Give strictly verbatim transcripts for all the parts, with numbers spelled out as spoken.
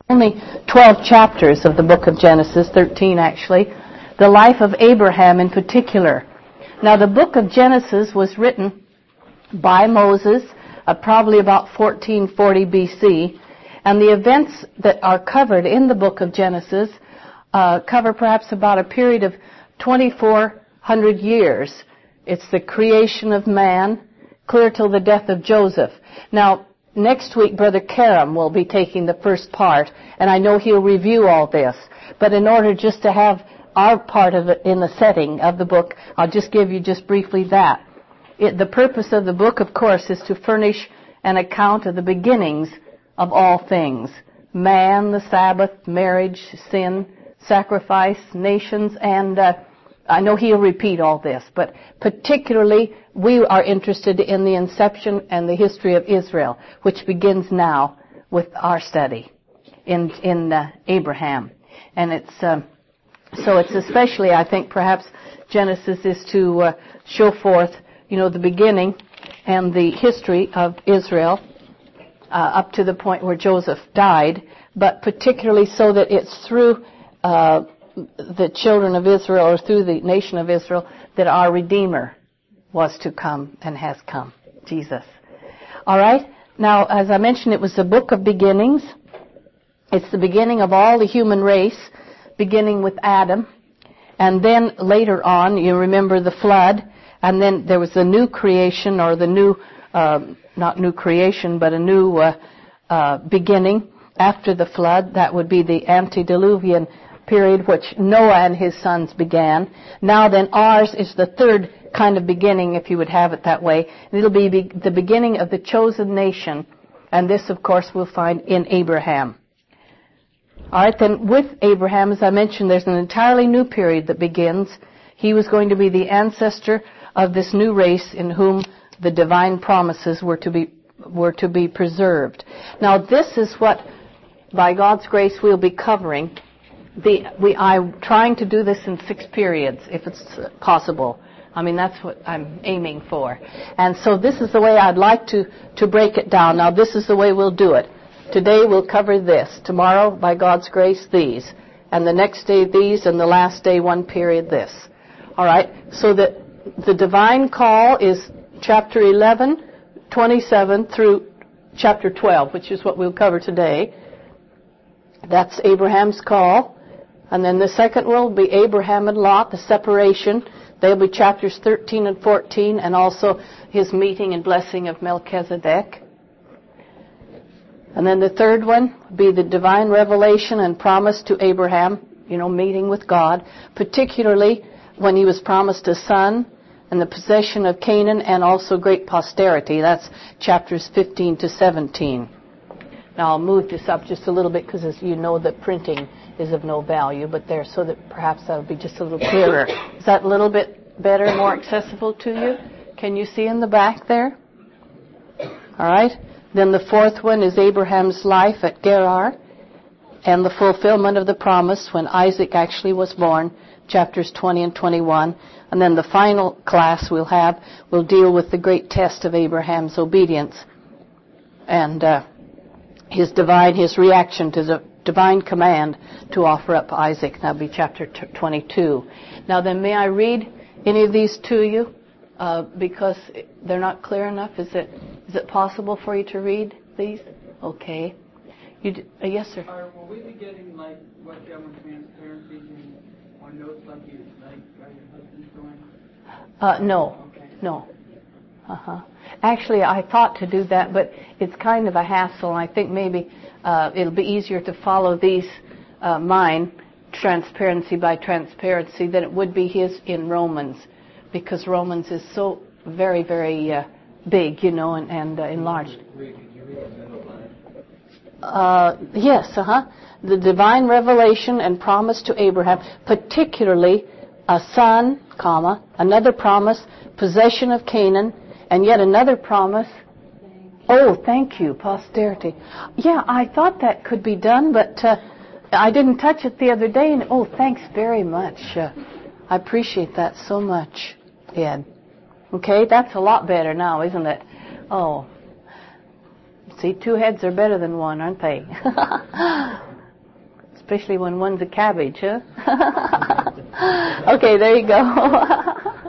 Only twelve chapters of the book of Genesis, thirteen actually, the life of Abraham in particular. Now the book of Genesis was written by Moses, uh, probably about fourteen forty B C, and the events that are covered in the book of Genesis uh, cover perhaps about a period of twenty-four hundred years. It's the creation of man, clear till the death of Joseph. Now, next week, Brother Karam will be taking the first part, and I know he'll review all this. But in order just to have our part of it in the setting of the book, I'll just give you just briefly that. It, the purpose of the book, of course, is to furnish an account of the beginnings of all things. Man, the Sabbath, marriage, sin, sacrifice, nations, and uh, I know he'll repeat all this, but particularly we are interested in the inception and the history of Israel, which begins now with our study in in uh, Abraham. And it's uh, so it's especially, I think, perhaps Genesis is to uh, show forth, you know, the beginning and the history of Israel uh, up to the point where Joseph died, but particularly so that it's through uh, the children of Israel, or through the nation of Israel, that our Redeemer was to come and has come, Jesus. All right? Now, as I mentioned, it was the book of beginnings. It's the beginning of all the human race, beginning with Adam. And then later on, you remember the flood, and then there was the new creation, or the new, uh, not new creation, but a new uh, uh, beginning after the flood. That would be the antediluvian period, which Noah and his sons began. Now then, ours is the third kind of beginning, if you would have it that way. It'll be the beginning of the chosen nation, and this, of course, we'll find in Abraham. All right, then with Abraham, as I mentioned, there's an entirely new period that begins. He was going to be the ancestor of this new race in whom the divine promises were to be were to be preserved. Now, this is what, by God's grace, we'll be covering. The, we, I'm trying to do this in six periods, if it's possible. I mean, that's what I'm aiming for. And so this is the way I'd like to, to break it down. Now, this is the way we'll do it. Today we'll cover this. Tomorrow, by God's grace, these. And the next day, these. And the last day, one period, this. All right? So that the divine call is chapter eleven, twenty-seven through chapter twelve, which is what we'll cover today. That's Abraham's call. And then the second one will be Abraham and Lot, the separation. They'll be chapters thirteen and fourteen, and also his meeting and blessing of Melchizedek. And then the third one will be the divine revelation and promise to Abraham, you know, meeting with God, particularly when he was promised a son and the possession of Canaan and also great posterity. That's chapters fifteen to seventeen. Now I'll move this up just a little bit because, as you know, the printing is of no value, but there, so that perhaps that'll be just a little clearer. Is that a little bit better, more accessible to you? Can you see in the back there? All right. Then the fourth one is Abraham's life at Gerar and the fulfillment of the promise when Isaac actually was born, chapters twenty and twenty-one. And then the final class we'll have will deal with the great test of Abraham's obedience and uh, his divine, his reaction to the divine command to offer up Isaac. That'll be chapter twenty-two. Now then, may I read any of these to you? Uh, because they're not clear enough. Is it is it possible for you to read these? Okay. You d- uh, yes, sir. Are, will we be getting like what government transparency on notes like you like are your husband's doing? Uh, no, okay. no. Uh huh. Actually, I thought to do that, but it's kind of a hassle. I think maybe uh, it'll be easier to follow these, uh, mine, transparency by transparency, than it would be his in Romans, because Romans is so very, very uh, big, you know, and, and uh, enlarged. Uh, yes, uh-huh. The divine revelation and promise to Abraham, particularly a son, comma, another promise, possession of Canaan, and yet another promise. Oh, thank you, posterity. Yeah, I thought that could be done, but uh, I didn't touch it the other day. And oh, thanks very much. Uh, I appreciate that so much, Ed. Okay, that's a lot better now, isn't it? Oh, see, two heads are better than one, aren't they? especially when one's a cabbage, huh? Okay, there you go.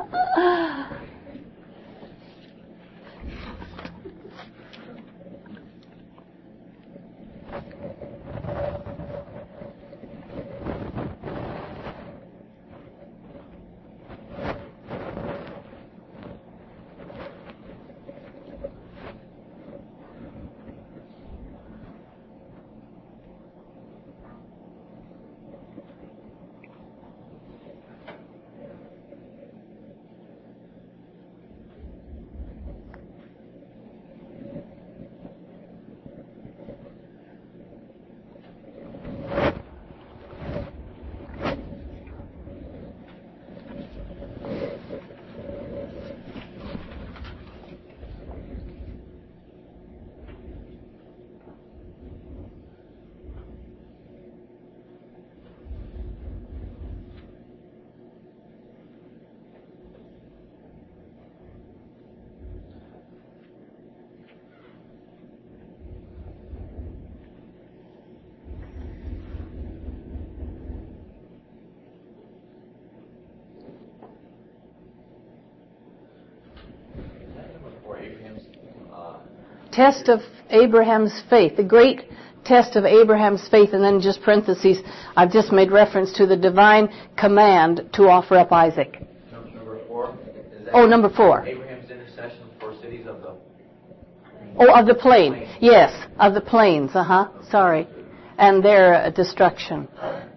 Test of Abraham's faith, the great test of Abraham's faith, and then just parentheses, I've just made reference to the divine command to offer up Isaac. Number four. Is that oh, number four. Abraham's intercession for cities of the... Oh, of the plain. Yes, of the plains, uh-huh, sorry. And their uh, destruction.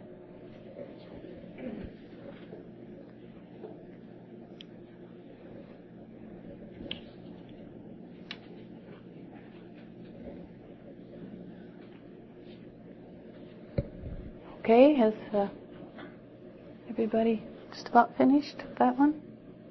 Okay, has uh, everybody just about finished that one?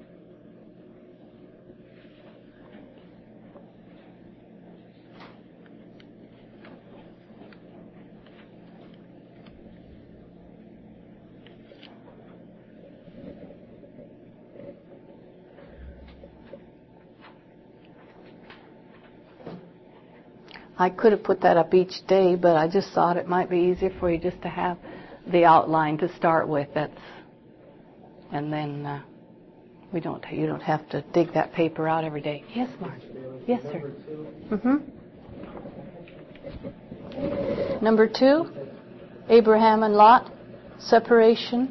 I could have put that up each day, but I just thought it might be easier for you just to have the outline to start with. That's, and then uh, we don't. You don't have to dig that paper out every day. Yes, Mark. Yes, sir. Mm-hmm. Number two, Abraham and Lot, separation.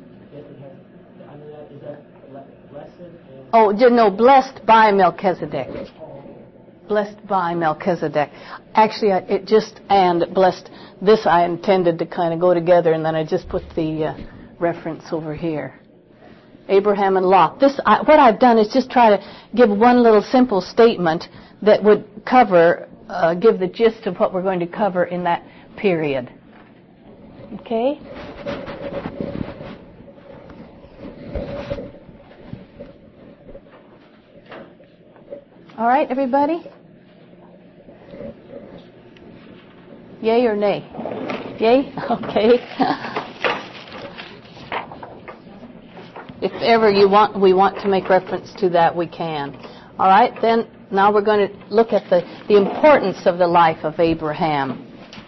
Oh, no, blessed by Melchizedek. Blessed by Melchizedek. Actually, it just and blessed. This I intended to kind of go together, and then I just put the uh, reference over here. Abraham and Lot. This, I, what I've done is just try to give one little simple statement that would cover, uh, give the gist of what we're going to cover in that period. Okay? All right, everybody? Yay or nay? Yay? Okay. If ever you want, we want to make reference to that, we can. All right, then now we're going to look at the, the importance of the life of Abraham.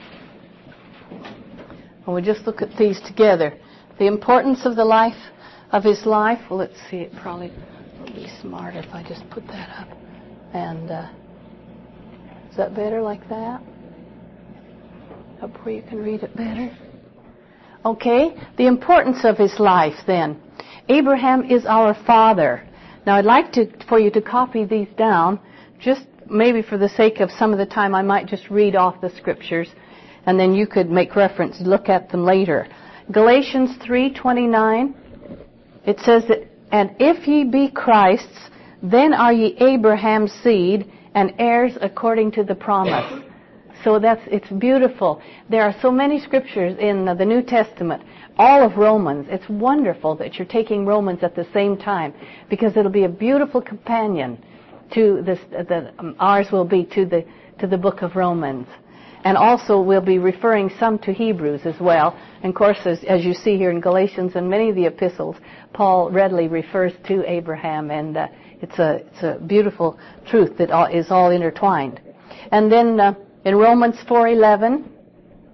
And we'll just look at these together. The importance of the life, of his life. Well, let's see, it probably would be smart if I just put that up. And uh, is that better like that? Up where you can read it better. Okay, the importance of his life then. Abraham is our father. Now I'd like to for you to copy these down, just maybe for the sake of some of the time I might just read off the scriptures, and then you could make reference, look at them later. Galatians three twenty-nine, it says that, and if ye be Christ's, then are ye Abraham's seed and heirs according to the promise. So that's, it's beautiful. There are so many scriptures in the New Testament, all of Romans. It's wonderful that you're taking Romans at the same time, because it'll be a beautiful companion to this, that um, ours will be to the, to the book of Romans. And also we'll be referring some to Hebrews as well. And of course, as, as you see here in Galatians and many of the epistles, Paul readily refers to Abraham, and uh, it's a, it's a beautiful truth that all, is all intertwined. And then uh, in Romans four eleven,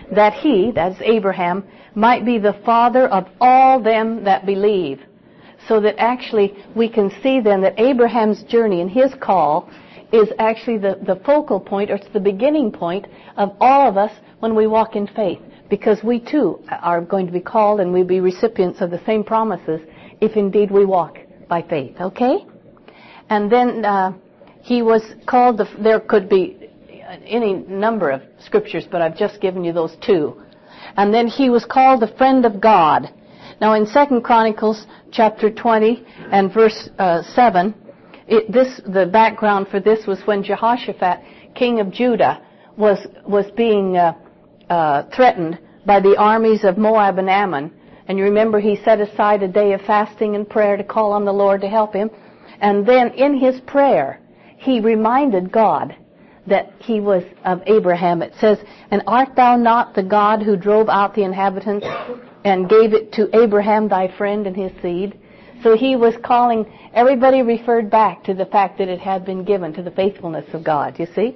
that he, that's Abraham, might be the father of all them that believe. So that actually we can see then that Abraham's journey and his call is actually the, the focal point, or it's the beginning point of all of us when we walk in faith. Because we too are going to be called and we'll be recipients of the same promises if indeed we walk by faith. Okay? And then uh, he was called, the, there could be any number of scriptures, but I've just given you those two. And then he was called the friend of God. Now in Second Chronicles chapter twenty and verse uh, seven, it, this the background for this was when Jehoshaphat, king of Judah, was was being uh, uh, threatened by the armies of Moab and Ammon. And you remember he set aside a day of fasting and prayer to call on the Lord to help him. And then in his prayer, he reminded God that he was of Abraham. It says, "And art thou not the God who drove out the inhabitants and gave it to Abraham thy friend and his seed?" So he was calling, everybody referred back to the fact that it had been given to the faithfulness of God, you see?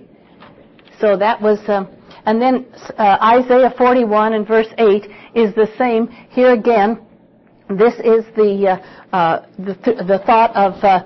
So that was, um, and then uh, Isaiah forty-one and verse eight is the same. Here again, this is the uh, uh, the, th- the thought of uh,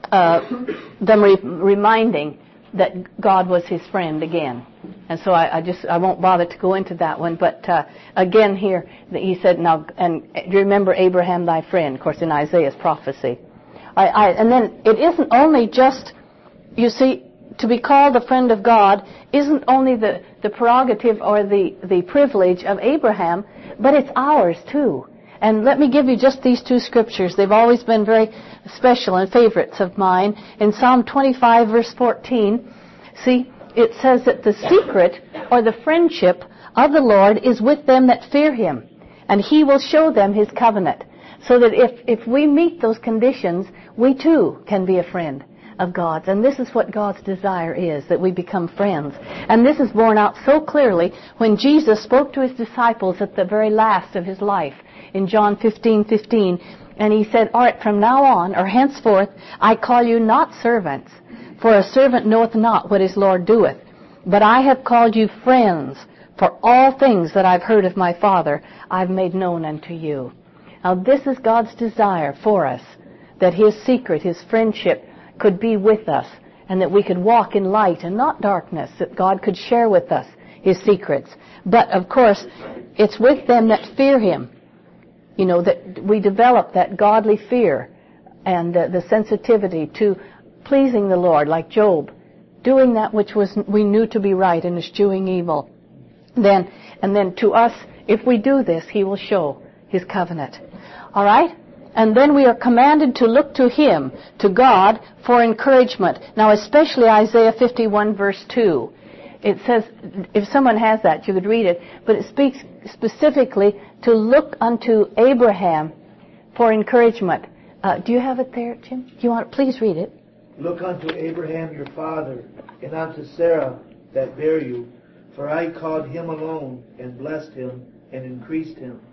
uh, them re- reminding that God was his friend again. And so I, I just, I won't bother to go into that one, but uh, again here, he said, now, and remember Abraham thy friend, of course in Isaiah's prophecy. I, I, and then it isn't only just, you see, to be called the friend of God isn't only the, the prerogative or the, the privilege of Abraham, but it's ours too. And let me give you just these two scriptures. They've always been very special and favorites of mine. In Psalm twenty-five, verse fourteen, see, it says that the secret or the friendship of the Lord is with them that fear him, and he will show them his covenant. So that if, if we meet those conditions, we too can be a friend of God's. And this is what God's desire is, that we become friends. And this is borne out so clearly when Jesus spoke to his disciples at the very last of his life in John fifteen fifteen. And he said, "All right, from now on, or henceforth, I call you not servants, for a servant knoweth not what his Lord doeth. But I have called you friends, for all things that I've heard of my Father, I've made known unto you." Now this is God's desire for us, that his secret, his friendship, could be with us, and that we could walk in light and not darkness, that God could share with us his secrets. But, of course, it's with them that fear him. You know, that we develop that godly fear and uh, the sensitivity to pleasing the Lord, like Job, doing that which was we knew to be right and eschewing evil. Then, and then to us, if we do this, he will show his covenant. All right? And then we are commanded to look to him, to God, for encouragement. Now, especially Isaiah fifty-one, verse two. It says, if someone has that, you could read it, but it speaks specifically to look unto Abraham for encouragement. Uh, do you have it there, Jim? Do you want? Please read it. "Look unto Abraham your father, and unto Sarah that bare you, for I called him alone, and blessed him, and increased him."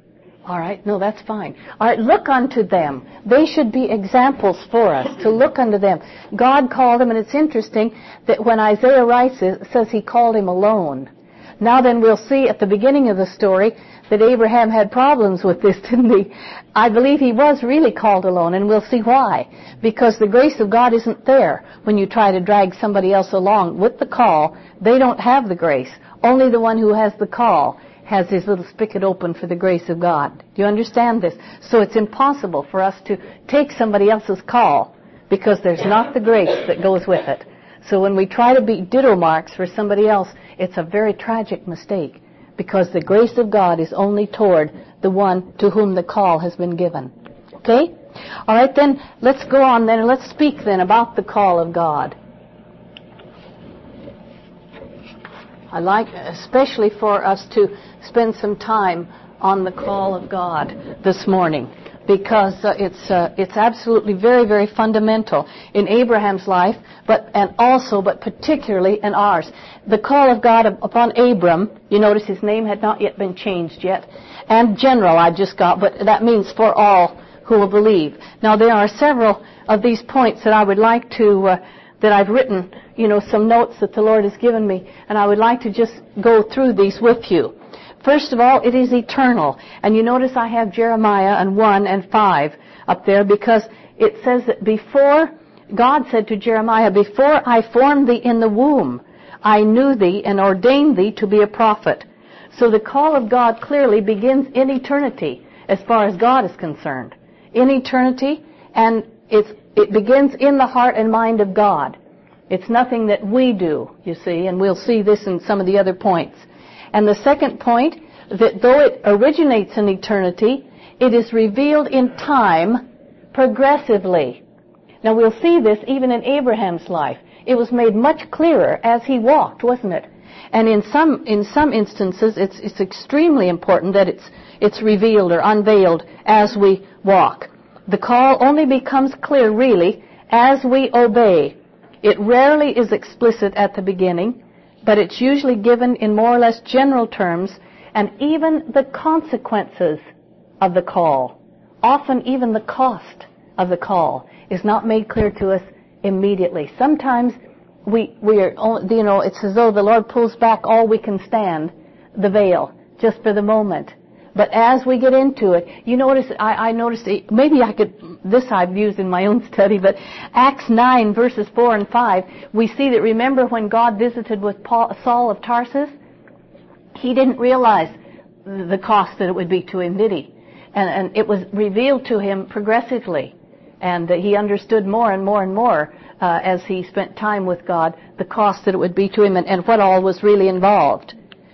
All right, no, that's fine. All right, look unto them. They should be examples for us, to look unto them. God called them, and it's interesting that when Isaiah writes it, it says he called him alone. Now then, we'll see at the beginning of the story that Abraham had problems with this, didn't he? I believe he was really called alone, and we'll see why. Because the grace of God isn't there when you try to drag somebody else along with the call. They don't have the grace. Only the one who has the call has his little spigot open for the grace of God. Do you understand this? So it's impossible for us to take somebody else's call because there's not the grace that goes with it. So when we try to be ditto marks for somebody else, it's a very tragic mistake because the grace of God is only toward the one to whom the call has been given. Okay? All right, then let's go on then and let's speak then about the call of God. I like especially for us to spend some time on the call of God this morning because uh, it's uh, it's absolutely very, very fundamental in Abraham's life, but and also, but particularly in ours. The call of God upon Abram, you notice his name had not yet been changed yet, and general I just got, but that means for all who will believe. Now there are several of these points that I would like to, uh, that I've written, you know, some notes that the Lord has given me, and I would like to just go through these with you. First of all, it is eternal. And you notice I have Jeremiah and one and five up there because it says that before, God said to Jeremiah, before I formed thee in the womb, I knew thee and ordained thee to be a prophet. So the call of God clearly begins in eternity as far as God is concerned. In eternity, and it's, it begins in the heart and mind of God. It's nothing that we do, you see, and we'll see this in some of the other points. And the second point, that though it originates in eternity, it is revealed in time progressively. Now we'll see this even in Abraham's life. It was made much clearer as he walked, wasn't it? And in some in some instances, it's it's extremely important that it's it's revealed or unveiled as we walk. The call only becomes clear, really, as we obey. It rarely is explicit at the beginning, but it's usually given in more or less general terms, and even the consequences of the call, often even the cost of the call, is not made clear to us immediately. Sometimes we we are, you know, it's as though the Lord pulls back all we can stand, the veil, just for the moment. But as we get into it, you notice, I, I noticed, maybe I could, this I've used in my own study, but Acts nine verses four and five, we see that, remember when God visited with Paul, Saul of Tarsus? He didn't realize the cost that it would be to him, did he? And, and it was revealed to him progressively. And he understood more and more and more uh, as he spent time with God, the cost that it would be to him and, and what all was really involved.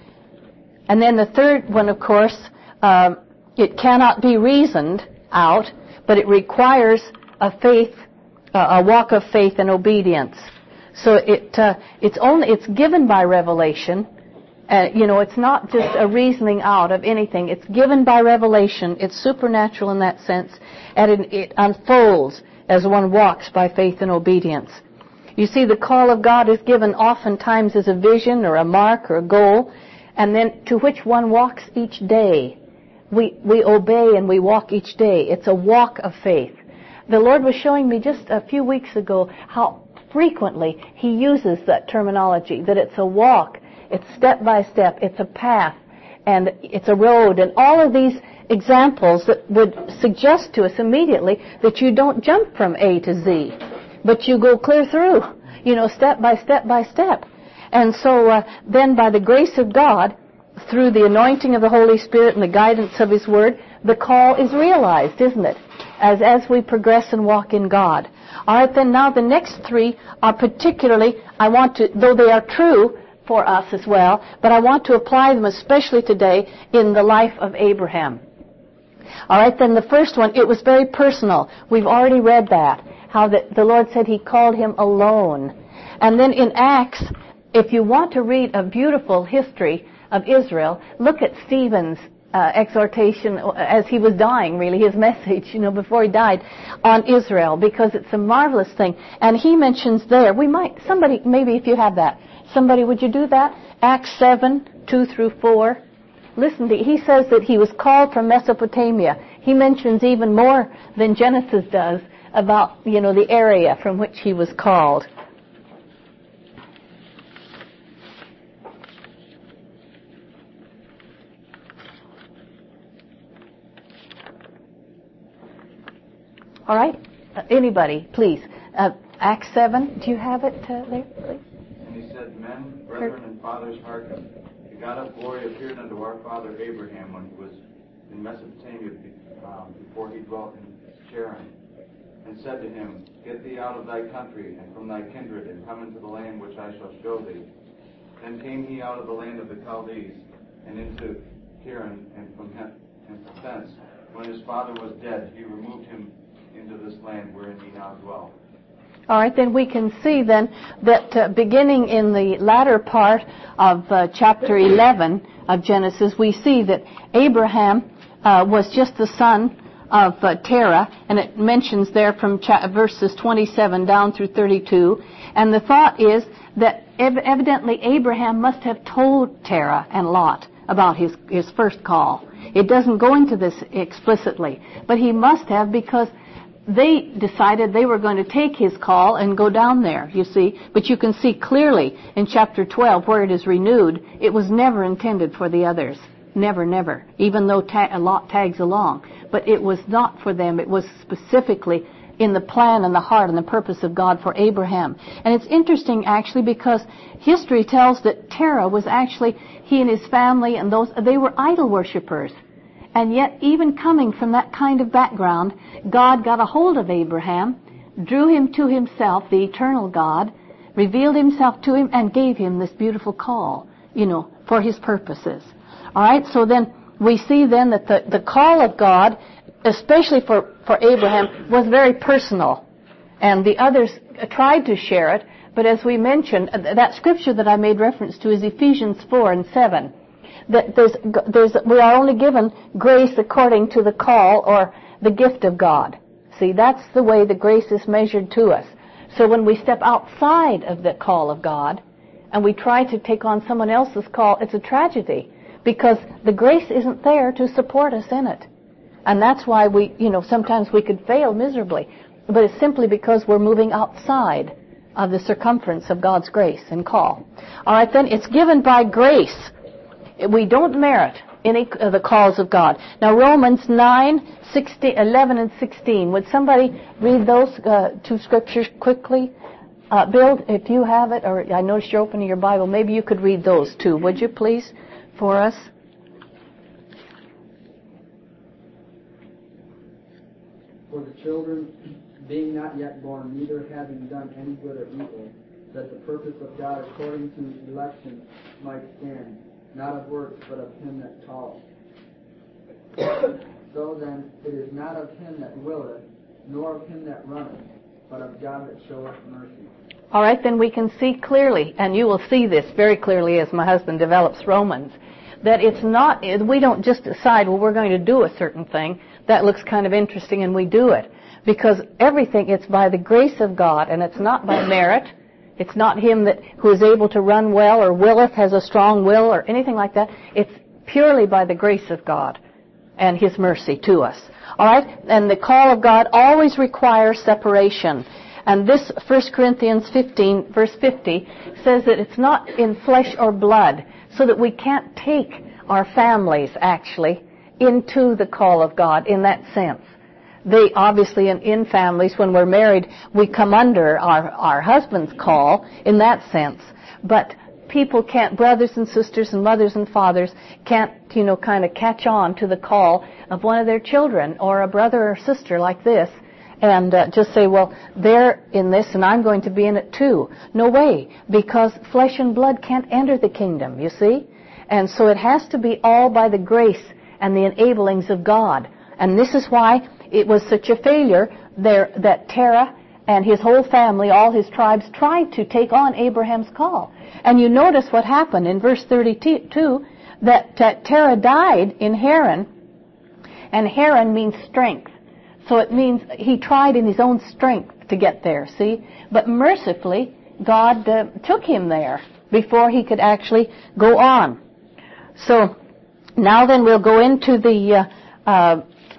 And then the third one, of course, uh, it cannot be reasoned out, but it requires a faith, uh, a walk of faith and obedience. So it uh, it's only it's given by revelation. Uh, you know, it's not just a reasoning out of anything. It's given by revelation. It's supernatural in that sense, and it, it unfolds as one walks by faith and obedience. You see, the call of God is given oftentimes as a vision or a mark or a goal, and then to which one walks each day. We we obey and we walk each day. It's a walk of faith. The Lord was showing me just a few weeks ago how frequently He uses that terminology, that it's a walk. It's step by step. It's a path, and it's a road, and all of these examples that would suggest to us immediately that you don't jump from A to Z, but you go clear through, you know, step by step by step. And so uh, then by the grace of God, through the anointing of the Holy Spirit and the guidance of His Word, the call is realized, isn't it? As as we progress and walk in God. All right, then now the next three are particularly, I want to, though they are true for us as well, but I want to apply them especially today in the life of Abraham. All right, then the first one, it was very personal. We've already read that, how that the Lord said He called him alone. And then in Acts, if you want to read a beautiful history of Israel, look at Stephen's uh, exhortation as he was dying, really, his message, you know, before he died, on Israel, because it's a marvelous thing. And he mentions there, we might, somebody, maybe if you have that, somebody, would you do that? Acts seven, two through four. Listen, to, he says that he was called from Mesopotamia. He mentions even more than Genesis does about, you know, the area from which he was called. All right? Uh, anybody, please. Uh, Acts seven, do you have it uh, there, please? And he said, Men, brethren, and fathers, hearken. The God of glory appeared unto our father Abraham when he was in Mesopotamia um, before he dwelt in Charan, and said to him, Get thee out of thy country and from thy kindred, and come into the land which I shall show thee. Then came he out of the land of the Chaldees, and into Charan, and from thence, when his father was dead, he removed him into this land wherein ye now dwell. All right, then we can see then that uh, beginning in the latter part of uh, chapter eleven of Genesis, we see that Abraham uh, was just the son of uh, Terah, and it mentions there from cha- verses twenty-seven down through thirty-two. And the thought is that ev- evidently Abraham must have told Terah and Lot about his, his first call. It doesn't go into this explicitly, but he must have, because they decided they were going to take his call and go down there, you see. But you can see clearly in chapter twelve where it is renewed, it was never intended for the others. Never, never. Even though ta- a lot tags along. But it was not for them. It was specifically in the plan and the heart and the purpose of God for Abraham. And it's interesting, actually, because history tells that Terah was actually, he and his family and those, they were idol worshippers. And yet, even coming from that kind of background, God got a hold of Abraham, drew him to himself, the eternal God, revealed himself to him, and gave him this beautiful call, you know, for his purposes. All right, so then we see then that the, the call of God, especially for, for Abraham, was very personal. And the others tried to share it, but as we mentioned, that scripture that I made reference to is Ephesians four and seven. That there's, there's, we are only given grace according to the call or the gift of God. See, that's the way the grace is measured to us. So when we step outside of the call of God and we try to take on someone else's call, it's a tragedy because the grace isn't there to support us in it. And that's why we, you know, sometimes we could fail miserably. But it's simply because we're moving outside of the circumference of God's grace and call. All right, then, it's given by grace. We don't merit any of the calls of God. Now, Romans nine, sixteen, eleven, and sixteen. Would somebody read those uh, two scriptures quickly? Uh, Bill, if you have it, or I noticed you're opening your Bible, maybe you could read those two, would you please, for us? For the children, being not yet born, neither having done any good or evil, that the purpose of God according to election might stand, not of works, but of him that calleth. So then, it is not of him that willeth, nor of him that runneth, but of God that showeth mercy. All right, then we can see clearly, and you will see this very clearly as my husband develops Romans, that it's not, we don't just decide, well, we're going to do a certain thing. That looks kind of interesting, and we do it. Because everything, it's by the grace of God, and it's not by merit. It's not him that who is able to run well or willeth, has a strong will or anything like that. It's purely by the grace of God and his mercy to us. All right? And the call of God always requires separation. And this First Corinthians fifteen, verse fifty, says that it's not in flesh or blood, so that we can't take our families, actually, into the call of God in that sense. They obviously, in, in families, when we're married, we come under our, our husband's call in that sense. But people can't, brothers and sisters and mothers and fathers can't, you know, kind of catch on to the call of one of their children or a brother or sister like this and uh, just say, well, they're in this and I'm going to be in it too. No way, because flesh and blood can't enter the kingdom, you see? And so it has to be all by the grace and the enablings of God. And this is why it was such a failure there that Terah and his whole family, all his tribes, tried to take on Abraham's call. And you notice what happened in verse thirty-two, that uh, Terah died in Haran, and Haran means strength. So it means he tried in his own strength to get there, see? But mercifully, God uh, took him there before he could actually go on. So now then we'll go into the uh, uh,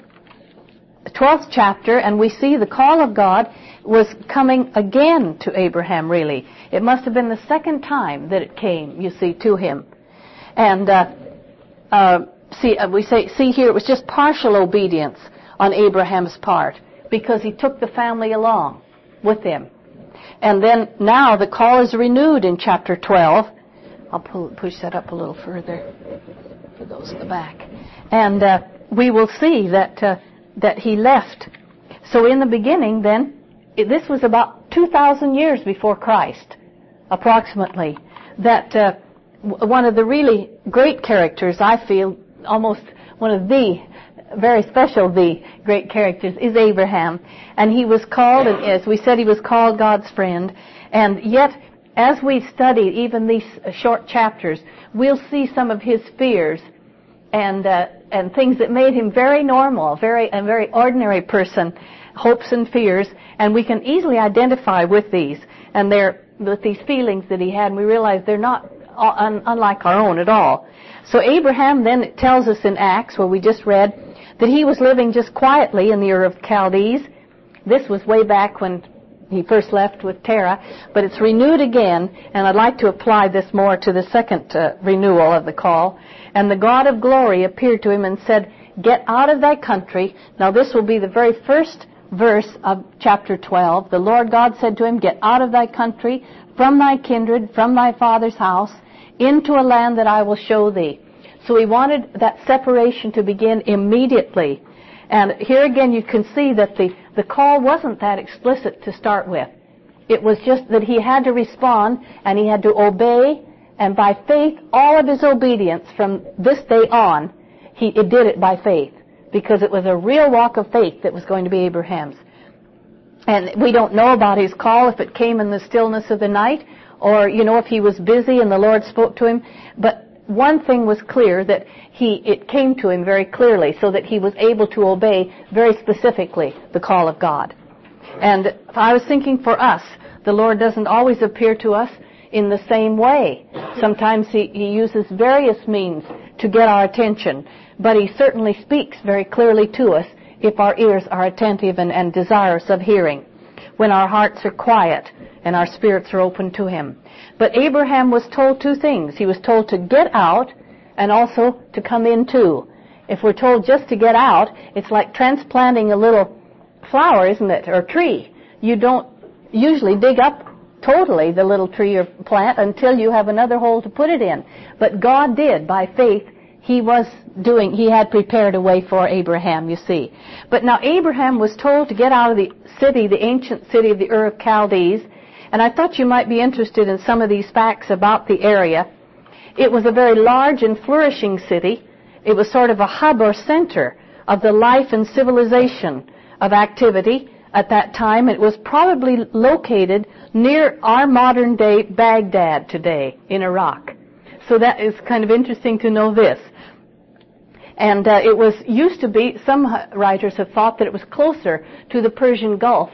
twelfth chapter, and we see the call of God was coming again to Abraham, really. It must have been the second time that it came, you see, to him. And uh, uh, see, uh, we say, see here, it was just partial obedience on Abraham's part, because he took the family along with him. And then now the call is renewed in chapter twelve. I'll pull, push that up a little further for those in the back. And uh, we will see that uh, that he left. So in the beginning, then, it, this was about two thousand years before Christ, approximately, that uh, w- one of the really great characters, I feel, almost one of the very special, the great characters, is Abraham. And he was called, and as we said, he was called God's friend. And yet, as we study even these short chapters, we'll see some of his fears and uh, and things that made him very normal, very a very ordinary person, hopes and fears, and we can easily identify with these and they're with these feelings that he had, and we realize they're not un, unlike our own at all. So Abraham then tells us in Acts, where we just read, that he was living just quietly in the Ur of Chaldees. This was way back when he first left with Terah, but it's renewed again, and I'd like to apply this more to the second uh, renewal of the call. And the God of glory appeared to him and said, "Get out of thy country." Now this will be the very first verse of chapter twelve. The Lord God said to him, "Get out of thy country, from thy kindred, from thy father's house, into a land that I will show thee." So he wanted that separation to begin immediately. And here again you can see that the, the call wasn't that explicit to start with. It was just that he had to respond and he had to obey, and by faith, all of his obedience from this day on, he it did it by faith, because it was a real walk of faith that was going to be Abraham's. And we don't know about his call, if it came in the stillness of the night, or, you know, if he was busy and the Lord spoke to him. But one thing was clear, that he it came to him very clearly, so that he was able to obey very specifically the call of God. And I was thinking for us, the Lord doesn't always appear to us in the same way. Sometimes he, he uses various means to get our attention, but he certainly speaks very clearly to us if our ears are attentive and, and desirous of hearing, when our hearts are quiet and our spirits are open to him. But Abraham was told two things. He was told to get out and also to come in too. If we're told just to get out, it's like transplanting a little flower, isn't it, or tree. You don't usually dig up totally the little tree or plant until you have another hole to put it in. But God did, by faith. He was doing, he had prepared a way for Abraham, you see. But now Abraham was told to get out of the city, the ancient city of the Ur of Chaldees, and I thought you might be interested in some of these facts about the area. It was a very large and flourishing city. It was sort of a hub or center of the life and civilization of activity at that time. It was probably located near our modern day Baghdad today in Iraq. So that is kind of interesting to know this. And uh, it was used to be, some writers have thought that it was closer to the Persian Gulf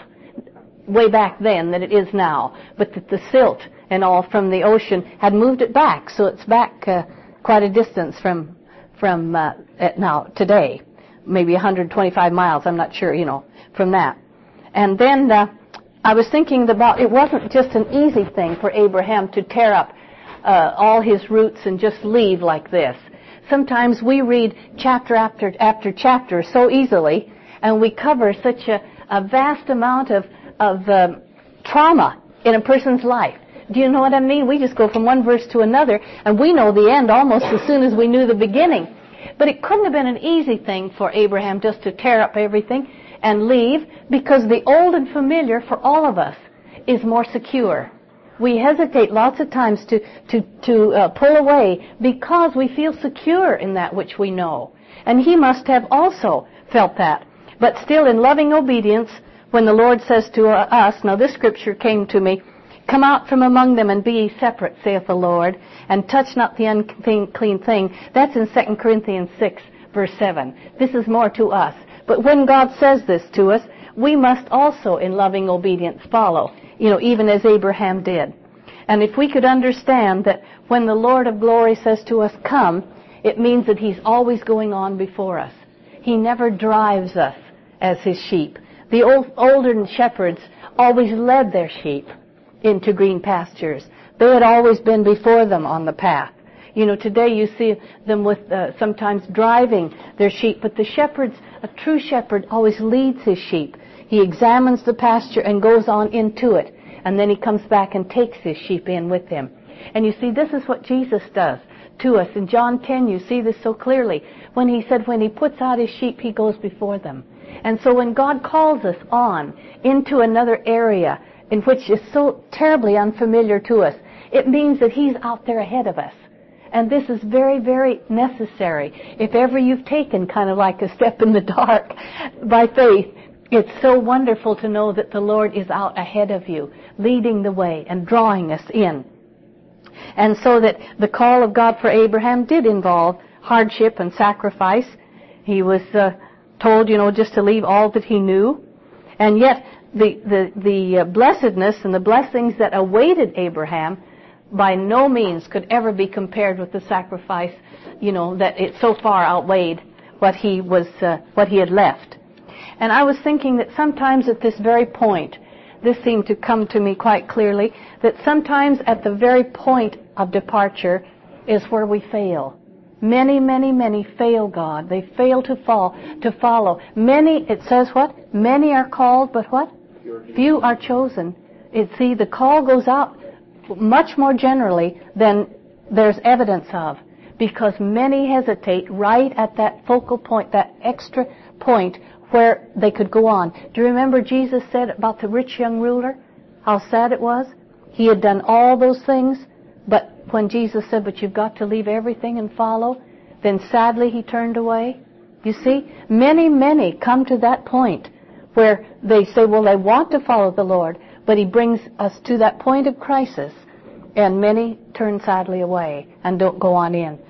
way back then than it is now, but that the silt and all from the ocean had moved it back, so it's back uh, quite a distance from from uh, now today, maybe one hundred twenty-five miles, I'm not sure, you know, from that. And then uh, I was thinking about, it wasn't just an easy thing for Abraham to tear up uh, all his roots and just leave like this. Sometimes we read chapter after after chapter so easily, and we cover such a, a vast amount of, of um, trauma in a person's life. Do you know what I mean? We just go from one verse to another, and we know the end almost as soon as we knew the beginning. But it couldn't have been an easy thing for Abraham just to tear up everything and leave, because the old and familiar for all of us is more secure. We hesitate lots of times to to to uh, pull away because we feel secure in that which we know. And he must have also felt that. But still, in loving obedience, when the Lord says to uh, us, now this scripture came to me, "Come out from among them and be ye separate, saith the Lord, and touch not the unclean thing." That's in Second Corinthians six, verse seven. This is more to us. But when God says this to us, we must also, in loving obedience, follow, you know, even as Abraham did. And if we could understand that when the Lord of glory says to us, "Come," it means that he's always going on before us. He never drives us as his sheep. The old, older shepherds always led their sheep into green pastures. They had always been before them on the path. You know, today you see them with uh, sometimes driving their sheep, but the shepherds, a true shepherd always leads his sheep. He examines the pasture and goes on into it, and then he comes back and takes his sheep in with him. And you see, this is what Jesus does to us. In John ten, you see this so clearly, when he said when he puts out his sheep, he goes before them. And so when God calls us on into another area in which is so terribly unfamiliar to us, it means that he's out there ahead of us. And this is very, very necessary. If ever you've taken kind of like a step in the dark by faith, it's so wonderful to know that the Lord is out ahead of you, leading the way and drawing us in. And so that the call of God for Abraham did involve hardship and sacrifice. He was uh, told, you know, just to leave all that he knew. And yet the, the, the uh, blessedness and the blessings that awaited Abraham by no means could ever be compared with the sacrifice, you know, that it so far outweighed what he was, uh, what he had left. And I was thinking that sometimes at this very point, this seemed to come to me quite clearly, that sometimes at the very point of departure is where we fail Many, many, many fail God. They fail to fall, to follow. Many, it says what? Many are called, but what? Few are chosen. It, see, the call goes out much more generally than there's evidence of, because many hesitate right at that focal point, that extra point where they could go on. Do you remember Jesus said about the rich young ruler? How sad it was? He had done all those things, but when Jesus said, but you've got to leave everything and follow, then sadly he turned away. You see, many, many come to that point where they say, well, they want to follow the Lord, but he brings us to that point of crisis, and many turn sadly away and don't go on in.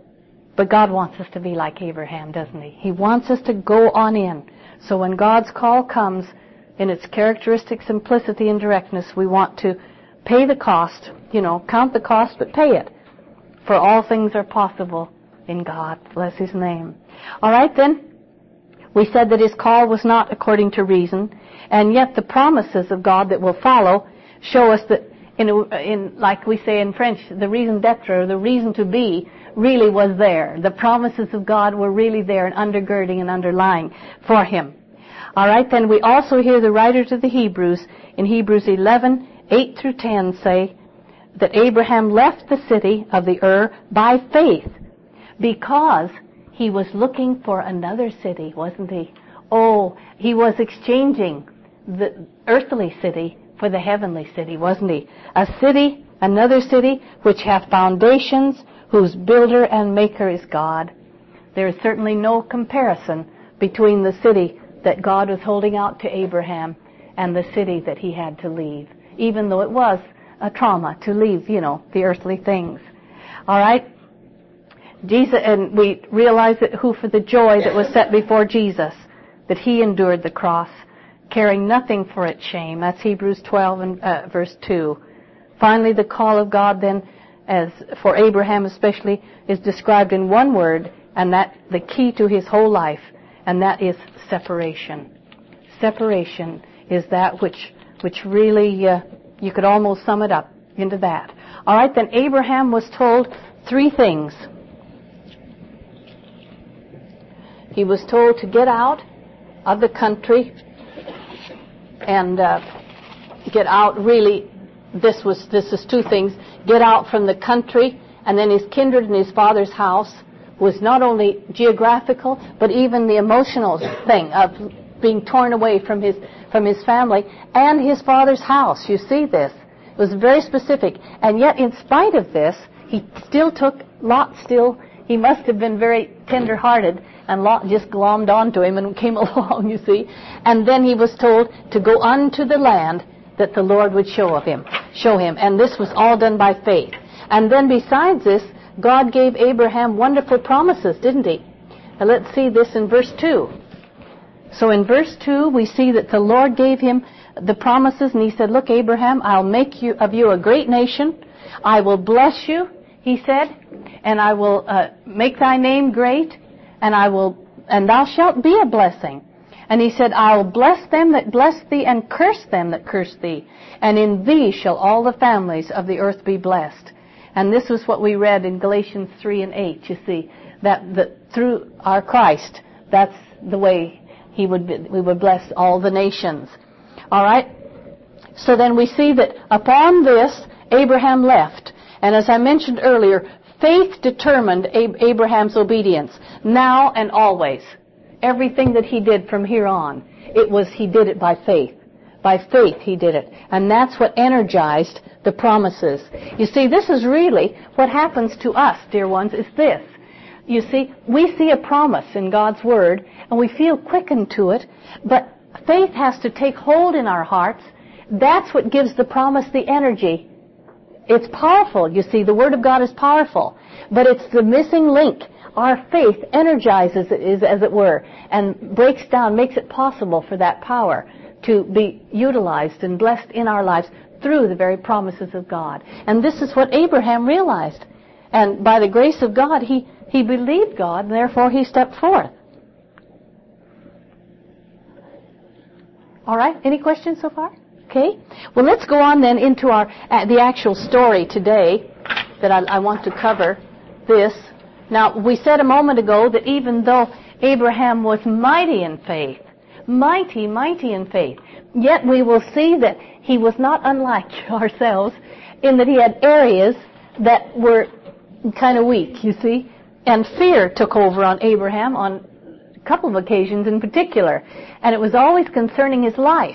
But God wants us to be like Abraham, doesn't he? He wants us to go on in. So when God's call comes in its characteristic simplicity and directness, we want to pay the cost, you know, count the cost, but pay it. For all things are possible in God. Bless his name. All right, then. We said that his call was not according to reason, and yet the promises of God that will follow show us that, in, in like we say in French, the raison d'être, or the reason to be, really was there. The promises of God were really there and undergirding and underlying for him. All right, then we also hear the writer to the Hebrews in Hebrews eleven, eight through ten say that Abraham left the city of the Ur by faith because he was looking for another city, wasn't he? Oh, he was exchanging the earthly city for the heavenly city, wasn't he? A city, another city, which hath foundations, whose builder and maker is God. There is certainly no comparison between the city that God was holding out to Abraham and the city that he had to leave, even though it was a trauma to leave, you know, the earthly things. All right? Jesus, and we realize that who for the joy that was set before Jesus, that he endured the cross, caring nothing for its shame. That's Hebrews twelve and uh, verse two. Finally, the call of God then, as for Abraham especially, is described in one word, and that the key to his whole life, and that is separation. Separation is that which which really uh, you could almost sum it up into that. All right, then Abraham was told three things. He was told to get out of the country and uh, get out really. This was this is two things. Get out from the country, and then his kindred and his father's house was not only geographical, but even the emotional thing of being torn away from his from his family and his father's house. You see this. It was very specific. And yet, in spite of this, he still took, Lot still, he must have been very tender-hearted, and Lot just glommed onto him and came along, you see. And then he was told to go unto the land that the Lord would show of him, show him. And this was all done by faith. And then besides this, God gave Abraham wonderful promises, didn't he? Now let's see this in verse two. So in verse two, we see that the Lord gave him the promises, and he said, look, Abraham, I'll make you of you a great nation. I will bless you, he said, and I will uh, make thy name great, and I will, and thou shalt be a blessing. And he said, I will bless them that bless thee, and curse them that curse thee. And in thee shall all the families of the earth be blessed. And this was what we read in Galatians three and eight, you see, that, that through our Christ, that's the way he would be, we would bless all the nations. All right? So then we see that upon this, Abraham left. And as I mentioned earlier, faith determined Abraham's obedience, now and always. Everything that he did from here on, it was, he did it by faith. By faith he did it. And that's what energized the promises. You see, this is really what happens to us, dear ones, is this. You see, we see a promise in God's Word, and we feel quickened to it, but faith has to take hold in our hearts. That's what gives the promise the energy. It's powerful, you see, the Word of God is powerful, but it's the missing link. Our faith energizes it, as it were, and breaks down, makes it possible for that power to be utilized and blessed in our lives through the very promises of God. And this is what Abraham realized. And by the grace of God, he, he believed God, and therefore he stepped forth. All right, any questions so far? Okay. Well, let's go on then into our uh, the actual story today that I, I want to cover. This Now, we said a moment ago that even though Abraham was mighty in faith, mighty, mighty in faith, yet we will see that he was not unlike ourselves in that he had areas that were kind of weak, you see. And fear took over on Abraham on a couple of occasions in particular. And it was always concerning his life.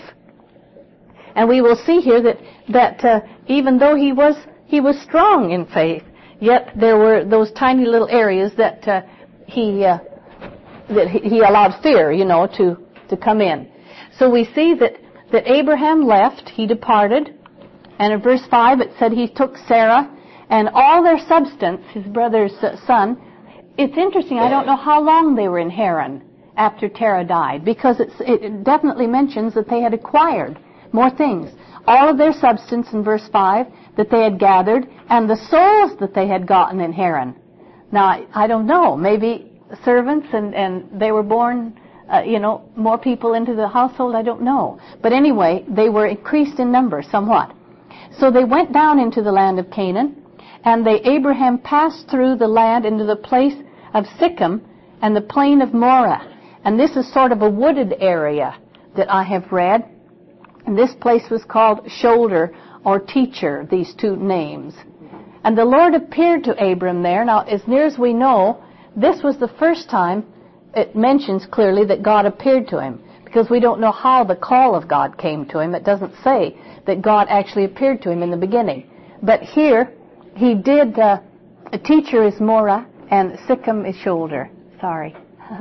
And we will see here that, that uh, even though he was, he was strong in faith, yet there were those tiny little areas that uh, he, uh, that he, he allowed fear, you know, to, to come in. So we see that, that Abraham left, he departed. And in verse five it said he took Sarah and all their substance, his brother's son. It's interesting, I don't know how long they were in Haran after Terah died, because it's, it definitely mentions that they had acquired more things. All of their substance in verse five that they had gathered, and the souls that they had gotten in Haran. Now, I, I don't know, maybe servants and, and they were born, uh, you know, more people into the household, I don't know. But anyway, they were increased in number somewhat. So they went down into the land of Canaan, and they, Abraham passed through the land into the place of Sichem and the plain of Moreh. And this is sort of a wooded area that I have read. And this place was called Shoulder or Teacher, these two names. And the Lord appeared to Abram there. Now, as near as we know, this was the first time it mentions clearly that God appeared to him, because we don't know how the call of God came to him. It doesn't say that God actually appeared to him in the beginning. But here, he did, uh, a Teacher is Moreh, and Sichem is Shoulder. Sorry.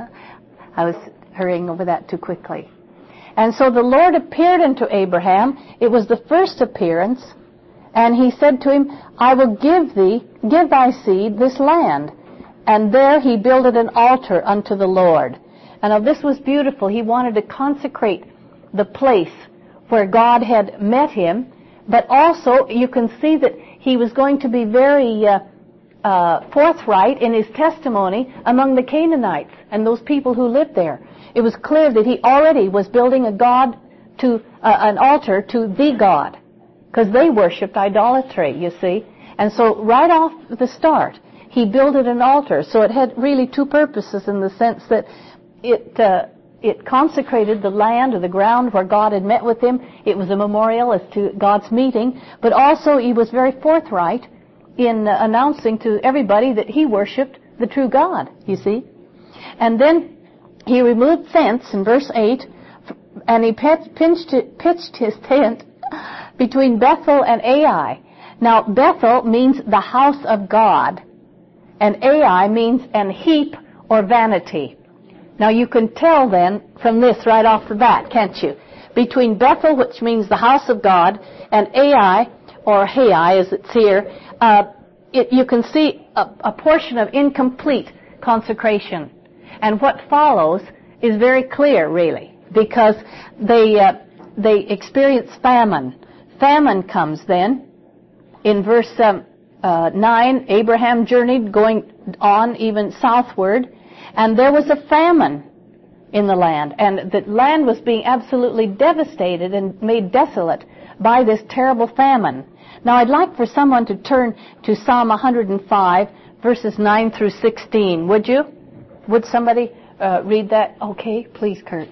I was hurrying over that too quickly. And so the Lord appeared unto Abraham. It was the first appearance. And he said to him, I will give thee, give thy seed this land. And there he builded an altar unto the Lord. And now this was beautiful. He wanted to consecrate the place where God had met him. But also, you can see that he was going to be very uh, uh, forthright in his testimony among the Canaanites and those people who lived there. It was clear that he already was building a God to, uh, an altar to the God, because they worshipped idolatry, you see. And so right off the start, he builded an altar. So it had really two purposes in the sense that it, uh, it consecrated the land or the ground where God had met with him. It was a memorial as to God's meeting. But also he was very forthright in uh, announcing to everybody that he worshipped the true God, you see. And then he removed thence, in verse eight, and he pitched, pitched his tent between Bethel and Ai. Now, Bethel means the house of God, and Ai means an heap or vanity. Now, you can tell then from this right off the bat, can't you? Between Bethel, which means the house of God, and Ai, or Hai as it's here, uh, it, you can see a, a portion of incomplete consecration. And what follows is very clear, really, because they uh, they experience famine. Famine comes then. In verse um, uh, nine, Abraham journeyed going on even southward, and there was a famine in the land. And the land was being absolutely devastated and made desolate by this terrible famine. Now, I'd like for someone to turn to Psalm one hundred five, verses nine through sixteen. Would you? Would somebody uh, read that? Okay, please, Kurt.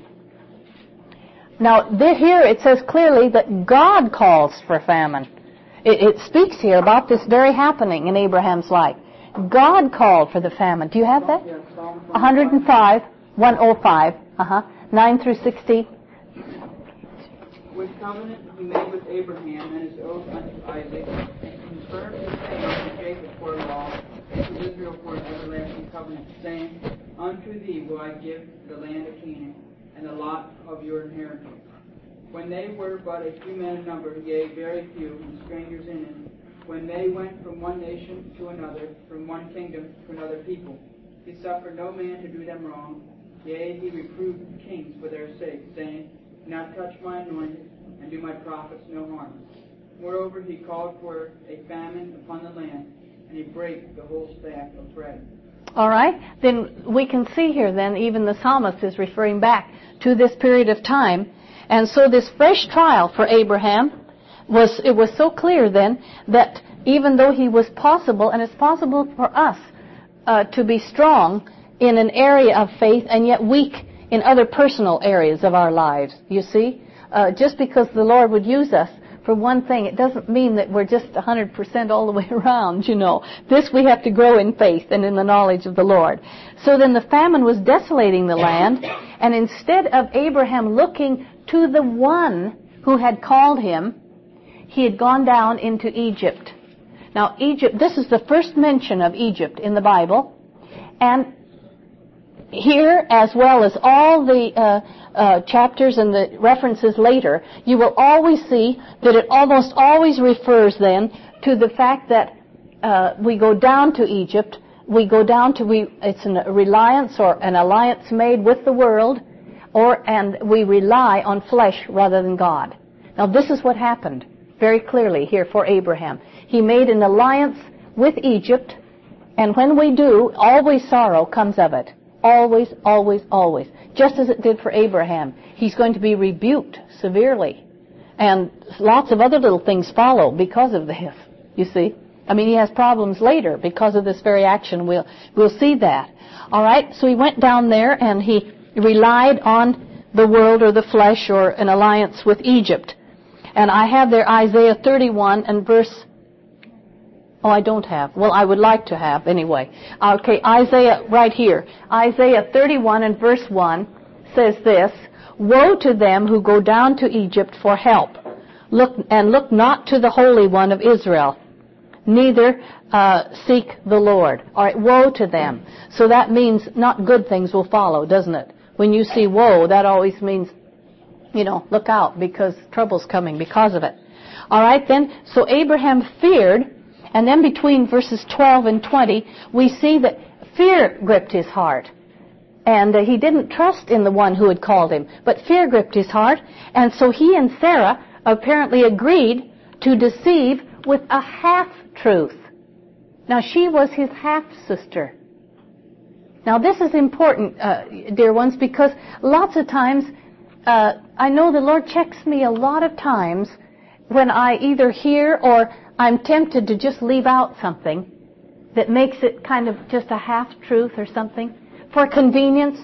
Now, there, here it says clearly that God calls for famine. It, it speaks here about this very happening in Abraham's life. God called for the famine. Do you have that? Yes, Psalm one hundred five, one oh five, uh-huh, nine through sixteen. Which covenant he made with Abraham and his oath unto Isaac, and confirmed his name unto Jacob for a law, and to Israel for an everlasting covenant, saying, Unto thee will I give the land of Canaan, and the lot of your inheritance. When they were but a few men in number, yea, very few, and strangers in it, when they went from one nation to another, from one kingdom to another people, he suffered no man to do them wrong. Yea, he reproved kings for their sake, saying, Do not touch my anointed, and do my prophets no harm. Moreover, he called for a famine upon the land, and he brake the whole staff of bread. All right. Then we can see here then even the psalmist is referring back to this period of time. And so this fresh trial for Abraham was, it was so clear then that even though he was possible, and it's possible for us uh, to be strong in an area of faith and yet weak in other personal areas of our lives, you see. Uh, just because the Lord would use us for one thing, it doesn't mean that we're just one hundred percent all the way around, you know. This we have to grow in faith and in the knowledge of the Lord. So then the famine was desolating the land, and instead of Abraham looking to the one who had called him, he had gone down into Egypt. Now, Egypt, this is the first mention of Egypt in the Bible, and here, as well as all the uh, uh, chapters and the references later, you will always see that it almost always refers then to the fact that uh, we go down to Egypt, we go down to, we, it's a reliance or an alliance made with the world, or and we rely on flesh rather than God. Now, this is what happened very clearly here for Abraham. He made an alliance with Egypt, and when we do, always sorrow comes of it. Always, always, always. Just as it did for Abraham. He's going to be rebuked severely. And lots of other little things follow because of this, you see. I mean, he has problems later because of this very action. We'll, we'll see that. All right, so he went down there and he relied on the world or the flesh or an alliance with Egypt. And I have there Isaiah thirty-one and verse... Oh, I don't have. Well, I would like to have, anyway. Okay, Isaiah, right here. Isaiah thirty-one and verse one says this, "Woe to them who go down to Egypt for help, look and look not to the Holy One of Israel, neither uh, seek the Lord." All right, woe to them. So that means not good things will follow, doesn't it? When you see woe, that always means, you know, look out because trouble's coming because of it. All right, then, so Abraham feared. And then between verses twelve and twenty, we see that fear gripped his heart. And uh, he didn't trust in the one who had called him, but fear gripped his heart. And so he and Sarah apparently agreed to deceive with a half-truth. Now, she was his half-sister. Now, this is important, uh, dear ones, because lots of times, uh, I know the Lord checks me a lot of times when I either hear or I'm tempted to just leave out something that makes it kind of just a half-truth or something for convenience.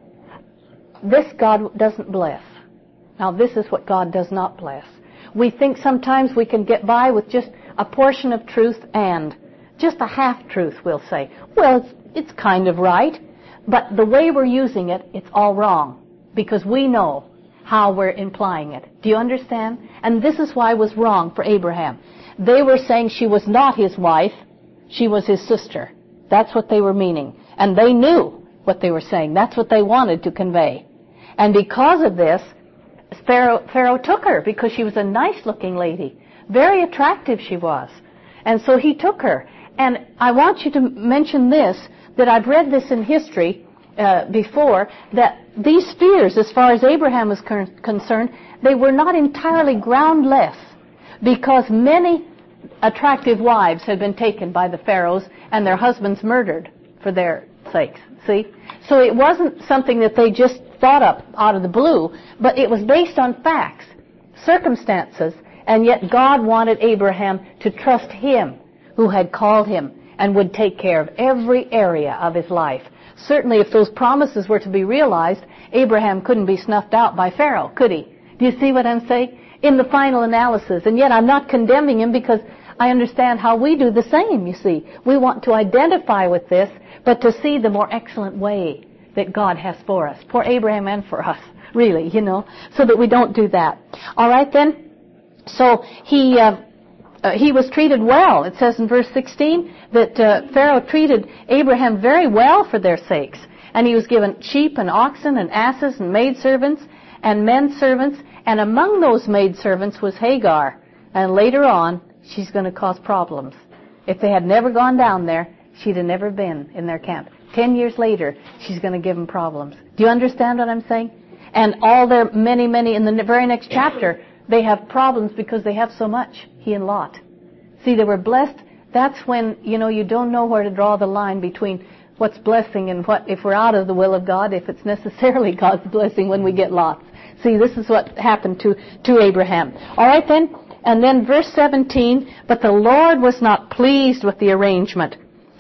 This God doesn't bless. Now, this is what God does not bless. We think sometimes we can get by with just a portion of truth and just a half-truth, we'll say. Well, it's, it's kind of right, but the way we're using it, it's all wrong because we know how we're implying it. Do you understand? And this is why it was wrong for Abraham. They were saying she was not his wife, she was his sister. That's what they were meaning. And they knew what they were saying. That's what they wanted to convey. And because of this, Pharaoh, Pharaoh took her because she was a nice-looking lady. Very attractive she was. And so he took her. And I want you to mention this, that I've read this in history uh, before, that these fears, as far as Abraham was con- concerned, they were not entirely groundless, because many attractive wives had been taken by the pharaohs and their husbands murdered for their sakes. See? So it wasn't something that they just thought up out of the blue, but it was based on facts, circumstances, and yet God wanted Abraham to trust him who had called him and would take care of every area of his life. Certainly if those promises were to be realized, Abraham couldn't be snuffed out by Pharaoh, could he? Do you see what I'm saying? In the final analysis. And yet I'm not condemning him because I understand how we do the same, you see. We want to identify with this, but to see the more excellent way that God has for us, for Abraham and for us, really, you know, so that we don't do that. All right, then. So he uh, uh, he was treated well. It says in verse sixteen that uh, Pharaoh treated Abraham very well for their sakes. And he was given sheep and oxen and asses and maidservants and men servants. And among those maidservants was Hagar. And later on, she's going to cause problems. If they had never gone down there, she'd have never been in their camp. Ten years later, she's going to give them problems. Do you understand what I'm saying? And all their many, many, in the very next chapter, they have problems because they have so much, he and Lot. See, they were blessed. That's when, you know, you don't know where to draw the line between what's blessing and what, if we're out of the will of God, if it's necessarily God's blessing when we get lots. See, this is what happened to, to Abraham. All right, then. And then verse seventeen, but the Lord was not pleased with the arrangement.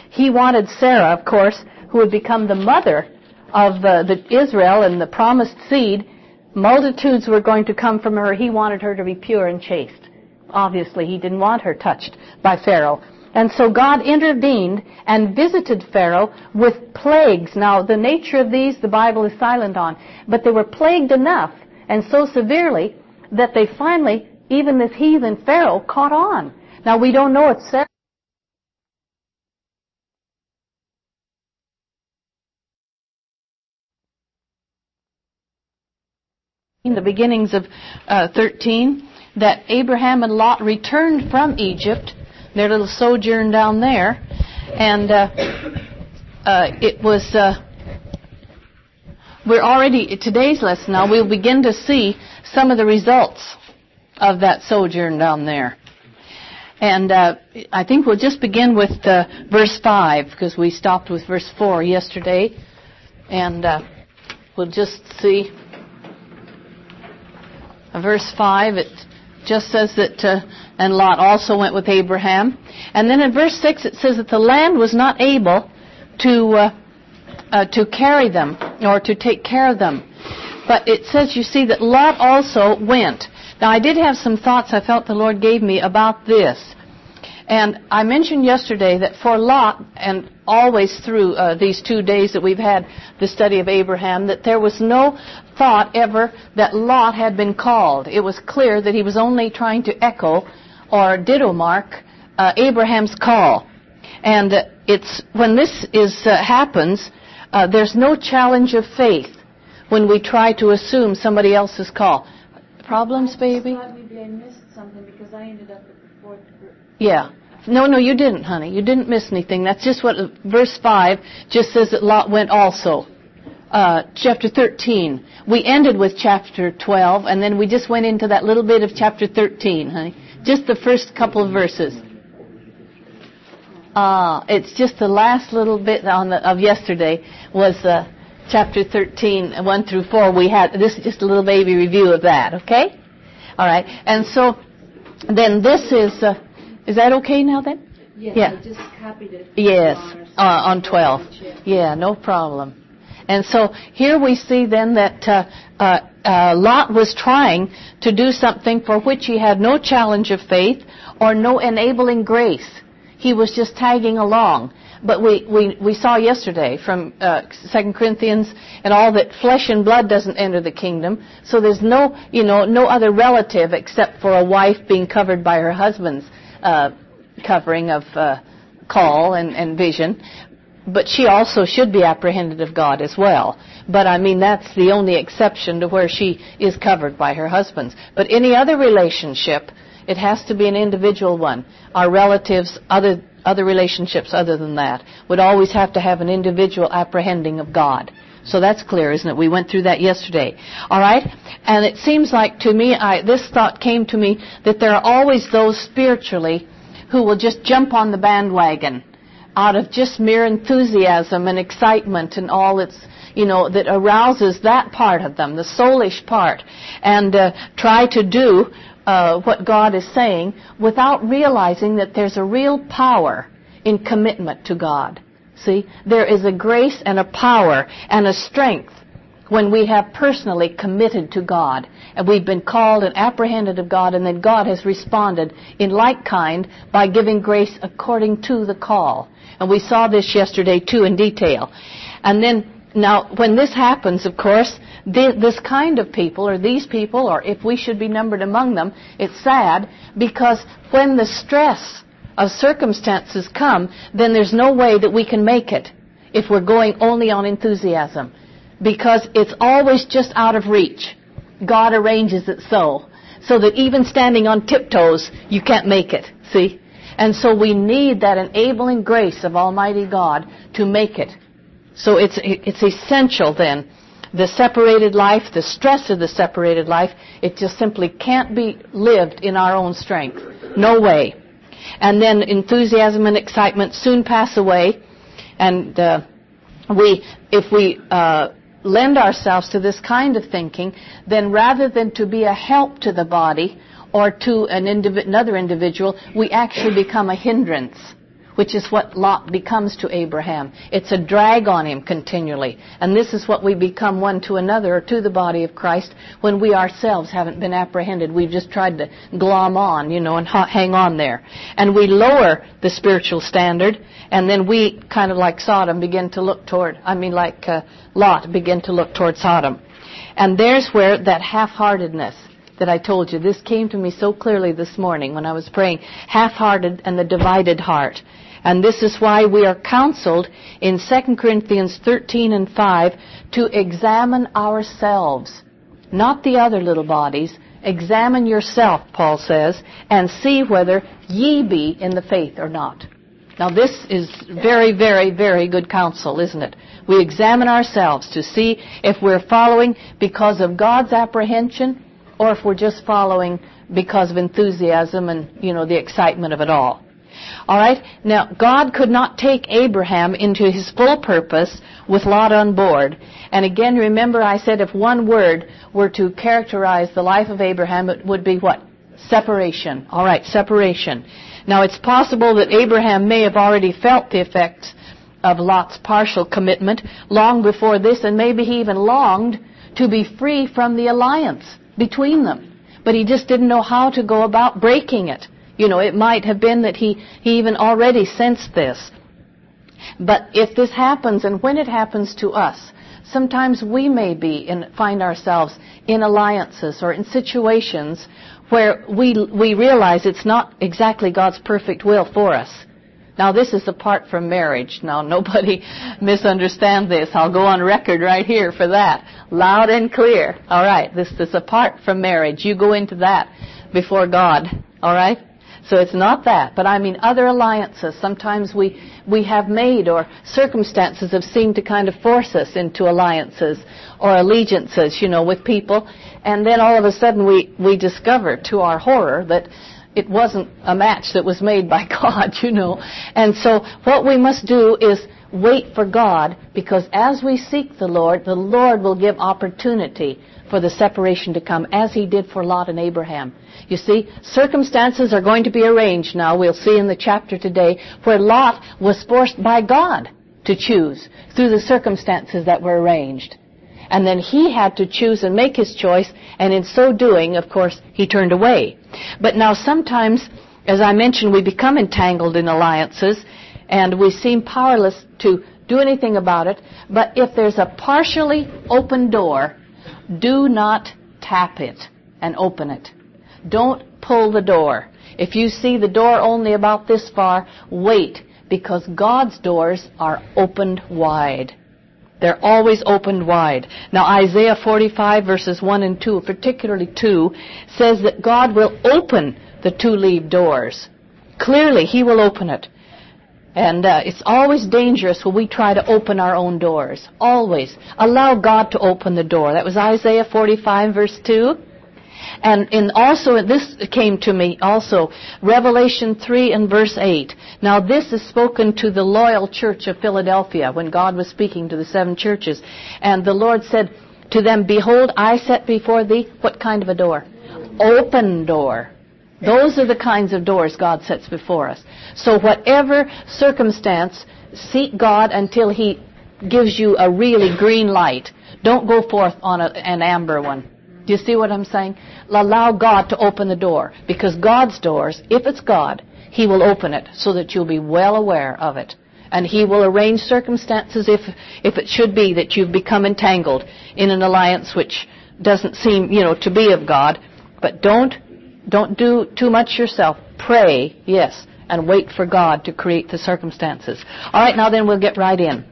he wanted Sarah, of course, who would become the mother of uh, the Israel and the promised seed. Multitudes were going to come from her. He wanted her to be pure and chaste. Obviously, he didn't want her touched by Pharaoh. And so God intervened and visited Pharaoh with plagues. Now, the nature of these, the Bible is silent on. But they were plagued enough and so severely that they finally, even this heathen Pharaoh, caught on. Now, we don't know it said. In the beginnings of uh, thirteen, that Abraham and Lot returned from Egypt, their little sojourn down there, and uh, uh, it was, uh, we're already, today's lesson now, we'll begin to see some of the results of that sojourn down there. And uh, I think we'll just begin with uh, verse five, because we stopped with verse four yesterday, and uh, we'll just see uh, verse five. It just says that, uh, and Lot also went with Abraham. And then in verse six it says that the land was not able to uh, uh, to carry them or to take care of them. But it says, you see, that Lot also went. Now, I did have some thoughts I felt the Lord gave me about this. And I mentioned yesterday that for Lot, and always through uh, these two days that we've had the study of Abraham, that there was no thought ever that Lot had been called. It was clear that he was only trying to echo or ditto mark uh, Abraham's call. And uh, it's when this is uh, happens, uh, there's no challenge of faith when we try to assume somebody else's call. Problems, baby? I thought maybe I missed something because I ended up at the fourth verse. Yeah. No, no, you didn't, honey. You didn't miss anything. That's just what verse five just says, that Lot went also. Uh, chapter thirteen. We ended with chapter twelve, and then we just went into that little bit of chapter thirteen, honey. Just the first couple of verses. Uh, it's just the last little bit on the, of yesterday was uh, chapter thirteen, one through four. We had, this is just a little baby review of that, okay? All right. And so then this is, uh, is that okay now then? Yes, yeah. I just copied it. Yes, uh, on twelve. Yeah, no problem. And so here we see then that uh, uh, uh, Lot was trying to do something for which he had no challenge of faith or no enabling grace. He was just tagging along. But we, we, we saw yesterday from uh, Second Corinthians and all that flesh and blood doesn't enter the kingdom. So there's no, you know, no other relative except for a wife being covered by her husband's uh, covering of uh, call and, and vision. But she also should be apprehended of God as well. But I mean, that's the only exception to where she is covered by her husband's. But any other relationship, it has to be an individual one. Our relatives, other other relationships other than that, would always have to have an individual apprehending of God. So that's clear, isn't it? We went through that yesterday. All right? And it seems like to me, I, this thought came to me, that there are always those spiritually who will just jump on the bandwagon out of just mere enthusiasm and excitement and all that's, you know, that arouses that part of them, the soulish part, and uh, try to do Uh, what God is saying without realizing that there's a real power in commitment to God. See, there is a grace and a power and a strength when we have personally committed to God, and we've been called and apprehended of God, and then God has responded in like kind by giving grace according to the call. And we saw this yesterday too in detail. And then now, when this happens, of course, this kind of people, or these people, or if we should be numbered among them, it's sad, because when the stress of circumstances come, then there's no way that we can make it if we're going only on enthusiasm, because it's always just out of reach. God arranges it so, so that even standing on tiptoes, you can't make it, see? And so we need that enabling grace of Almighty God to make it. So it's it's essential then. The separated life, the stress of the separated life, it just simply can't be lived in our own strength. No way. And then enthusiasm and excitement soon pass away. And uh, we, if we uh, lend ourselves to this kind of thinking, then rather than to be a help to the body or to an indiv- another individual, we actually become a hindrance. which is what Lot becomes to Abraham. It's a drag on him continually. And this is what we become one to another or to the body of Christ when we ourselves haven't been apprehended. We've just tried to glom on, you know, and ha- hang on there. And we lower the spiritual standard, and then we, kind of like Sodom, begin to look toward, I mean like uh, Lot, begin to look toward Sodom. And there's where that half-heartedness that I told you, this came to me so clearly this morning when I was praying, half-hearted and the divided heart. And this is why we are counseled in Second Corinthians thirteen and five to examine ourselves, not the other little bodies. Examine yourself, Paul says, and see whether ye be in the faith or not. Now this is very, very, very good counsel, isn't it? We examine ourselves to see if we're following because of God's apprehension or if we're just following because of enthusiasm and, you know, the excitement of it all. All right? Now, God could not take Abraham into his full purpose with Lot on board. And again, remember I said if one word were to characterize the life of Abraham, it would be what? Separation. All right, separation. Now, it's possible that Abraham may have already felt the effects of Lot's partial commitment long before this, and maybe he even longed to be free from the alliance between them. But he just didn't know how to go about breaking it. You know, it might have been that he, he even already sensed this. But if this happens, and when it happens to us, sometimes we may be in, find ourselves in alliances or in situations where we we realize it's not exactly God's perfect will for us. Now, this is apart from marriage. Now, nobody misunderstand this. I'll go on record right here for that. Loud and clear. All right, this is apart from marriage. You go into that before God. All right? So it's not that. But I mean other alliances. Sometimes we, we have made, or circumstances have seemed to kind of force us into alliances or allegiances, you know, with people. And then all of a sudden we, we discover to our horror that it wasn't a match that was made by God, you know. And so what we must do is wait for God, because as we seek the Lord, the Lord will give opportunity for the separation to come, as He did for Lot and Abraham. You see, circumstances are going to be arranged now. We'll see in the chapter today where Lot was forced by God to choose through the circumstances that were arranged. And then he had to choose and make his choice, and in so doing, of course, he turned away. But now sometimes, as I mentioned, we become entangled in alliances, and we seem powerless to do anything about it. But if there's a partially open door, do not tap it and open it. Don't pull the door. If you see the door only about this far, wait, because God's doors are opened wide. They're always opened wide. Now, Isaiah forty-five, verses one and two, particularly two, says that God will open the two-leaved doors. Clearly, He will open it. And uh, it's always dangerous when we try to open our own doors. Always. Allow God to open the door. That was Isaiah forty-five, verse two. And in also, this came to me also, Revelation three and verse eight. Now this is spoken to the loyal church of Philadelphia when God was speaking to the seven churches. And the Lord said to them, "Behold, I set before thee," what kind of a door? Open door. Those are the kinds of doors God sets before us. So whatever circumstance, seek God until He gives you a really green light. Don't go forth on a, an amber one. Do you see what I'm saying? Allow God to open the door. Because God's doors, if it's God, He will open it so that you'll be well aware of it. And He will arrange circumstances if if it should be that you've become entangled in an alliance which doesn't seem, you know, to be of God. But don't don't do too much yourself. Pray, yes, and wait for God to create the circumstances. All right, now then we'll get right in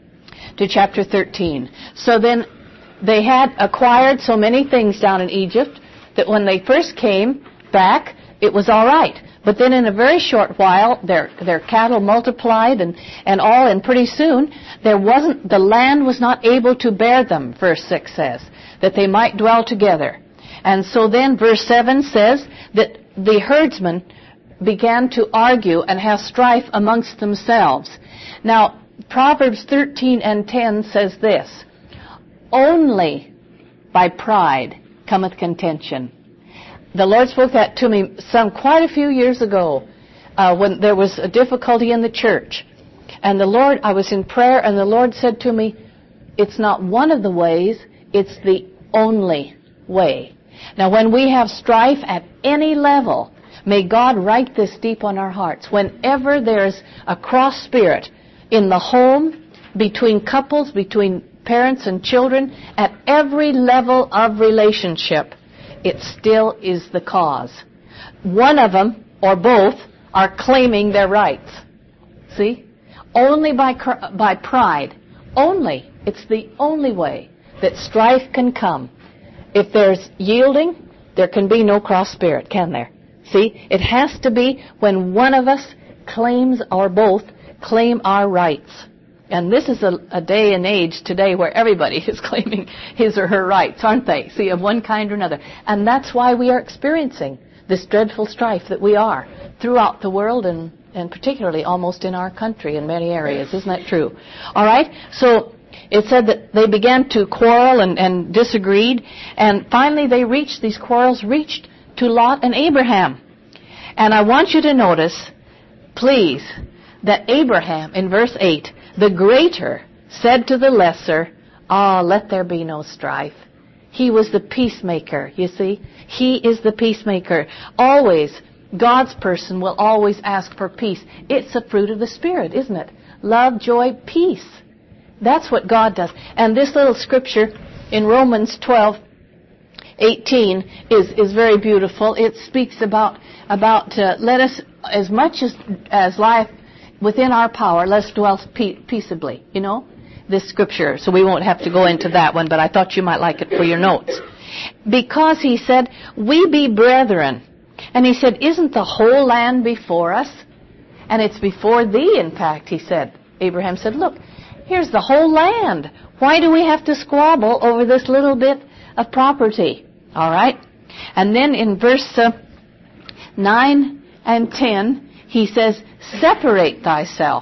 to chapter thirteen. So then they had acquired so many things down in Egypt that when they first came back, it was all right. But then in a very short while, their their cattle multiplied and, and all, and pretty soon there wasn't the land was not able to bear them, verse six says, that they might dwell together. And so then verse seven says that the herdsmen began to argue and have strife amongst themselves. Now, Proverbs thirteen and ten says this, "Only by pride cometh contention." The Lord spoke that to me some quite a few years ago. uh, when there was a difficulty in the church. And the Lord, I was in prayer, and the Lord said to me, it's not one of the ways, it's the only way. Now, when we have strife at any level, may God write this deep on our hearts. Whenever there's a cross spirit in the home, between couples, between parents and children, at every level of relationship, it still is the cause. One of them, or both, are claiming their rights. See? Only by by pride. Only. It's the only way that strife can come. If there's yielding, there can be no cross spirit, can there? See? It has to be when one of us claims, or both, claim our rights. And this is a, a day and age today where everybody is claiming his or her rights, aren't they? See, of one kind or another. And that's why we are experiencing this dreadful strife that we are throughout the world, and, and particularly almost in our country in many areas. Isn't that true? All right? So it said that they began to quarrel and, and disagreed, and finally they reached, these quarrels reached to Lot and Abraham. And I want you to notice, please, that Abraham, in verse eight, the greater said to the lesser, ah, let there be no strife. He was the peacemaker, you see. He is the peacemaker. Always, God's person will always ask for peace. It's a fruit of the Spirit, isn't it? Love, joy, peace. That's what God does. And this little scripture in Romans twelve eighteen is, is very beautiful. It speaks about, about uh, let us, as much as, as life within our power, let's dwell pe- peaceably, you know, this scripture. So we won't have to go into that one, but I thought you might like it for your notes. Because he said, we be brethren. And he said, isn't the whole land before us? And it's before thee, in fact, he said. Abraham said, look, here's the whole land. Why do we have to squabble over this little bit of property? All right? And then in verse uh, nine and ten, he says, separate thyself.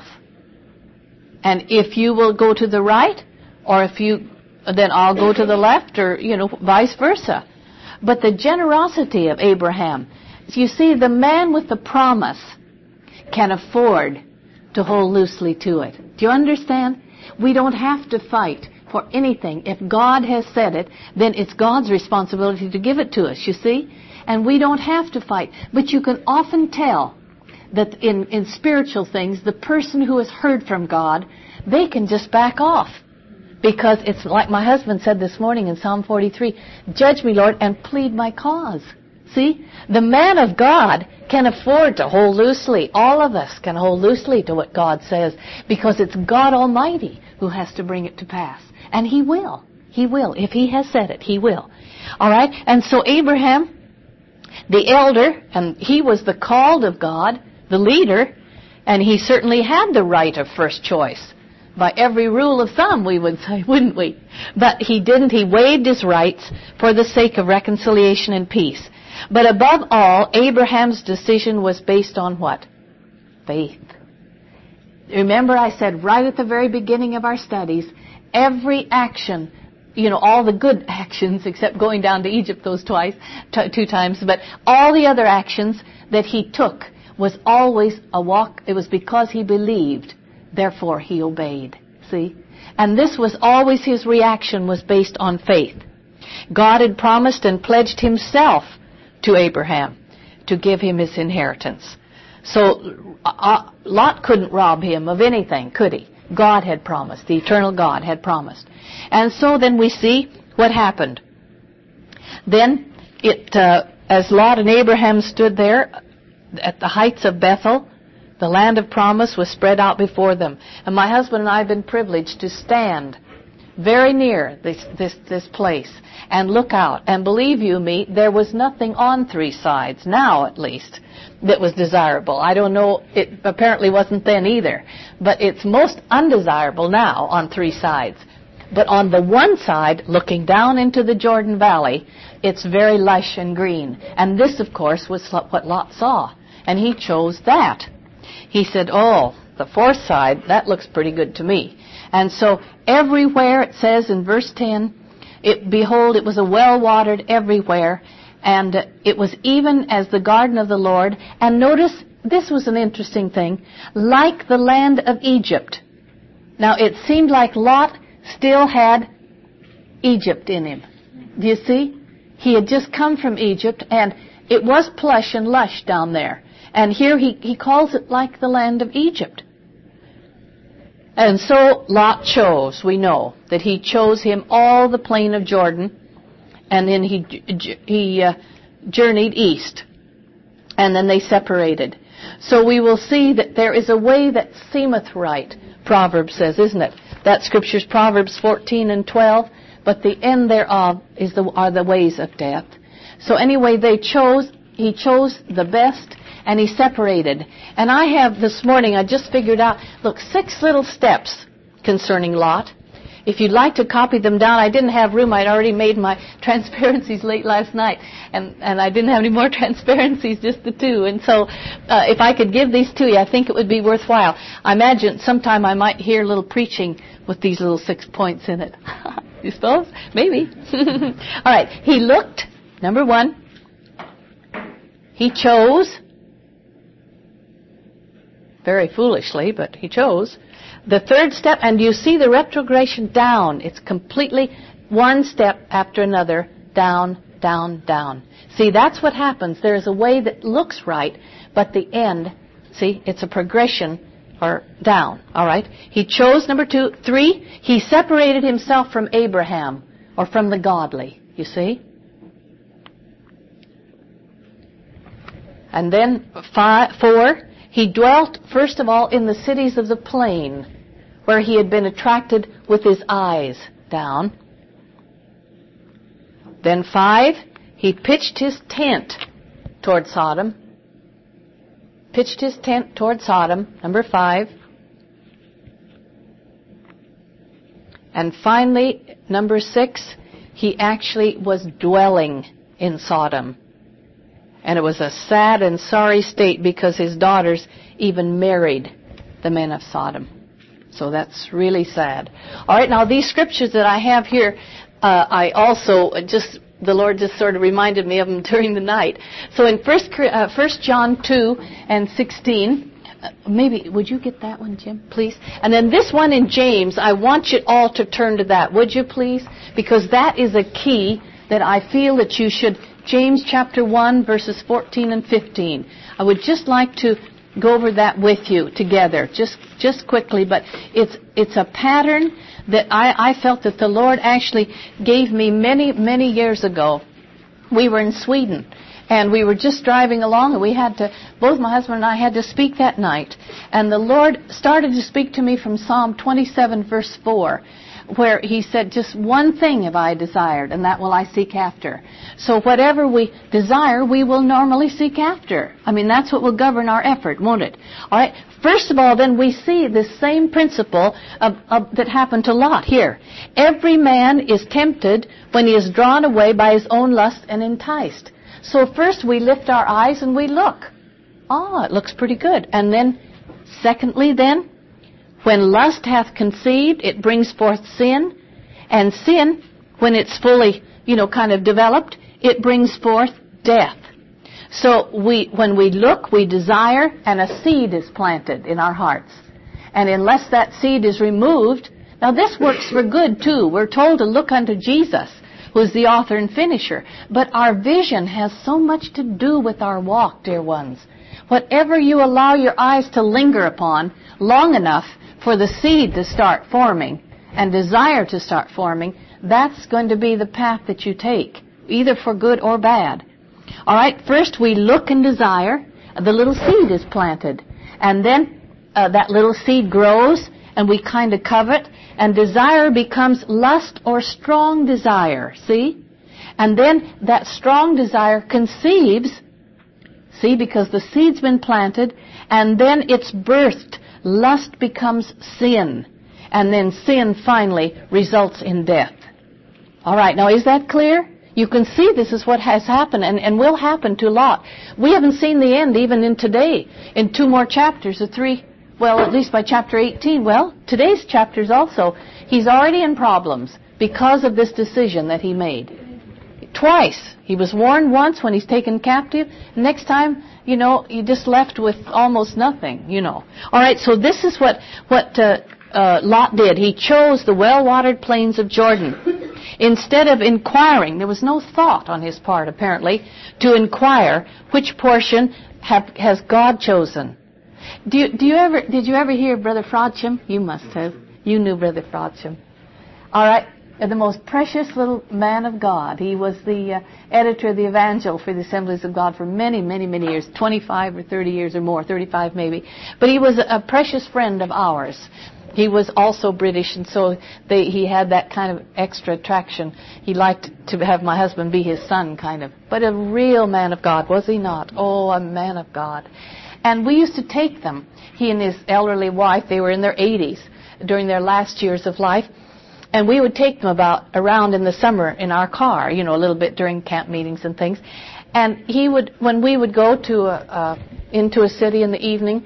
And if you will go to the right, or if you, then I'll go to the left, or, you know, vice versa. But the generosity of Abraham, you see, the man with the promise can afford to hold loosely to it. Do you understand? We don't have to fight for anything. If God has said it, then it's God's responsibility to give it to us, you see? And we don't have to fight. But you can often tell that in, in spiritual things, the person who has heard from God, they can just back off. Because it's like my husband said this morning in Psalm forty-three, judge me, Lord, and plead my cause. See? The man of God can afford to hold loosely. All of us can hold loosely to what God says, because it's God Almighty who has to bring it to pass. And He will. He will. If He has said it, He will. All right? And so Abraham, the elder, and he was the called of God, the leader, and he certainly had the right of first choice. By every rule of thumb, we would say, wouldn't we? But he didn't. He waived his rights for the sake of reconciliation and peace. But above all, Abraham's decision was based on what? Faith. Remember, I said right at the very beginning of our studies, every action, you know, all the good actions, except going down to Egypt those twice, t- two times, but all the other actions that he took was always a walk. It was because he believed, therefore he obeyed. See? And this was always his reaction, was based on faith. God had promised and pledged Himself to Abraham to give him his inheritance. So uh, Lot couldn't rob him of anything, could he? God had promised. The eternal God had promised. And so then we see what happened. Then, it, uh, as Lot and Abraham stood there at the heights of Bethel, the land of promise was spread out before them. And my husband and I have been privileged to stand very near this, this, this place and look out. And believe you me, there was nothing on three sides, now at least, that was desirable. I don't know, it apparently wasn't then either. But it's most undesirable now on three sides. But on the one side, looking down into the Jordan Valley, it's very lush and green. And this, of course, was what Lot saw. And he chose that. He said, oh, the fourth side, that looks pretty good to me. And so everywhere, it says in verse ten, it, behold, it was a well-watered everywhere, and it was even as the garden of the Lord. And notice, this was an interesting thing, like the land of Egypt. Now, it seemed like Lot still had Egypt in him. Do you see? He had just come from Egypt, and it was plush and lush down there. And here he, he calls it like the land of Egypt. And so Lot chose, we know, that he chose him all the plain of Jordan, and then he he uh, journeyed east, and then they separated. So we will see that there is a way that seemeth right, Proverbs says, isn't it? That scripture's Proverbs fourteen and twelve, but the end thereof is the, are the ways of death. So anyway, they chose, he chose the best, and he separated. And I have this morning, I just figured out, look, six little steps concerning Lot. If you'd like to copy them down, I didn't have room. I'd already made my transparencies late last night, and, and I didn't have any more transparencies, just the two. And so uh, if I could give these to you, I think it would be worthwhile. I imagine sometime I might hear a little preaching with these little six points in it. You suppose? Maybe. All right. He looked, number one. He chose. Very foolishly, but he chose. The third step, and you see the retrogression down. It's completely one step after another, down, down, down. See, that's what happens. There's a way that looks right, but the end, see, it's a progression or down, all right? He chose, number two. Three, he separated himself from Abraham, or from the godly, you see? And then five, four, he dwelt, first of all, in the cities of the plain, where he had been attracted with his eyes down. Then five, he pitched his tent toward Sodom. Pitched his tent toward Sodom, number five. And finally, number six, he actually was dwelling in Sodom. And it was a sad and sorry state because his daughters even married the men of Sodom. So that's really sad. All right, now these scriptures that I have here, uh, I also just, the Lord just sort of reminded me of them during the night. So in First, uh, First John two and sixteen, uh, maybe, would you get that one, Jim, please? And then this one in James, I want you all to turn to that, would you please? Because that is a key that I feel that you should, James chapter one, verses fourteen and fifteen. I would just like to go over that with you together, just just quickly, but it's it's a pattern that I, I felt that the Lord actually gave me many, many years ago. We were in Sweden, and we were just driving along, and we had to, both my husband and I had to speak that night. And the Lord started to speak to me from Psalm twenty-seven, verse four, where he said, just one thing have I desired, and that will I seek after. So whatever we desire, we will normally seek after. I mean, that's what will govern our effort, won't it? All right. First of all, then, we see this same principle of, of, that happened to Lot here. Every man is tempted when he is drawn away by his own lust and enticed. So first we lift our eyes and we look. Ah, it looks pretty good. And then, secondly, then, when lust hath conceived, it brings forth sin. And sin, when it's fully, you know, kind of developed, it brings forth death. So we, when we look, we desire, and a seed is planted in our hearts. And unless that seed is removed, now this works for good too. We're told to look unto Jesus, who is the author and finisher. But our vision has so much to do with our walk, dear ones. Whatever you allow your eyes to linger upon long enough for the seed to start forming and desire to start forming, that's going to be the path that you take, either for good or bad. All right, first we look and desire. The little seed is planted. And then uh, that little seed grows, and we kind of covet, and desire becomes lust or strong desire, see? And then that strong desire conceives, see, because the seed's been planted, and then it's birthed. Lust becomes sin, and then sin finally results in death. All right, now is that clear? You can see this is what has happened and, and will happen to Lot. We haven't seen the end even in today, in two more chapters, or three, well, at least by chapter eighteen. Well, today's chapters also, he's already in problems because of this decision that he made. twice. He was warned once when he's taken captive. Next time, you know, he just left with almost nothing, you know. All right, so this is what, what uh, uh, Lot did. He chose the well-watered plains of Jordan. Instead of inquiring, there was no thought on his part, apparently, to inquire which portion have, has God chosen. Do you, do you ever, did you ever hear Brother Frodsham? You must have. You knew Brother Frodsham. All right. The most precious little man of God. He was the uh, editor of the Evangel for the Assemblies of God for many, many, many years, twenty-five or thirty years or more, thirty-five maybe. But he was a precious friend of ours. He was also British, and so they, he had that kind of extra attraction. He liked to have my husband be his son, kind of. But a real man of God, was he not? Oh, a man of God. And we used to take them, he and his elderly wife, they were in their eighties, during their last years of life. And we would take them about around in the summer in our car, you know, a little bit during camp meetings and things. And he would, when we would go to a, uh, into a city in the evening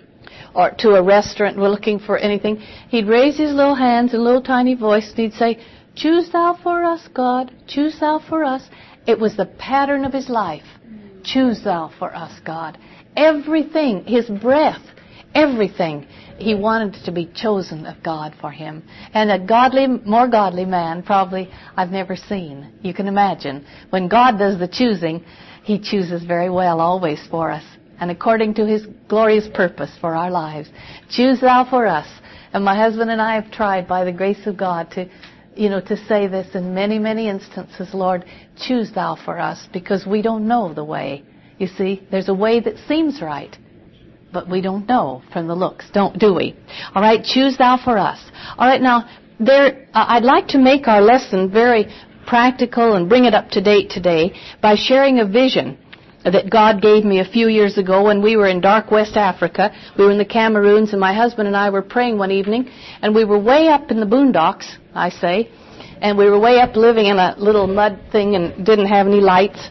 or to a restaurant, we're looking for anything, he'd raise his little hands in a little tiny voice and he'd say, "Choose thou for us, God, choose thou for us." It was the pattern of his life. Choose thou for us, God. Everything, his breath, everything. He wanted to be chosen of God for him. And a godly, more godly man probably I've never seen. You can imagine. When God does the choosing, he chooses very well always for us. And according to his glorious purpose for our lives. Choose thou for us. And my husband and I have tried by the grace of God to, you know, to say this in many, many instances. Lord, choose thou for us, because we don't know the way. You see, there's a way that seems right, but we don't know from the looks, don't do we? All right, choose thou for us. All right, now, there, uh, I'd like to make our lesson very practical and bring it up to date today by sharing a vision that God gave me a few years ago when we were in dark West Africa. We were in the Cameroons, and my husband and I were praying one evening, and we were way up in the boondocks, I say, and we were way up living in a little mud thing and didn't have any lights.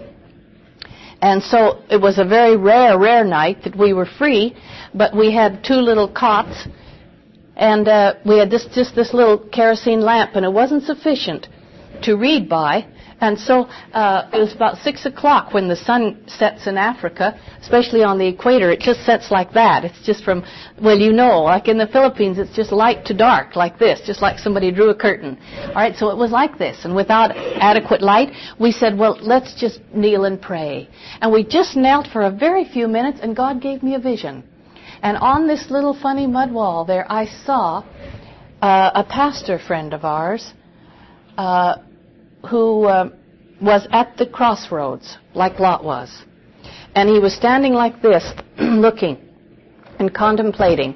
And so it was a very rare, rare night that we were free, but we had two little cots, and uh, we had this, just this little kerosene lamp, and it wasn't sufficient to read by. And so uh, it was about six o'clock when the sun sets in Africa, especially on the equator. It just sets like that. It's just from, well, you know, like in the Philippines, it's just light to dark like this, just like somebody drew a curtain. All right, so it was like this. And without adequate light, we said, well, let's just kneel and pray. And we just knelt for a very few minutes, and God gave me a vision. And on this little funny mud wall there, I saw uh, a pastor friend of ours, uh, who uh, was at the crossroads, like Lot was. And he was standing like this, looking and contemplating.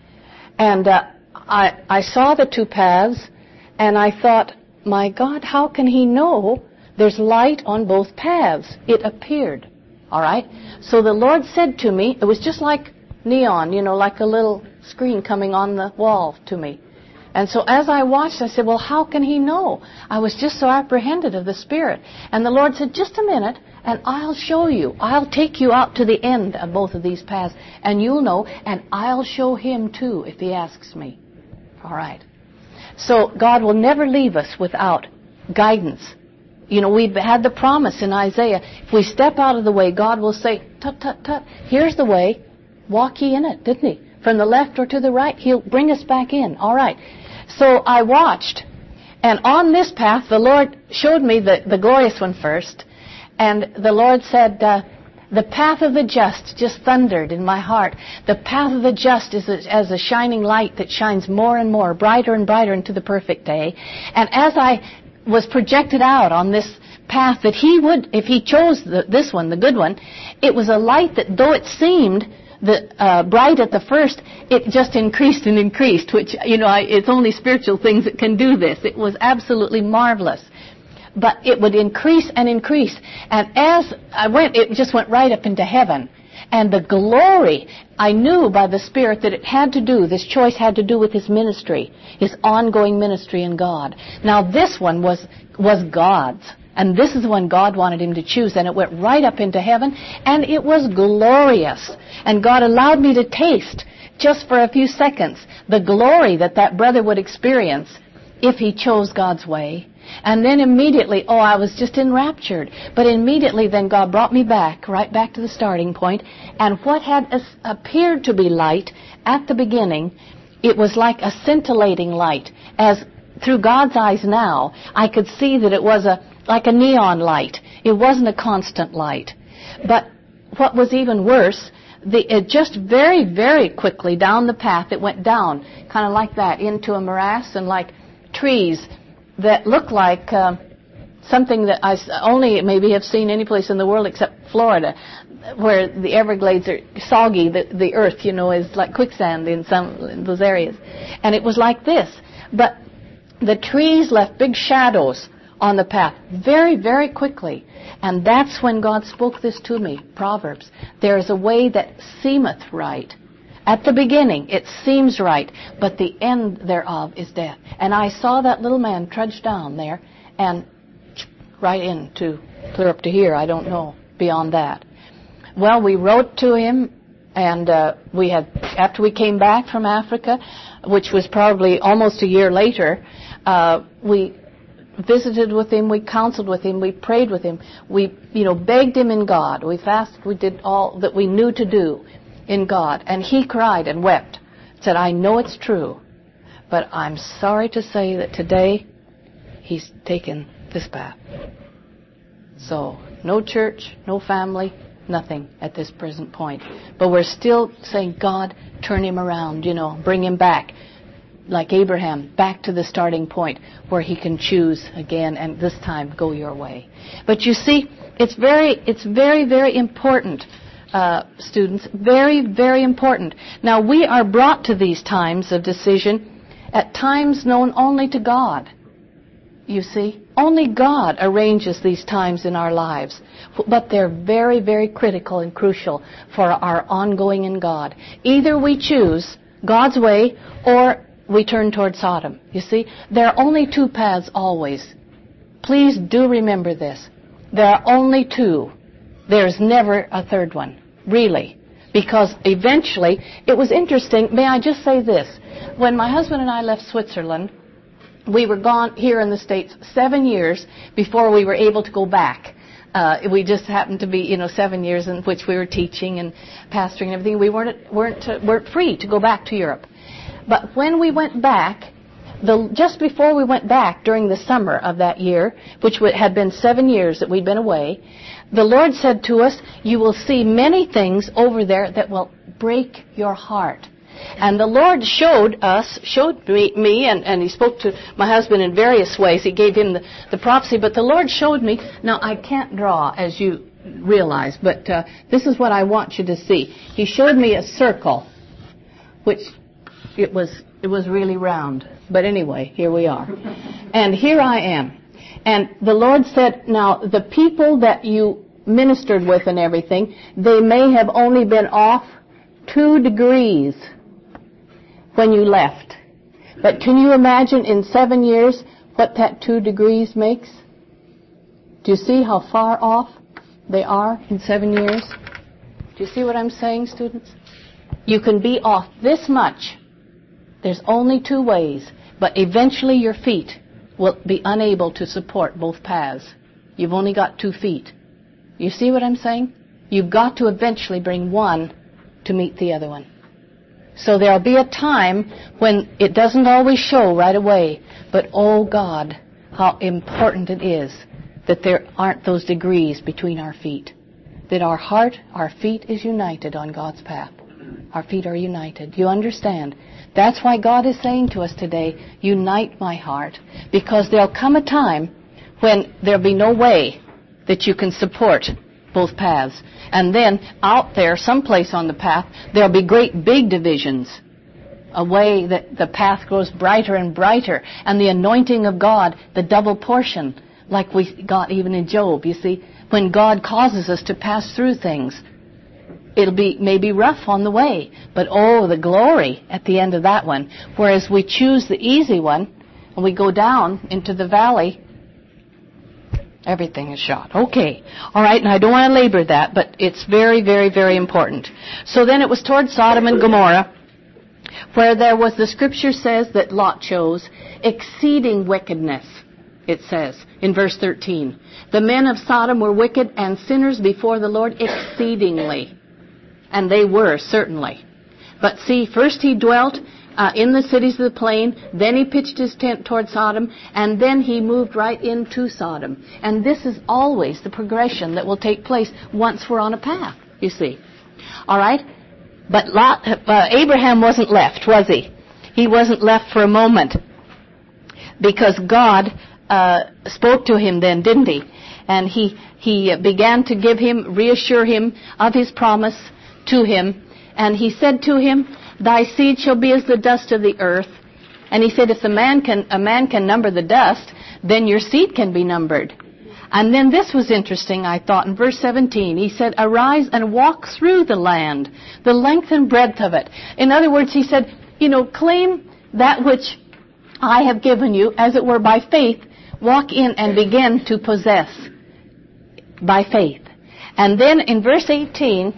And uh, I, I saw the two paths, and I thought, my God, how can he know there's light on both paths? It appeared. All right? So the Lord said to me, it was just like neon, you know, like a little screen coming on the wall to me. And so as I watched, I said, well, how can he know? I was just so apprehended of the Spirit. And the Lord said, just a minute, and I'll show you. I'll take you out to the end of both of these paths, and you'll know, and I'll show him too if he asks me. All right. So God will never leave us without guidance. You know, we've had the promise in Isaiah. If we step out of the way, God will say, tut, tut, tut, here's the way. Walk ye in it, didn't he? From the left or to the right, he'll bring us back in. All right. So I watched, and on this path, the Lord showed me the, the glorious one first, and the Lord said, uh, the path of the just just thundered in my heart. The path of the just is a, as a shining light that shines more and more, brighter and brighter into the perfect day. And as I was projected out on this path that he would, if he chose the, this one, the good one, it was a light that though it seemed the uh, bright at the first, it just increased and increased, which, you know, I, it's only spiritual things that can do this. It was absolutely marvelous. But it would increase and increase. And as I went, it just went right up into heaven. And the glory, I knew by the Spirit that it had to do, this choice had to do with his ministry, his ongoing ministry in God. Now this one was was God's. And this is the one God wanted him to choose. And it went right up into heaven. And it was glorious. And God allowed me to taste, just for a few seconds, the glory that that brother would experience if he chose God's way. And then immediately, oh, I was just enraptured. But immediately then God brought me back, right back to the starting point. And what had as- appeared to be light at the beginning, it was like a scintillating light. As through God's eyes now, I could see that it was a like a neon light. It wasn't a constant light. But what was even worse, the, it just very, very quickly down the path, it went down, kind of like that, into a morass and like trees that look like uh, something that I only maybe have seen any place in the world except Florida, where the Everglades are soggy. The, the earth, you know, is like quicksand in some in those areas. And it was like this. But the trees left big shadows on the path very, very quickly. And that's when God spoke this to me, Proverbs. There is a way that seemeth right. At the beginning, it seems right, but the end thereof is death. And I saw that little man trudge down there and right into, clear up to here, I don't know, beyond that. Well, we wrote to him, and uh, we had, after we came back from Africa, which was probably almost a year later, uh, we visited with him, we counseled with him, we prayed with him, we, you know, begged him in God, we fasted, we did all that we knew to do in God. And he cried and wept, said, I know it's true, but I'm sorry to say that today he's taken this path. So, no church, no family, nothing at this present point. But we're still saying, God, turn him around, you know, bring him back, like Abraham, back to the starting point where he can choose again and this time go your way. But you see, it's very, it's very, very important, uh, students, very, very important. Now, we are brought to these times of decision at times known only to God. You see, only God arranges these times in our lives, but they're very, very critical and crucial for our ongoing in God. Either we choose God's way or we turn toward Sodom. You see, there are only two paths always. Please do remember this. There are only two. There's never a third one, really. Because eventually, it was interesting, may I just say this, when my husband and I left Switzerland, we were gone here in the States seven years before we were able to go back. Uh, we just happened to be, you know, seven years in which we were teaching and pastoring and everything. We weren't weren't uh, weren't free to go back to Europe. But when we went back, the, just before we went back during the summer of that year, which had been seven years that we'd been away, the Lord said to us, you will see many things over there that will break your heart. And the Lord showed us, showed me, me and, and He spoke to my husband in various ways. He gave him the, the prophecy, but the Lord showed me, now I can't draw as you realize, but uh, this is what I want you to see. He showed me a circle, which it was it was really round. But anyway, here we are. And here I am. And the Lord said, now the people that you ministered with and everything, they may have only been off two degrees when you left. But can you imagine in seven years what that two degrees makes? Do you see how far off they are in seven years? Do you see what I'm saying, students? You can be off this much. There's only two ways, but eventually your feet will be unable to support both paths. You've only got two feet. You see what I'm saying? You've got to eventually bring one to meet the other one. So there'll be a time when it doesn't always show right away, but oh God, how important it is that there aren't those degrees between our feet. That our heart, our feet is united on God's path. Our feet are united. You understand? That's why God is saying to us today, unite my heart. Because there'll come a time when there'll be no way that you can support both paths. And then out there, someplace on the path, there'll be great big divisions. A way that the path grows brighter and brighter. And the anointing of God, the double portion, like we got even in Job, you see. When God causes us to pass through things, it'll be maybe rough on the way, but oh, the glory at the end of that one. Whereas we choose the easy one, and we go down into the valley, everything is shot. Okay. All right, and I don't want to labor that, but it's very, very, very important. So then it was toward Sodom and Gomorrah, where there was, the Scripture says that Lot chose exceeding wickedness. it says in verse thirteen. The men of Sodom were wicked and sinners before the Lord exceedingly. And they were, certainly. But see, first he dwelt uh, in the cities of the plain, then he pitched his tent toward Sodom, and then he moved right into Sodom. And this is always the progression that will take place once we're on a path, you see. All right? But Lot, uh, Abraham wasn't left, was he? He wasn't left for a moment. Because God uh, spoke to him then, didn't he? And he, he began to give him, reassure him of his promise to him. And he said to him, thy seed shall be as the dust of the earth. And he said, if the man can, a man can number the dust, then your seed can be numbered. And then this was interesting, I thought, in verse seventeen. He said, arise and walk through the land, the length and breadth of it. In other words, he said, you know, claim that which I have given you, as it were, by faith. Walk in and begin to possess by faith. And then in verse eighteen,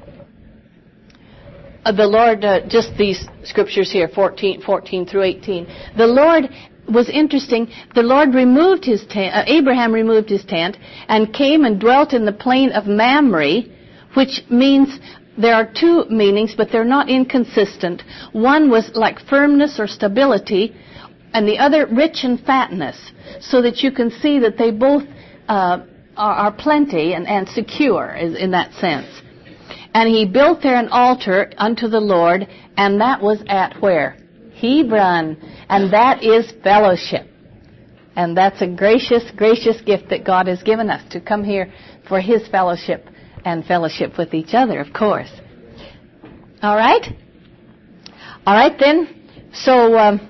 uh, the Lord, uh, just these scriptures here, fourteen, fourteen through eighteen, the Lord was interesting. The Lord removed his tent, uh, Abraham removed his tent and came and dwelt in the plain of Mamre, which means, there are two meanings, but they're not inconsistent. One was like firmness or stability, and the other rich in fatness, so that you can see that they both uh, are, are plenty and, and secure in that sense. And he built there an altar unto the Lord, and that was at where? Hebron, and that is fellowship. And that's a gracious, gracious gift that God has given us, to come here for his fellowship and fellowship with each other, of course. All right? All right, then. So, um,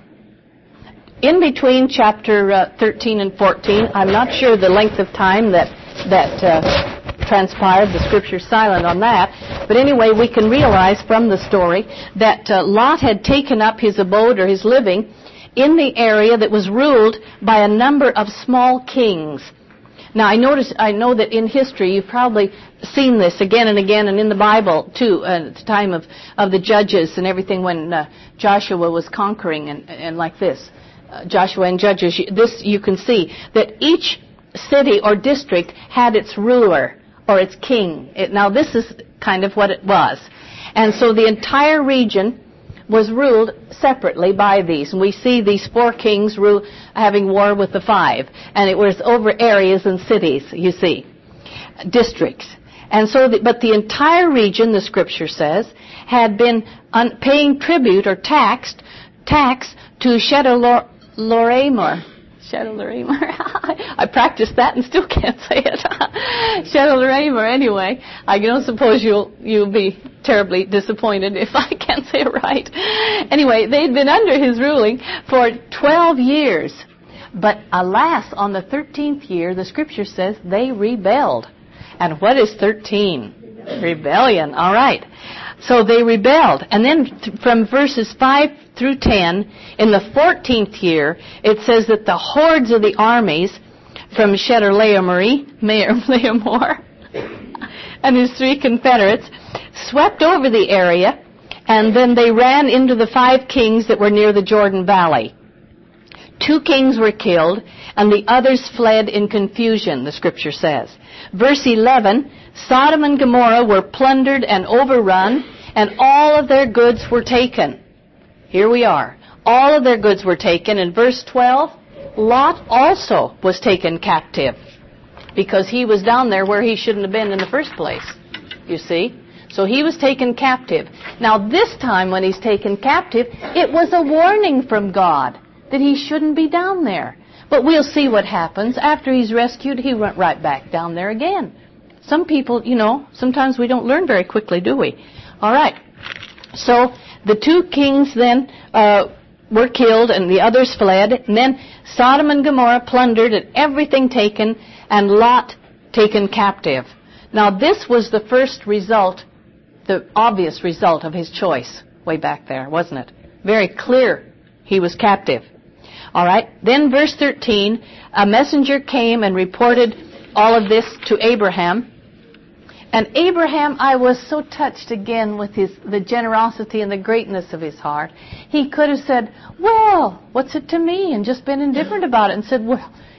in between chapter uh, thirteen and fourteen, I'm not sure the length of time that that uh, transpired. The Scripture's silent on that. But anyway, we can realize from the story that uh, Lot had taken up his abode or his living in the area that was ruled by a number of small kings. Now, I notice, I know that in history you've probably seen this again and again, and in the Bible too, uh, at the time of, of the Judges and everything, when uh, Joshua was conquering and, and like this. Uh, Joshua and Judges, this you can see, that each city or district had its ruler or its king. It, now, this is kind of what it was. And so the entire region was ruled separately by these. And we see these four kings rule, having war with the five. And it was over areas and cities, you see, districts. And so, the, but the entire region, the Scripture says, had been un, paying tribute or taxed, tax to Chedorlaomer. Chedorlaomer. I practiced that and still can't say it. Chedorlaomer, anyway. I don't suppose you'll you'll be terribly disappointed if I can't say it right. Anyway, they'd been under his ruling for twelve years. But alas, on the thirteenth year, the Scripture says they rebelled. And what is thirteen? Rebellion. All right. So they rebelled. And then th- from verses five through ten, in the fourteenth year, it says that the hordes of the armies from Chedorlaomer and his three confederates swept over the area, and then they ran into the five kings that were near the Jordan Valley. Two kings were killed, and the others fled in confusion, the Scripture says. Verse eleven, Sodom and Gomorrah were plundered and overrun, and all of their goods were taken. Here we are. All of their goods were taken. In verse twelve, Lot also was taken captive, because he was down there where he shouldn't have been in the first place, you see. So he was taken captive. Now this time when he's taken captive, it was a warning from God that he shouldn't be down there. But we'll see what happens. After he's rescued, he went right back down there again. Some people, you know, sometimes we don't learn very quickly, do we? All right. So the two kings then uh, were killed and the others fled. And then Sodom and Gomorrah plundered and everything taken, and Lot taken captive. Now this was the first result, the obvious result of his choice way back there, wasn't it? Very clear he was captive. All right. Then verse thirteen, a messenger came and reported all of this to Abraham. And Abraham, I was so touched again with his the generosity and the greatness of his heart. He could have said, well, what's it to me? And just been indifferent about it and said, well,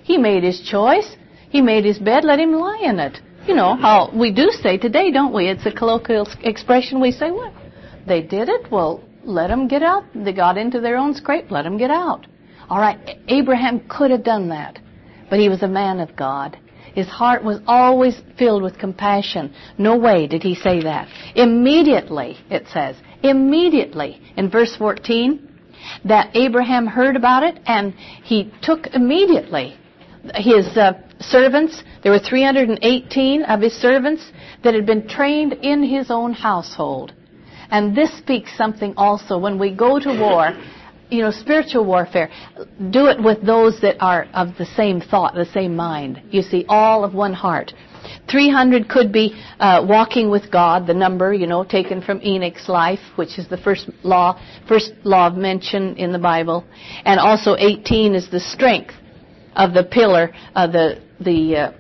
He made his choice. He made his bed. Let him lie in it. You know how we do say today, don't we? It's a colloquial expression. We say, what? They did it? Well, let them get out. They got into their own scrape. Let them get out. All right, Abraham could have done that, but he was a man of God. His heart was always filled with compassion. No way did he say that. Immediately, it says, immediately, in verse fourteen, that Abraham heard about it, and he took immediately his uh, servants. There were three hundred eighteen of his servants that had been trained in his own household. And this speaks something also when we go to war. You know, spiritual warfare, do it with those that are of the same thought, the same mind. You see, all of one heart. three hundred could be uh, walking with God, the number, you know, taken from Enoch's life, which is the first law, first law of mention in the Bible. And also eighteen is the strength of the pillar, uh, the, the, uh,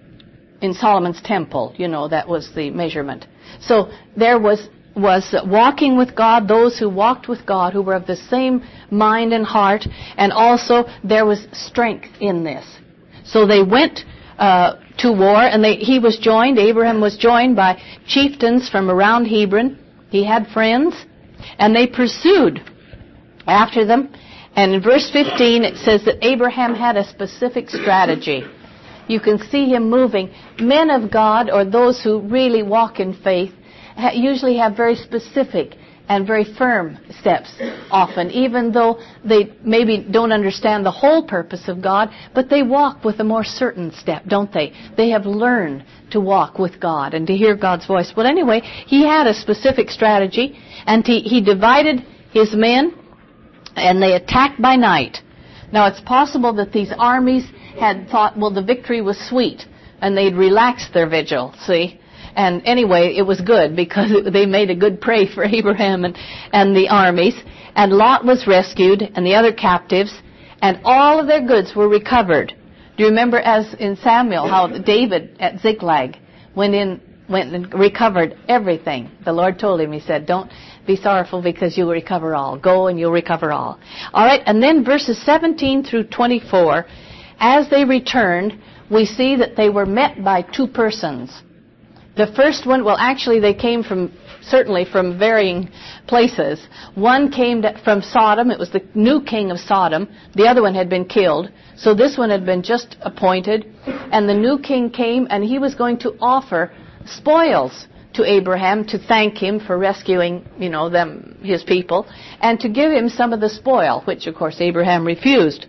in Solomon's temple, you know, that was the measurement. So there was was walking with God, those who walked with God, who were of the same mind and heart, and also there was strength in this. So they went uh, to war, and they, he was joined, Abraham was joined by chieftains from around Hebron. He had friends, and they pursued after them. And in verse fifteen it says that Abraham had a specific strategy. You can see him moving. Men of God, or those who really walk in faith, usually have very specific and very firm steps often, even though they maybe don't understand the whole purpose of God, but they walk with a more certain step, don't they? They have learned to walk with God and to hear God's voice. Well, anyway, he had a specific strategy, and he, he divided his men, and they attacked by night. Now, it's possible that these armies had thought, well, the victory was sweet, and they'd relaxed their vigil, see? And anyway, it was good because they made a good prey for Abraham and, and the armies. And Lot was rescued and the other captives, and all of their goods were recovered. Do you remember, as in Samuel, how David at Ziklag went in, went and recovered everything? The Lord told him, he said, don't be sorrowful because you'll recover all. Go and you'll recover all. All right, and then verses seventeen through twenty-four, as they returned, we see that they were met by two persons. The first one, well, actually they came from, certainly from varying places. One came from Sodom. It was the new king of Sodom. The other one had been killed. So this one had been just appointed. And the new king came, and he was going to offer spoils to Abraham to thank him for rescuing, you know, them, his people, and to give him some of the spoil, which, of course, Abraham refused.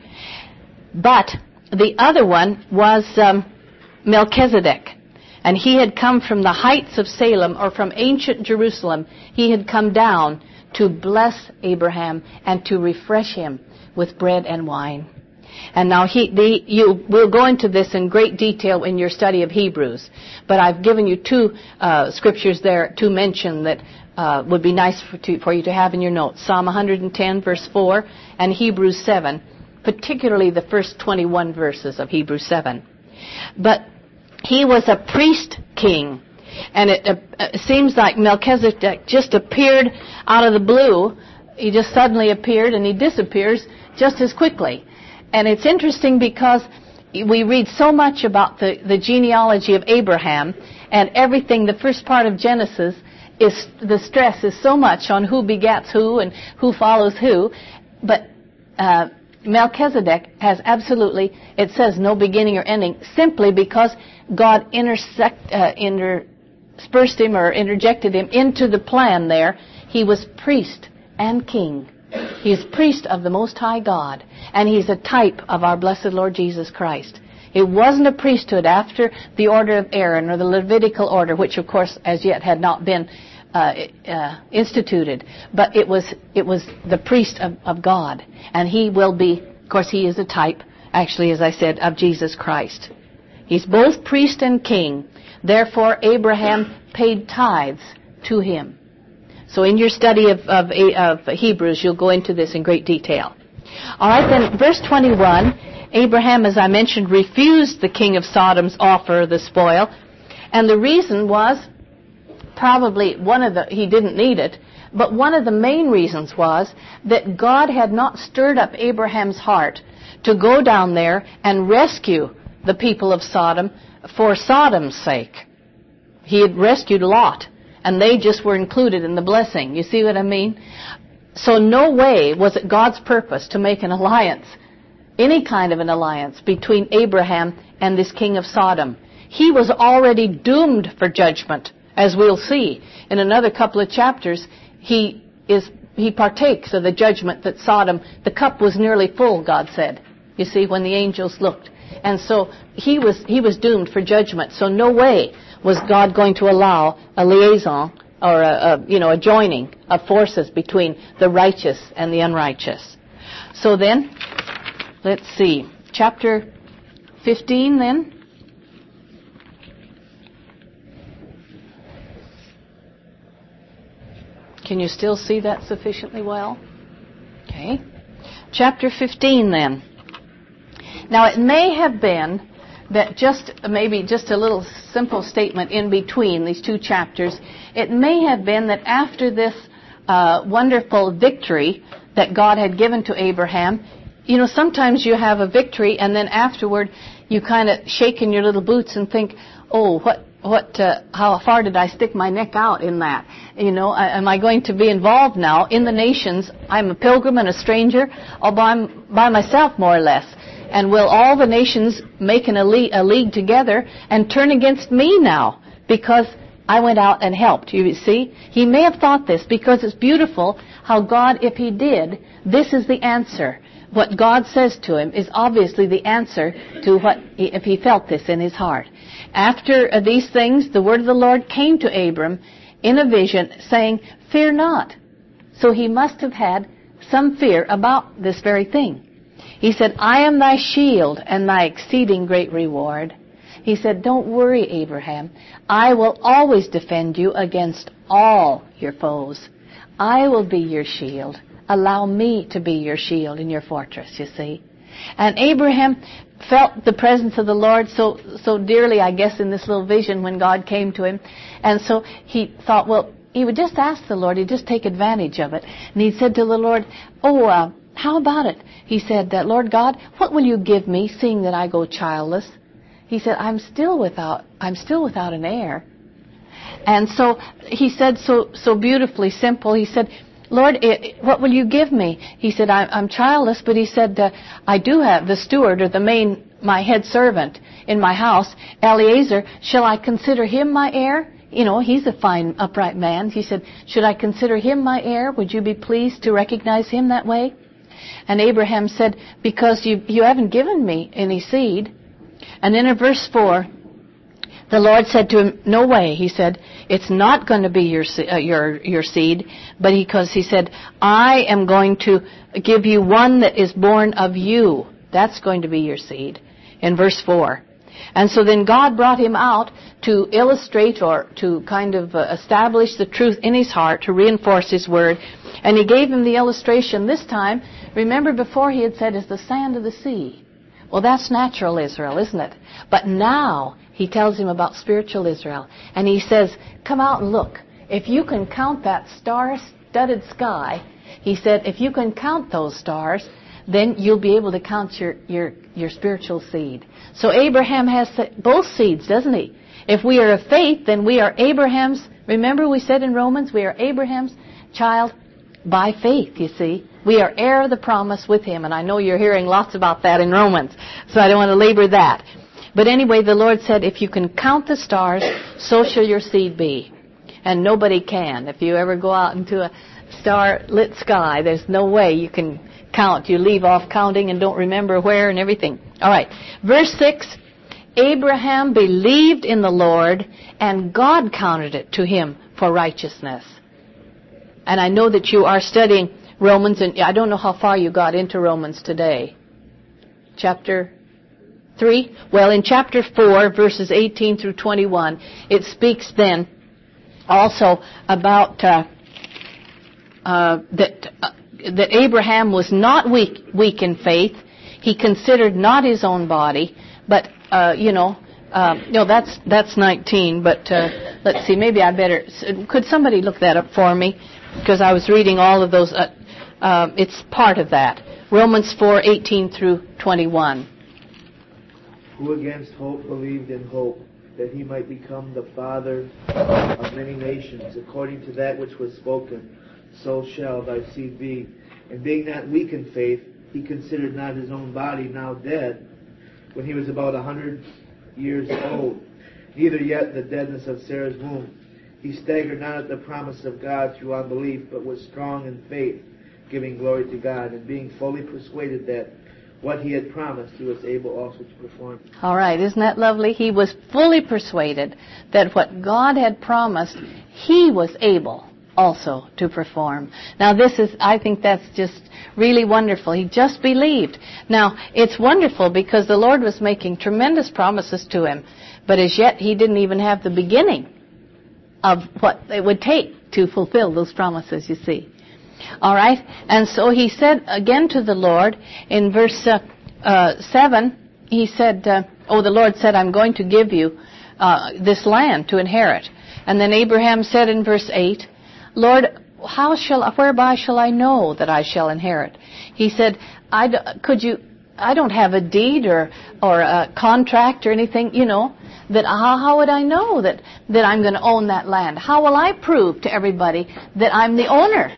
But the other one was um, Melchizedek. And he had come from the heights of Salem, or from ancient Jerusalem. He had come down to bless Abraham and to refresh him with bread and wine. And now he, the, you will go into this in great detail in your study of Hebrews. But I've given you two uh, scriptures there to mention that uh, would be nice for, to, for you to have in your notes. Psalm one ten, verse four, and Hebrews seven, particularly the first twenty-one verses of Hebrews seven. But he was a priest king, and it, uh, it seems like Melchizedek just appeared out of the blue. He just suddenly appeared, and he disappears just as quickly. And it's interesting because we read so much about the, the genealogy of Abraham, and everything, the first part of Genesis, is the stress is so much on who begets who and who follows who. But uh, Melchizedek has absolutely, it says no beginning or ending, simply because God intersect, uh, interspersed him or interjected him into the plan there. He was priest and king. He is priest of the Most High God, and he's a type of our blessed Lord Jesus Christ. It wasn't a priesthood after the order of Aaron or the Levitical order, which of course as yet had not been uh, uh, instituted, but it was it was the priest of, of God, and he will be, of course he is a type, actually as I said, of Jesus Christ. He's both priest and king. Therefore Abraham paid tithes to him. So in your study of, of, of Hebrews, you'll go into this in great detail. All right, then, verse twenty-one, Abraham, as I mentioned, refused the king of Sodom's offer of the spoil. And the reason was probably one of the, he didn't need it, but one of the main reasons was that God had not stirred up Abraham's heart to go down there and rescue the people of Sodom for Sodom's sake. He had rescued Lot, and they just were included in the blessing. You see what I mean? So no way was it God's purpose to make an alliance, any kind of an alliance, between Abraham and this king of Sodom. He was already doomed for judgment, as we'll see. In another couple of chapters, he is he partakes of the judgment that Sodom, the cup was nearly full, God said, you see, when the angels looked. And so he was he was doomed for judgment. So no way was God going to allow a liaison or a, a you know a joining of forces between the righteous and the unrighteous. So then, let's see, chapter fifteen then. Can you still see that sufficiently well? Okay. Chapter fifteen then. Now it may have been that just maybe just a little simple statement in between these two chapters, it may have been that after this uh, wonderful victory that God had given to Abraham, you know, sometimes you have a victory and then afterward you kind of shake in your little boots and think, oh, what What? Uh, how far did I stick my neck out in that? You know, I, am I going to be involved now in the nations? I'm a pilgrim and a stranger, all by, by myself, more or less. And will all the nations make an, a, league, a league together and turn against me now because I went out and helped? You see, he may have thought this because it's beautiful how God, if he did, this is the answer. What God says to him is obviously the answer to what, he, if he felt this in his heart. After uh, these things, the word of the Lord came to Abram in a vision, saying, fear not. So he must have had some fear about this very thing. He said, I am thy shield and thy exceeding great reward. He said, don't worry, Abraham. I will always defend you against all your foes. I will be your shield. Allow me to be your shield and your fortress, you see. And Abraham felt the presence of the Lord so so dearly, I guess, in this little vision when God came to him. And so he thought, well, he would just ask the Lord. He'd just take advantage of it. And he said to the Lord, oh, uh, how about it? He said, uh, Lord God, what will you give me, seeing that I go childless? He said, I'm still without, I'm still without an heir. And so he said so so beautifully simple. He said, Lord, it, what will you give me? He said, I'm, I'm childless, but he said, uh, I do have the steward or the main, my head servant in my house, Eliezer. Shall I consider him my heir? You know, he's a fine, upright man. He said, should I consider him my heir? Would you be pleased to recognize him that way? And Abraham said, because you, you haven't given me any seed. And then in verse four, the Lord said to him, no way, he said, it's not going to be your uh, your your seed, but because he said, I am going to give you one that is born of you. That's going to be your seed, in verse four. And so then God brought him out to illustrate or to kind of uh, establish the truth in his heart, to reinforce his word. And he gave him the illustration this time. Remember, before he had said, is the sand of the sea. Well, that's natural Israel, isn't it? But now he tells him about spiritual Israel. And he says, come out and look. If you can count that star-studded sky, he said, if you can count those stars, then you'll be able to count your, your, your spiritual seed. So Abraham has both seeds, doesn't he? If we are of faith, then we are Abraham's, remember we said in Romans, we are Abraham's child by faith, you see. We are heir of the promise with him, and I know you're hearing lots about that in Romans, so I don't want to labor that. But anyway, the Lord said, if you can count the stars, so shall your seed be. And nobody can. If you ever go out into a star-lit sky, there's no way you can count. You leave off counting and don't remember where and everything. All right. Verse six, Abraham believed in the Lord, and God counted it to him for righteousness. And I know that you are studying Romans, and I don't know how far you got into Romans today. Chapter three? Well, in chapter four, verses eighteen through twenty-one, it speaks then also about uh, uh, that uh, that Abraham was not weak weak in faith. He considered not his own body, but uh, you know, uh, no, that's that's nineteen. But uh, let's see, maybe I better. Could somebody look that up for me? Because I was reading all of those. Uh, uh, it's part of that. Romans four eighteen through twenty-one. Who against hope believed in hope, that he might become the father of many nations, according to that which was spoken, so shall thy seed be. And being not weak in faith, he considered not his own body now dead, when he was about a hundred years old, neither yet the deadness of Sarah's womb. He staggered not at the promise of God through unbelief, but was strong in faith, giving glory to God, and being fully persuaded that what he had promised he was able also to perform. All right, isn't that lovely? He was fully persuaded that what God had promised, he was able also to perform. Now this is, I think that's just really wonderful. He just believed. Now, it's wonderful because the Lord was making tremendous promises to him, but as yet he didn't even have the beginning of what it would take to fulfill those promises, you see. All right, and so he said again to the Lord in verse uh, uh, seven, he said, uh, oh, the Lord said, I'm going to give you uh, this land to inherit. And then Abraham said in verse eight, Lord, how shall, whereby shall I know that I shall inherit? He said, I d- could you, I don't have a deed or, or a contract or anything, you know, that how, how would I know that, that I'm going to own that land? How will I prove to everybody that I'm the owner?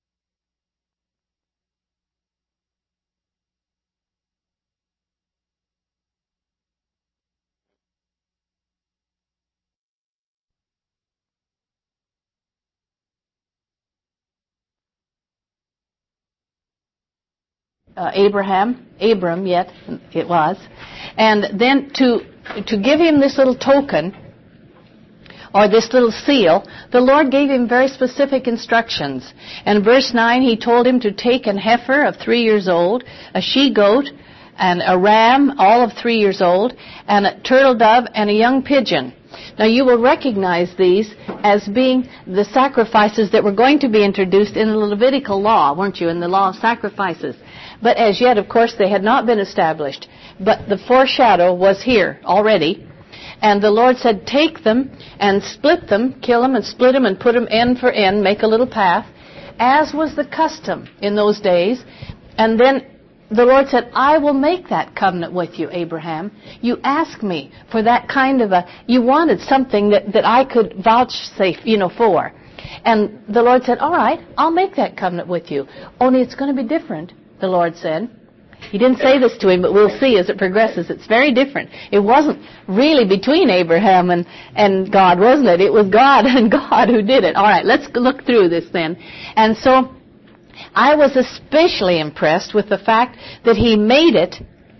Uh, Abraham, Abram yet it was, and then to to give him this little token or this little seal, the Lord gave him very specific instructions. And verse nine, he told him to take an heifer of three years old, a she-goat, and a ram, all of three years old, and a turtle dove, and a young pigeon. Now you will recognize these as being the sacrifices that were going to be introduced in the Levitical law, weren't you, in the law of sacrifices. But as yet, of course, they had not been established. But the foreshadow was here already. And the Lord said, take them and split them, kill them and split them and put them end for end, make a little path, as was the custom in those days. And then the Lord said, I will make that covenant with you, Abraham. You asked me for that kind of a, you wanted something that, that I could vouchsafe, you know, for. And the Lord said, all right, I'll make that covenant with you. Only it's going to be different, the Lord said. He didn't say this to him, but we'll see as it progresses. It's very different. It wasn't really between Abraham and, and God, wasn't it? It was God and God who did it. All right, let's look through this then. And so I was especially impressed with the fact that he made it,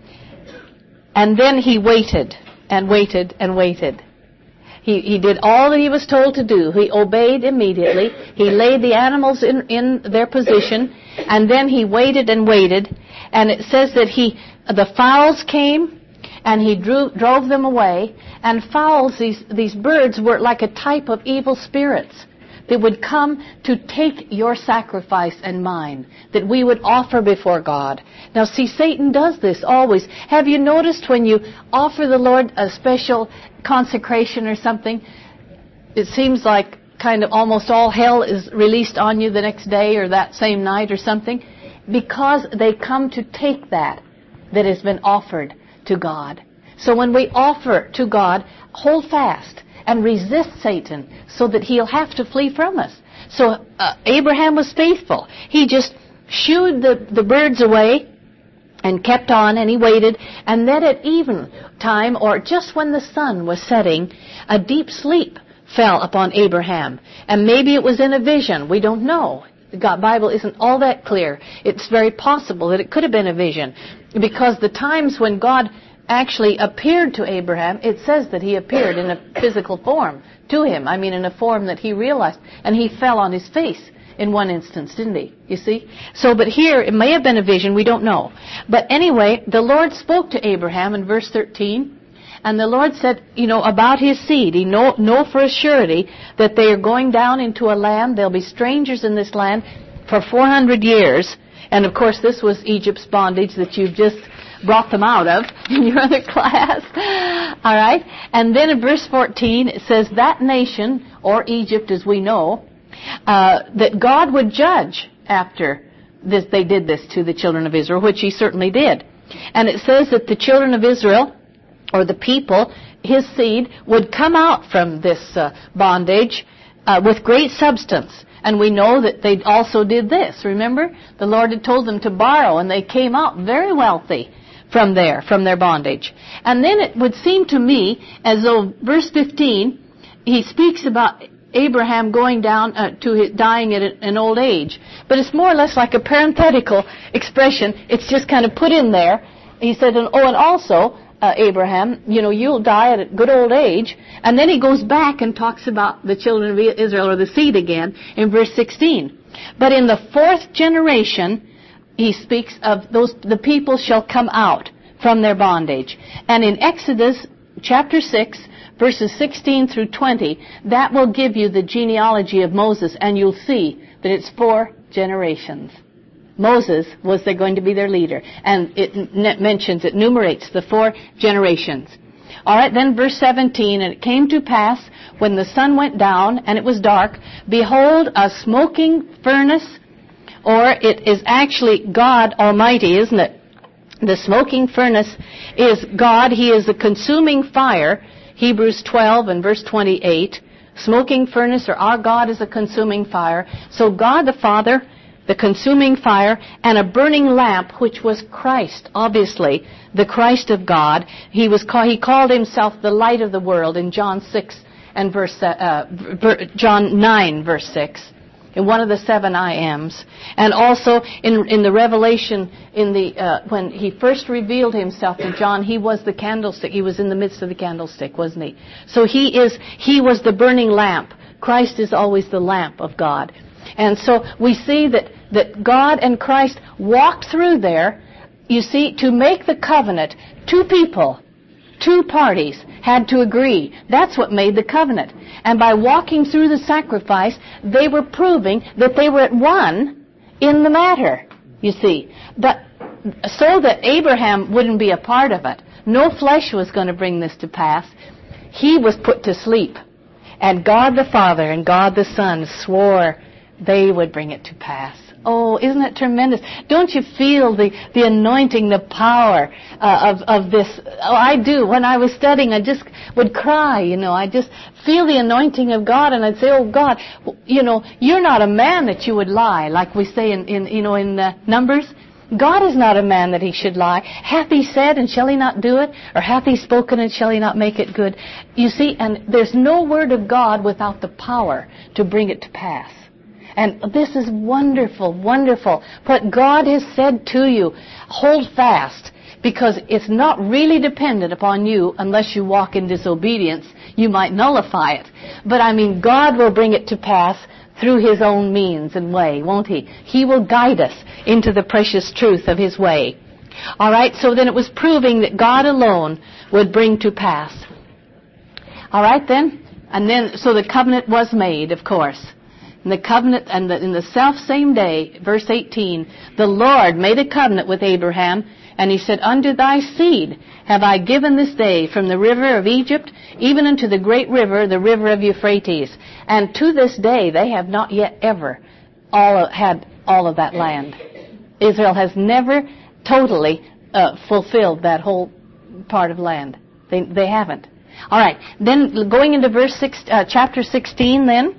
and then he waited and waited and waited. He, he did all that he was told to do. He obeyed immediately. He laid the animals in, in their position, and then he waited and waited. And it says that he, the fowls came, and he drew, drove them away. And fowls, these, these birds, were like a type of evil spirits that would come to take your sacrifice and mine, that we would offer before God. Now see, Satan does this always. Have you noticed when you offer the Lord a special consecration or something, it seems like kind of almost all hell is released on you the next day or that same night or something? Because they come to take that that has been offered to God. So when we offer to God, hold fast and resist Satan so that he'll have to flee from us. So uh, Abraham was faithful. He just shooed the, the birds away and kept on, and he waited. And then at even time, or just when the sun was setting, a deep sleep fell upon Abraham. And maybe it was in a vision. We don't know. The God Bible isn't all that clear. It's very possible that it could have been a vision, because the times when God actually appeared to Abraham, it says that he appeared in a physical form to him. I mean, in a form that he realized. And he fell on his face in one instance, didn't he? You see? So, but here, it may have been a vision, we don't know. But anyway, the Lord spoke to Abraham in verse thirteen, and the Lord said, you know, about his seed, he know, know for a surety that they are going down into a land, they'll be strangers in this land for four hundred years. And of course, this was Egypt's bondage that you've just brought them out of in your other class. All right? And then in verse fourteen, it says, that nation, or Egypt as we know, uh, that God would judge after this, they did this to the children of Israel, which he certainly did. And it says that the children of Israel, or the people, his seed, would come out from this uh, bondage uh, with great substance. And we know that they also did this. Remember? The Lord had told them to borrow, and they came out very wealthy from there, from their bondage. And then it would seem to me as though verse fifteen, he speaks about Abraham going down uh, to his, dying at an old age. But it's more or less like a parenthetical expression. It's just kind of put in there. He said, and, oh, and also, uh, Abraham, you know, you'll die at a good old age. And then he goes back and talks about the children of Israel, or the seed again, in verse sixteen. But in the fourth generation, he speaks of those, the people shall come out from their bondage. And in Exodus chapter six, verses sixteen through twenty, that will give you the genealogy of Moses, and you'll see that it's four generations. Moses was they're going to be their leader, and it n- mentions, it enumerates the four generations. All right, then verse seventeen, and it came to pass when the sun went down and it was dark, behold, a smoking furnace, or it is actually God Almighty, isn't it? The smoking furnace is God. He is a consuming fire. Hebrews twelve and verse twenty-eight. Smoking furnace, or our God is a consuming fire. So God the Father, the consuming fire, and a burning lamp, which was Christ, obviously, the Christ of God. He was call, he called himself the light of the world in John six and verse uh, John nine verse six. In one of the seven I ams, and also in in the Revelation, in the uh, when he first revealed himself to John, he was the candlestick. He was in the midst of the candlestick, wasn't he? So he is he was the burning lamp. Christ is always the lamp of God, and so we see that that God and Christ walked through there. You see, to make the covenant, two people, two parties had to agree. That's what made the covenant. And by walking through the sacrifice, they were proving that they were at one in the matter, you see. But so that Abraham wouldn't be a part of it, no flesh was going to bring this to pass, he was put to sleep. And God the Father and God the Son swore they would bring it to pass. Oh, isn't it tremendous? Don't you feel the, the anointing, the power uh, of, of this? Oh, I do. When I was studying, I just would cry, you know. I just feel the anointing of God, and I'd say, oh, God, you know, you're not a man that you would lie, like we say in, in you know, in uh, Numbers. God is not a man that he should lie. Hath he said, and shall he not do it? Or hath he spoken, and shall he not make it good? You see, and there's no word of God without the power to bring it to pass. And this is wonderful, wonderful. What God has said to you, hold fast, because it's not really dependent upon you unless you walk in disobedience. You might nullify it. But I mean, God will bring it to pass through his own means and way, won't he? He will guide us into the precious truth of his way. All right, so then it was proving that God alone would bring to pass. All right, then? And then, so the covenant was made, of course. And the covenant, and the, in the self same day, verse eighteen, the Lord made a covenant with Abraham, and he said, unto thy seed have I given this day from the river of Egypt, even unto the great river, the river of Euphrates. And to this day they have not yet ever all had all of that land. Israel has never totally uh, fulfilled that whole part of land. They they haven't. All right. Then going into verse six, uh, chapter sixteen, then.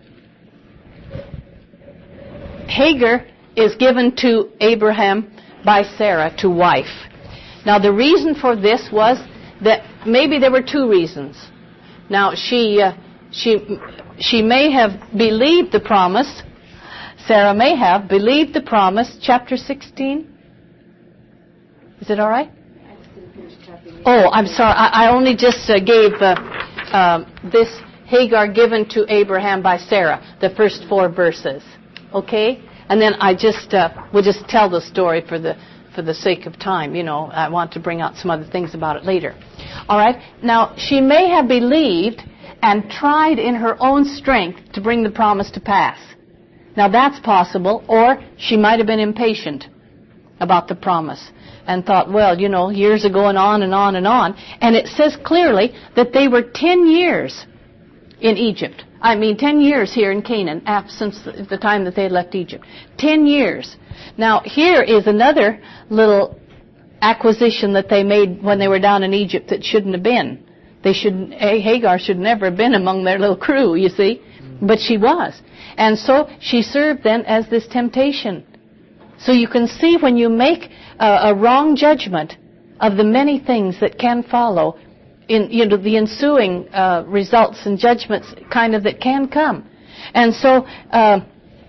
Hagar is given to Abraham by Sarah to wife. Now the reason for this was that maybe there were two reasons. Now she uh, she she may have believed the promise. Sarah may have believed the promise. Chapter sixteen. Is it all right? Oh, I'm sorry. I, I only just uh, gave uh, uh, this Hagar given to Abraham by Sarah, the first four verses. Okay? And then I just uh, will just tell the story for the for the sake of time. You know, I want to bring out some other things about it later. All right? Now, she may have believed and tried in her own strength to bring the promise to pass. Now, that's possible. Or she might have been impatient about the promise and thought, well, you know, years are going on and on and on. And it says clearly that they were ten years in Egypt. I mean, ten years here in Canaan, since the time that they had left Egypt. Ten years. Now, here is another little acquisition that they made when they were down in Egypt that shouldn't have been. They should Hagar should never have been among their little crew, you see. But she was. And so she served then as this temptation. So you can see when you make a, a wrong judgment of the many things that can follow, in you know the ensuing uh, results and judgments kind of that can come. And so uh,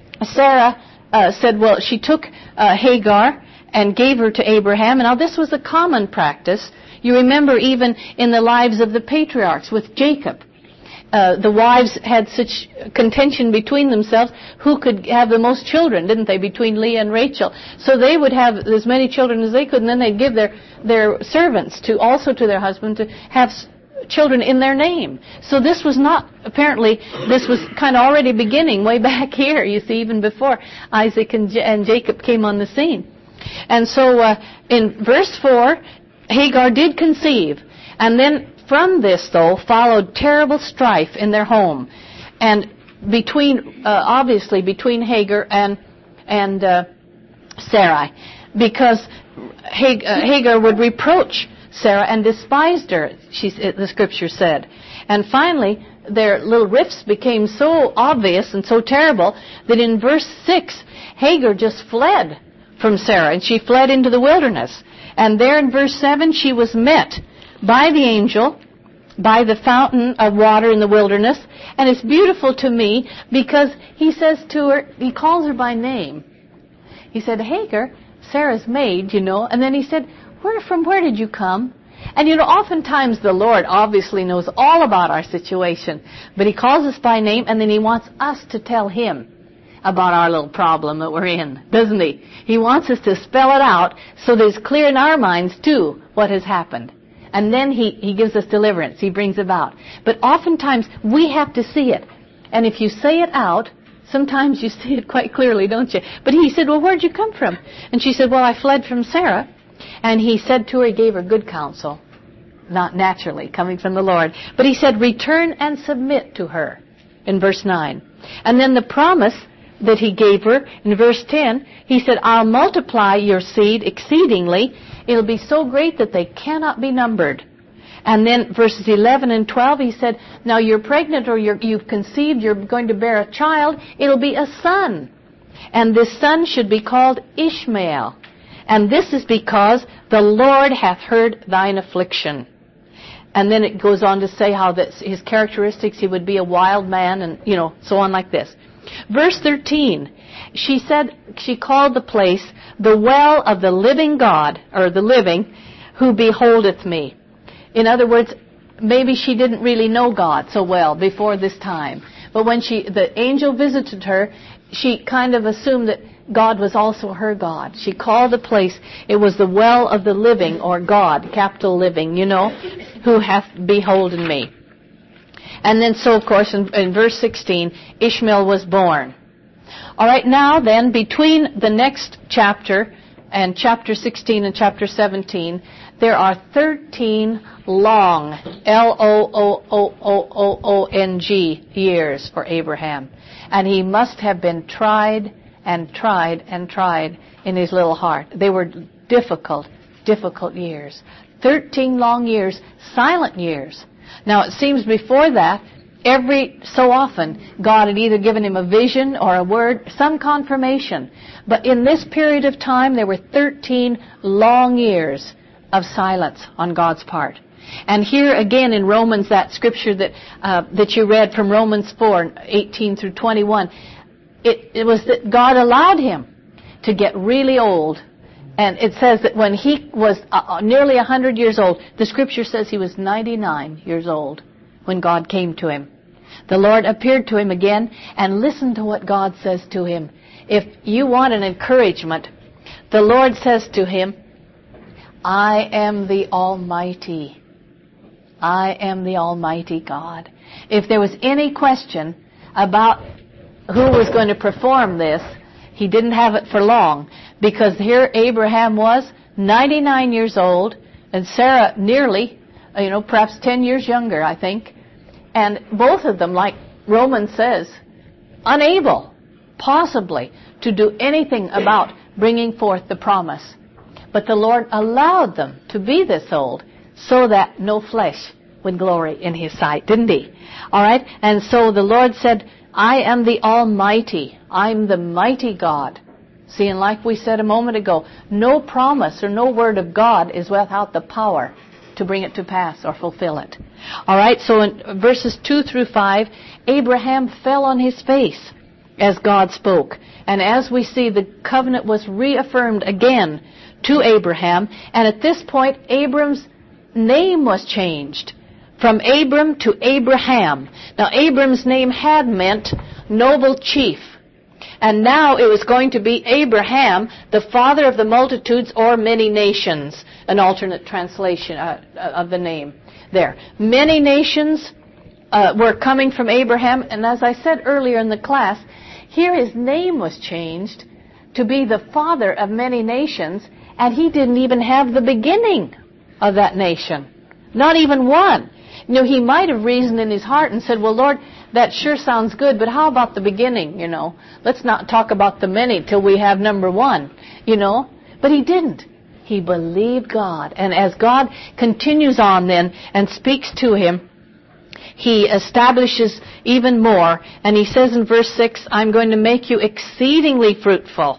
Sarah uh, said, well, she took uh, Hagar and gave her to Abraham. And now this was a common practice. You remember even in the lives of the patriarchs with Jacob. Uh, the wives had such contention between themselves who could have the most children, didn't they, between Leah and Rachel. So they would have as many children as they could, and then they'd give their, their servants to also to their husband to have children in their name. So this was not, apparently, this was kind of already beginning way back here, you see, even before Isaac and, J- and Jacob came on the scene. And so uh, in verse four, Hagar did conceive, and then from this, though, followed terrible strife in their home, and between, uh, obviously, between Hagar and and uh, Sarai, because Hag- uh, Hagar would reproach Sarah and despised her. She, the Scripture said, and finally, their little rifts became so obvious and so terrible that in verse six, Hagar just fled from Sarah, and she fled into the wilderness. And there in verse seven, she was met by the angel, by the fountain of water in the wilderness. And it's beautiful to me because he says to her, he calls her by name. He said, Hagar, Sarah's maid, you know. And then he said, where from where did you come? And you know, oftentimes the Lord obviously knows all about our situation. But he calls us by name, and then he wants us to tell him about our little problem that we're in, doesn't he? He wants us to spell it out so that it's clear in our minds, too, what has happened. And then he, he gives us deliverance. He brings about. But oftentimes, we have to see it. And if you say it out, sometimes you see it quite clearly, don't you? But he said, well, where'd you come from? And she said, well, I fled from Sarah. And he said to her, he gave her good counsel. Not naturally, coming from the Lord. But he said, return and submit to her, in verse nine. And then the promise that he gave her in verse ten, he said, I'll multiply your seed exceedingly. It'll be so great that they cannot be numbered. And then verses eleven and twelve, he said, now you're pregnant or you're, you've conceived, you're going to bear a child. It'll be a son. And this son should be called Ishmael. And this is because the Lord hath heard thine affliction. And then it goes on to say how that his characteristics, he would be a wild man and, you know, so on like this. Verse thirteen, she said, she called the place the well of the living God, or the living, who beholdeth me. In other words, maybe she didn't really know God so well before this time. But when she, the angel visited her, she kind of assumed that God was also her God. She called the place, it was the well of the living, or God, capital living, you know, who hath beholden me. And then so, of course, in, in verse sixteen, Ishmael was born. All right, now then, between the next chapter and chapter sixteen and chapter seventeen, there are thirteen long, L O O O O O O N G, years for Abraham. And he must have been tried and tried and tried in his little heart. They were difficult, difficult years. Thirteen long years, silent years. Now, it seems before that, every so often, God had either given him a vision or a word, some confirmation. But in this period of time, there were thirteen long years of silence on God's part. And here again in Romans, that scripture that uh, that you read from Romans four, eighteen through twenty-one, it, it was that God allowed him to get really old. And it says that when he was uh, nearly one hundred years old, the scripture says he was ninety-nine years old when God came to him. The Lord appeared to him again, and listen to what God says to him. If you want an encouragement, the Lord says to him, I am the Almighty. I am the Almighty God. If there was any question about who was going to perform this, he didn't have it for long, because here Abraham was ninety-nine years old, and Sarah nearly, you know, perhaps ten years younger, I think. And both of them, like Romans says, unable, possibly, to do anything about bringing forth the promise. But the Lord allowed them to be this old so that no flesh would glory in His sight, didn't He? All right? And so the Lord said, I am the Almighty. I'm the mighty God. See, and like we said a moment ago, no promise or no word of God is without the power to bring it to pass or fulfill it. All right, so in verses two through five, Abraham fell on his face as God spoke. And as we see, the covenant was reaffirmed again to Abraham. And at this point, Abram's name was changed from Abram to Abraham. Now, Abram's name had meant noble chief. And now it was going to be Abraham, the father of the multitudes or many nations, an alternate translation uh, of the name there. Many nations uh, were coming from Abraham, and as I said earlier in the class, here his name was changed to be the father of many nations, and he didn't even have the beginning of that nation. Not even one. You know, he might have reasoned in his heart and said, well, Lord, that sure sounds good, but how about the beginning, you know? Let's not talk about the many till we have number one, you know? But he didn't. He believed God. And as God continues on then and speaks to him, he establishes even more. And he says in verse six, I'm going to make you exceedingly fruitful.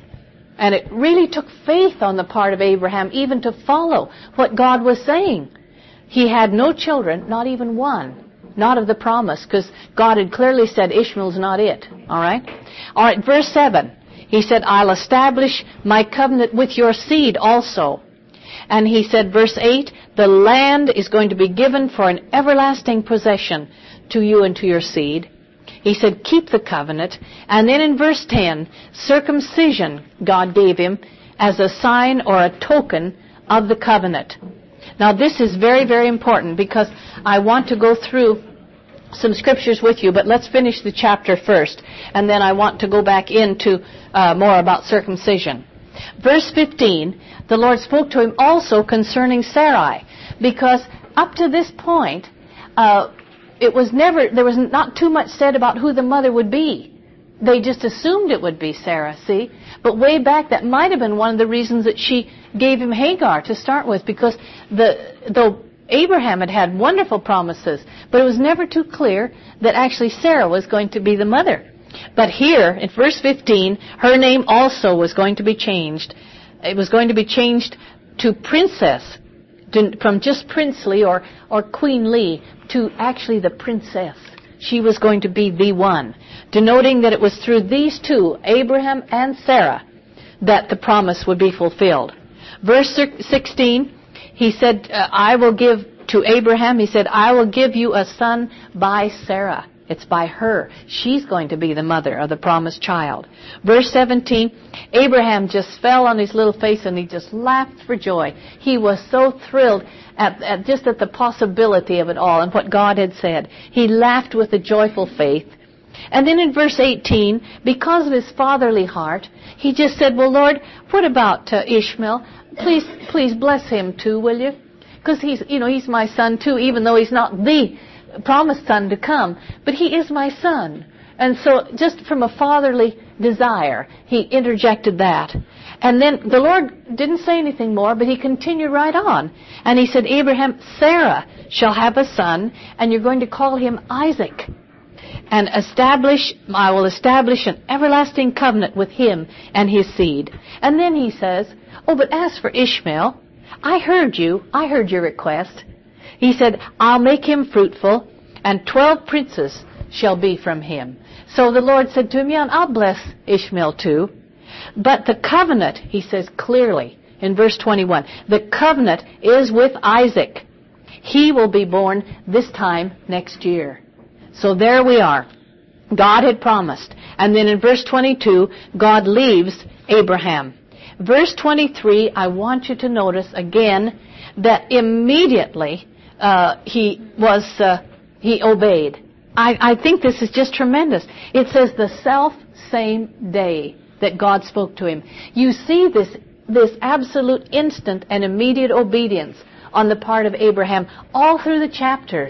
And it really took faith on the part of Abraham even to follow what God was saying. He had no children, not even one. Not of the promise, because God had clearly said Ishmael's not it. All right? All right, verse seven. He said, I'll establish my covenant with your seed also. And he said, verse eight, the land is going to be given for an everlasting possession to you and to your seed. He said, keep the covenant. And then in verse ten, circumcision God gave him as a sign or a token of the covenant. Now, this is very, very important because I want to go through some scriptures with you, but let's finish the chapter first, and then I want to go back into uh, more about circumcision. Verse fifteen, the Lord spoke to him also concerning Sarai, because up to this point, uh, it was never, there was not too much said about who the mother would be. They just assumed it would be Sarah, see? But way back, that might have been one of the reasons that she gave him Hagar to start with, because the, though Abraham had had wonderful promises, but it was never too clear that actually Sarah was going to be the mother. But here, in verse fifteen, her name also was going to be changed. It was going to be changed to princess, to, from just princely or, or queenly to actually the princess. She was going to be the one, denoting that it was through these two, Abraham and Sarah, that the promise would be fulfilled. Verse sixteen, he said, uh, I will give to Abraham, he said, I will give you a son by Sarah. It's by her. She's going to be the mother of the promised child. Verse seventeen, Abraham just fell on his little face and he just laughed for joy. He was so thrilled at, at just at the possibility of it all and what God had said. He laughed with a joyful faith. And then in verse eighteen, because of his fatherly heart, he just said, well, Lord, what about uh, Ishmael? Please, please bless him too, will you? Because he's, you know, he's my son too, even though he's not the promised son to come, but he is my son. And so just from a fatherly desire, he interjected that. And then the Lord didn't say anything more, but he continued right on. And he said, Abraham, Sarah shall have a son, and you're going to call him Isaac. And establish, I will establish an everlasting covenant with him and his seed. And then he says, oh, but as for Ishmael, I heard you, I heard your request. He said, I'll make him fruitful, and twelve princes shall be from him. So the Lord said to him, yeah, I'll bless Ishmael too. But the covenant, he says clearly in verse twenty-one, the covenant is with Isaac. He will be born this time next year. So there we are. God had promised. And then in verse twenty-two, God leaves Abraham. Verse twenty-three, I want you to notice again that immediately uh, he was, uh, he obeyed. I, I think this is just tremendous. It says the self-same day that God spoke to him. You see this, this absolute instant and immediate obedience on the part of Abraham all through the chapters.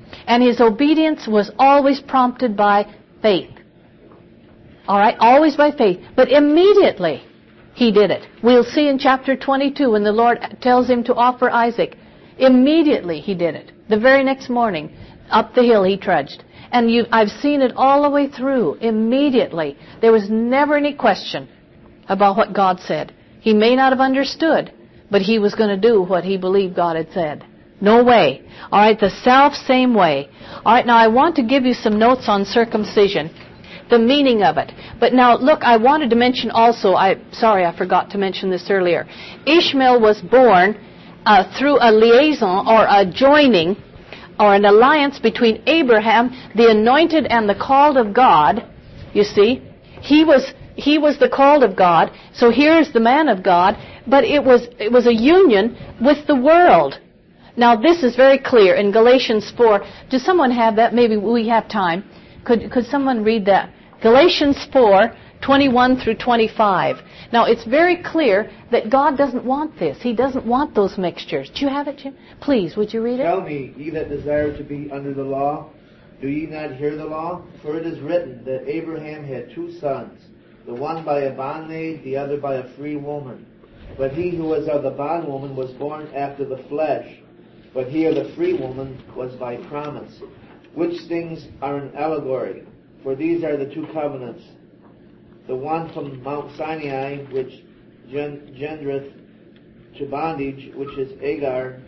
And his obedience was always prompted by faith. All right, always by faith. But immediately he did it. We'll see in chapter twenty-two when the Lord tells him to offer Isaac. Immediately he did it. The very next morning, up the hill he trudged. And you, I've seen it all the way through. Immediately. There was never any question about what God said. He may not have understood, but he was going to do what he believed God had said. No way. All right, the self same way. All right, now I want to give you some notes on circumcision, the meaning of it. But now, look, I wanted to mention also, I sorry, I forgot to mention this earlier. Ishmael was born uh, through a liaison or a joining or an alliance between Abraham, the anointed and the called of God. You see, he was he was the called of God. So here's the man of God, but it was it was a union with the world. Now this is very clear in Galatians four. Does someone have that? Maybe we have time. Could could someone read that? Galatians four, twenty-one through twenty-five. Now, it's very clear that God doesn't want this. He doesn't want those mixtures. Do you have it, Jim? Please, would you read it? Tell me, ye that desire to be under the law, do ye not hear the law? For it is written that Abraham had two sons, the one by a bondmaid, the other by a free woman. But he who was of the bondwoman was born after the flesh, but he of the free woman was by promise. Which things are an allegory? For these are the two covenants. The one from Mount Sinai, which gendereth to bondage, which is Agar.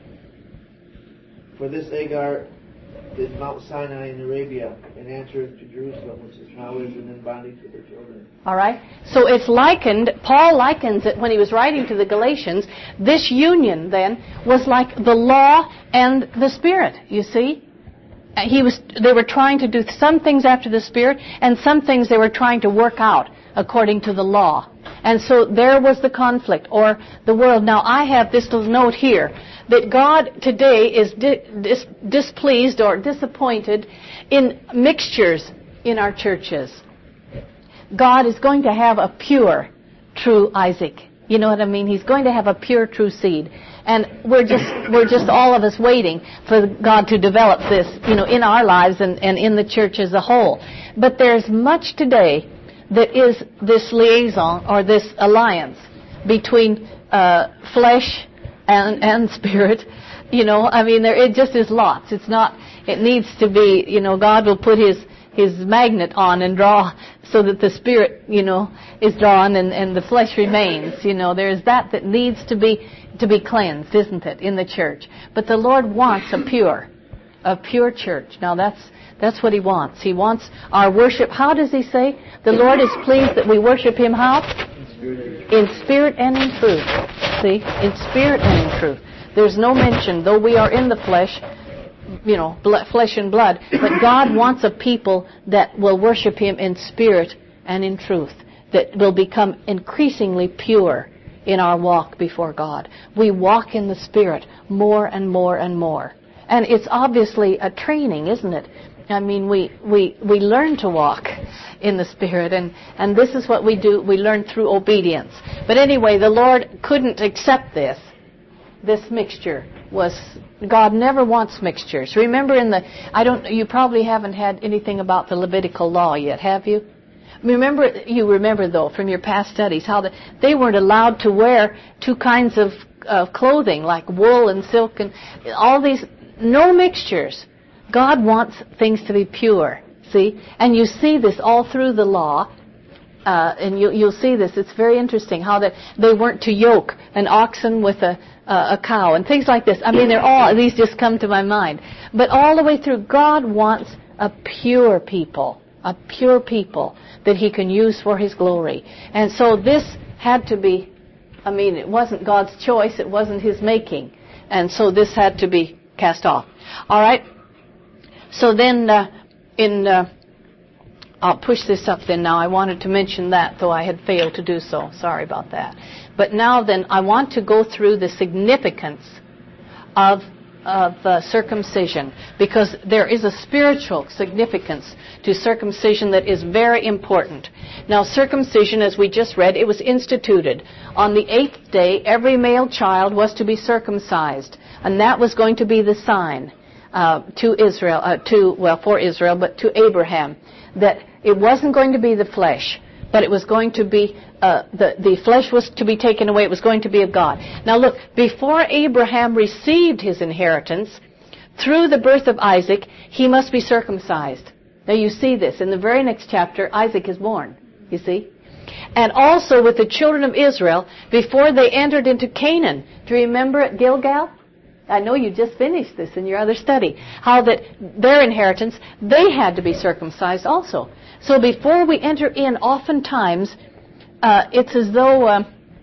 For this Agar is Mount Sinai in Arabia, and answereth to Jerusalem, which is now is in bondage with her children. All right. So it's likened, Paul likens it when he was writing to the Galatians, this union then was like the law and the Spirit, you see. He was, they were trying to do some things after the Spirit, and some things they were trying to work out according to the law. And so there was the conflict, or the world. Now I have this little note here, that God today is di- dis- displeased or disappointed in mixtures in our churches. God is going to have a pure, true Isaac. You know what I mean? He's going to have a pure, true seed. And we're just, we're just all of us waiting for God to develop this, you know, in our lives and, and in the church as a whole. But there's much today that is this liaison or this alliance between uh, flesh and, and spirit. You know, I mean, there it just is lots. It's not, it needs to be, you know, God will put his, his magnet on and draw so that the spirit, you know, is drawn and, and the flesh remains. You know, there's that that needs to be to be cleansed, isn't it, in the church? But the Lord wants a pure, a pure church. Now that's that's what He wants. He wants our worship. How does He say? The Lord is pleased that we worship Him how? In spirit and in truth. See? In spirit and in truth. There's no mention, though we are in the flesh, you know, blood, flesh and blood, but God wants a people that will worship Him in spirit and in truth, that will become increasingly pure in our walk before God. We walk in the Spirit more and more and more. And it's obviously a training, isn't it? I mean, we, we, we learn to walk in the Spirit, and, and this is what we do. We learn through obedience. But anyway, the Lord couldn't accept this. This mixture was, God never wants mixtures. Remember in the, I don't, you probably haven't had anything about the Levitical law yet, have you? Remember, you remember though from your past studies how the, they weren't allowed to wear two kinds of uh, clothing like wool and silk and all these, no mixtures. God wants things to be pure, see? And you see this all through the law, uh, and you, you'll see this. It's very interesting how that they weren't to yoke an oxen with a, uh, a cow and things like this. I mean, they're all, these just come to my mind. But all the way through, God wants a pure people, a pure people that He can use for His glory. And so this had to be, I mean, it wasn't God's choice, it wasn't His making. And so this had to be cast off. All right? So then, uh, in, uh, I'll push this up then now. I wanted to mention that, though I had failed to do so. Sorry about that. But now then, I want to go through the significance of of uh, circumcision, because there is a spiritual significance to circumcision that is very important. Now, circumcision, as we just read, it was instituted. On the eighth day, every male child was to be circumcised, and that was going to be the sign uh, to Israel, uh, to, well, for Israel, but to Abraham, that it wasn't going to be the flesh, but it was going to be, uh, the, the flesh was to be taken away. It was going to be of God. Now look, before Abraham received his inheritance, through the birth of Isaac, he must be circumcised. Now you see this. In the very next chapter, Isaac is born, you see. And also with the children of Israel, before they entered into Canaan. Do you remember at Gilgal? I know you just finished this in your other study. How that their inheritance, they had to be circumcised also. So before we enter in, oftentimes, uh, it's as though, uh,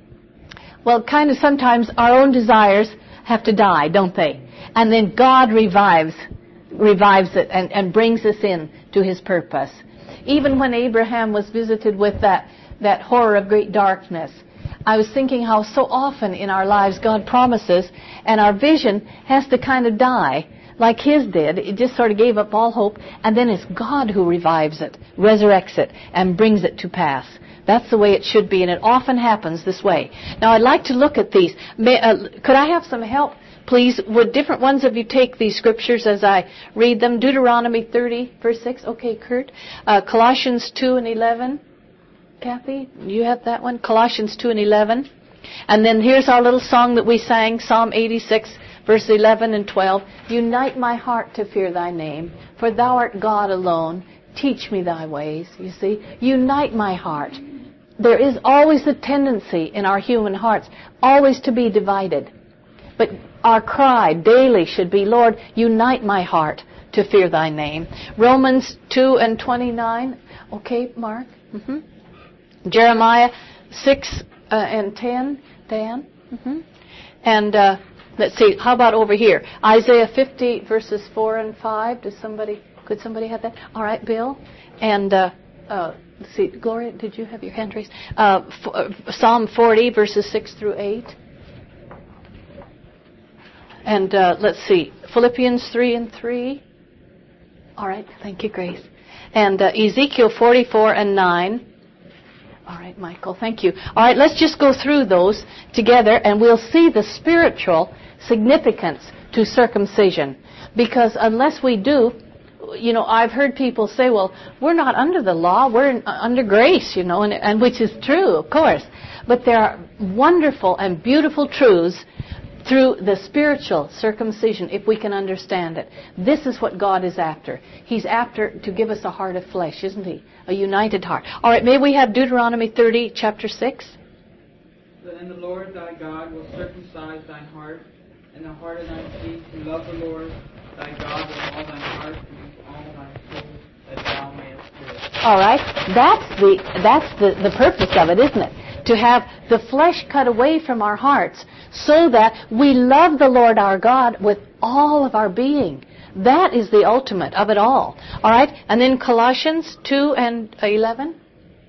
well, kind of sometimes our own desires have to die, don't they? And then God revives, revives it and, and brings us in to His purpose. Even when Abraham was visited with that, that horror of great darkness, I was thinking how so often in our lives God promises, and our vision has to kind of die, like his did. It just sort of gave up all hope, and then it's God who revives it, resurrects it, and brings it to pass. That's the way it should be, and it often happens this way. Now, I'd like to look at these. May, uh, could I have some help, please? Would different ones of you take these scriptures as I read them? Deuteronomy thirty, verse six. Okay, Kurt. Uh, Colossians two and eleven. Kathy, you have that one? Colossians two and eleven. And then here's our little song that we sang, Psalm eighty-six, verse eleven and twelve. Unite my heart to fear thy name, for thou art God alone. Teach me thy ways, you see. Unite my heart. There is always a tendency in our human hearts always to be divided. But our cry daily should be, Lord, unite my heart to fear thy name. Romans two and twenty-nine. Okay, Mark? Mm-hmm. Jeremiah six uh, and ten. Dan? Mm-hmm. And uh, let's see, how about over here? Isaiah fifty, verses four and five. Does somebody, could somebody have that? All right, Bill. And uh, uh, let's see, Gloria, did you have your hand raised? Uh, f- uh, Psalm forty, verses six through eight. And uh, let's see, Philippians three and three. All right, thank you, Grace. And uh, Ezekiel forty-four and nine. All right, Michael, thank you. All right, let's just go through those together, and we'll see the spiritual significance to circumcision. Because unless we do, you know, I've heard people say, well, we're not under the law, we're in, uh, under grace, you know, and, and which is true, of course. But there are wonderful and beautiful truths through the spiritual circumcision, if we can understand it. This is what God is after. He's after to give us a heart of flesh, isn't He? A united heart. All right, may we have Deuteronomy thirty, chapter six? Then the Lord thy God will circumcise thine heart and the heart of thine seed to love the Lord thy God with all thine heart and with all thy soul, that thou mayest live. All right, that's the that's the, the purpose of it, isn't it? To have the flesh cut away from our hearts so that we love the Lord our God with all of our being. That is the ultimate of it all. All right? And then Colossians two and eleven.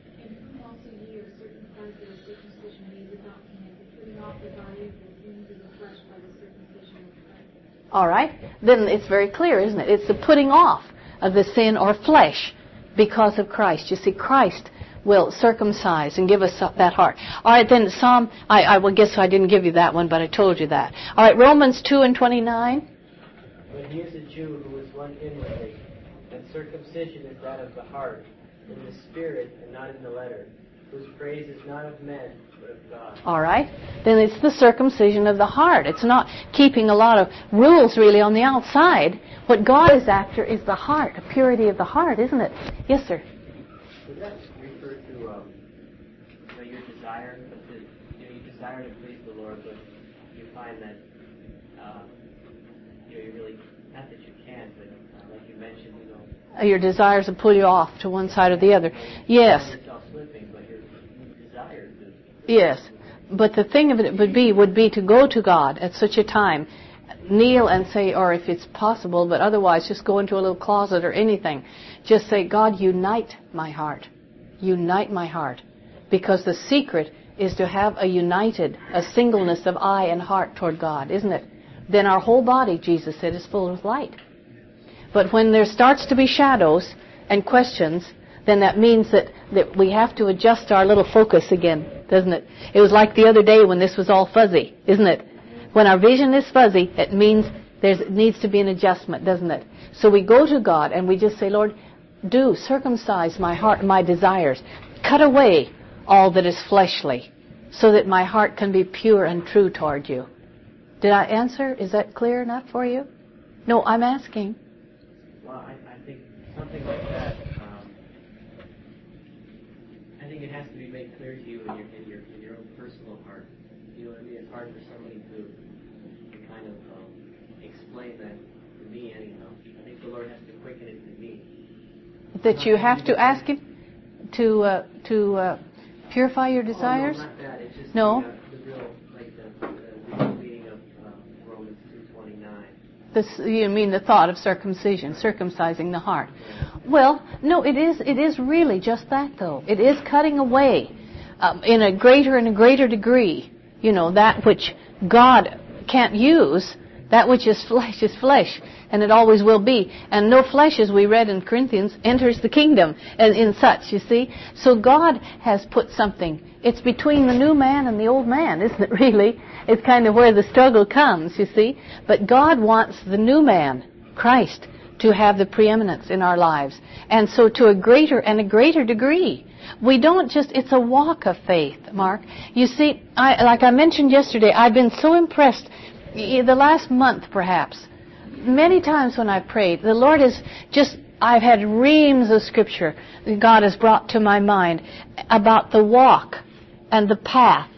All right? Then it's very clear, isn't it? It's the putting off of the sin or flesh because of Christ. You see, Christ will circumcise and give us that heart. All right, then Psalm, I, I will guess I didn't give you that one, but I told you that. All right, Romans two and twenty-nine. When he is a Jew who is one inwardly, and circumcision is that of the heart, in the spirit and not in the letter, whose praise is not of men, but of God. All right, then it's the circumcision of the heart. It's not keeping a lot of rules really on the outside. What God is after is the heart, the purity of the heart, isn't it? Yes, sir. Would that refer to um, you know, your desire, but the, you know, you desire to please the Lord, but you find that uh, you know you really not that you can't, but uh, like you mentioned, you know, your desires will pull you off to one side or the other. Yes. Slipping, but your desire to. Yes, but the thing of it would be would be to go to God at such a time, kneel and say, or if it's possible, but otherwise just go into a little closet or anything. Just say, God, unite my heart. Unite my heart. Because the secret is to have a united, a singleness of eye and heart toward God, isn't it? Then our whole body, Jesus said, is full of light. But when there starts to be shadows and questions, then that means that, that we have to adjust our little focus again, doesn't it? It was like the other day when this was all fuzzy, isn't it? When our vision is fuzzy, it means There's, it needs to be an adjustment, doesn't it? So we go to God and we just say, Lord, do circumcise my heart and my desires. Cut away all that is fleshly so that my heart can be pure and true toward you. Did I answer? Is that clear enough for you? No, I'm asking. Well, I, I think something like that, um, I think it has to be made clear to you in your, in your, in your own personal heart. You know what I mean? It's hard for somebody to, to kind of um, explain that to me anyhow. I think the Lord has to quicken it to me. That you have to ask Him to uh, to uh, purify your desires? Oh, no, not that. It's just no. The, uh, the real, like the, the, the meaning of uh, Romans two twenty-nine. This, you mean the thought of circumcision, circumcising the heart. Well, no, it is it is really just that, though. It is cutting away um, in a greater and a greater degree, you know, that which God can't use. That which is flesh is flesh, and it always will be. And no flesh, as we read in Corinthians, enters the kingdom, and in such, you see. So God has put something. It's between the new man and the old man, isn't it, really? It's kind of where the struggle comes, you see. But God wants the new man, Christ, to have the preeminence in our lives. And so to a greater and a greater degree. We don't just, it's a walk of faith, Mark. You see, I, like I mentioned yesterday, I've been so impressed the last month, perhaps, many times when I prayed, the Lord has just, I've had reams of Scripture that God has brought to my mind about the walk and the path,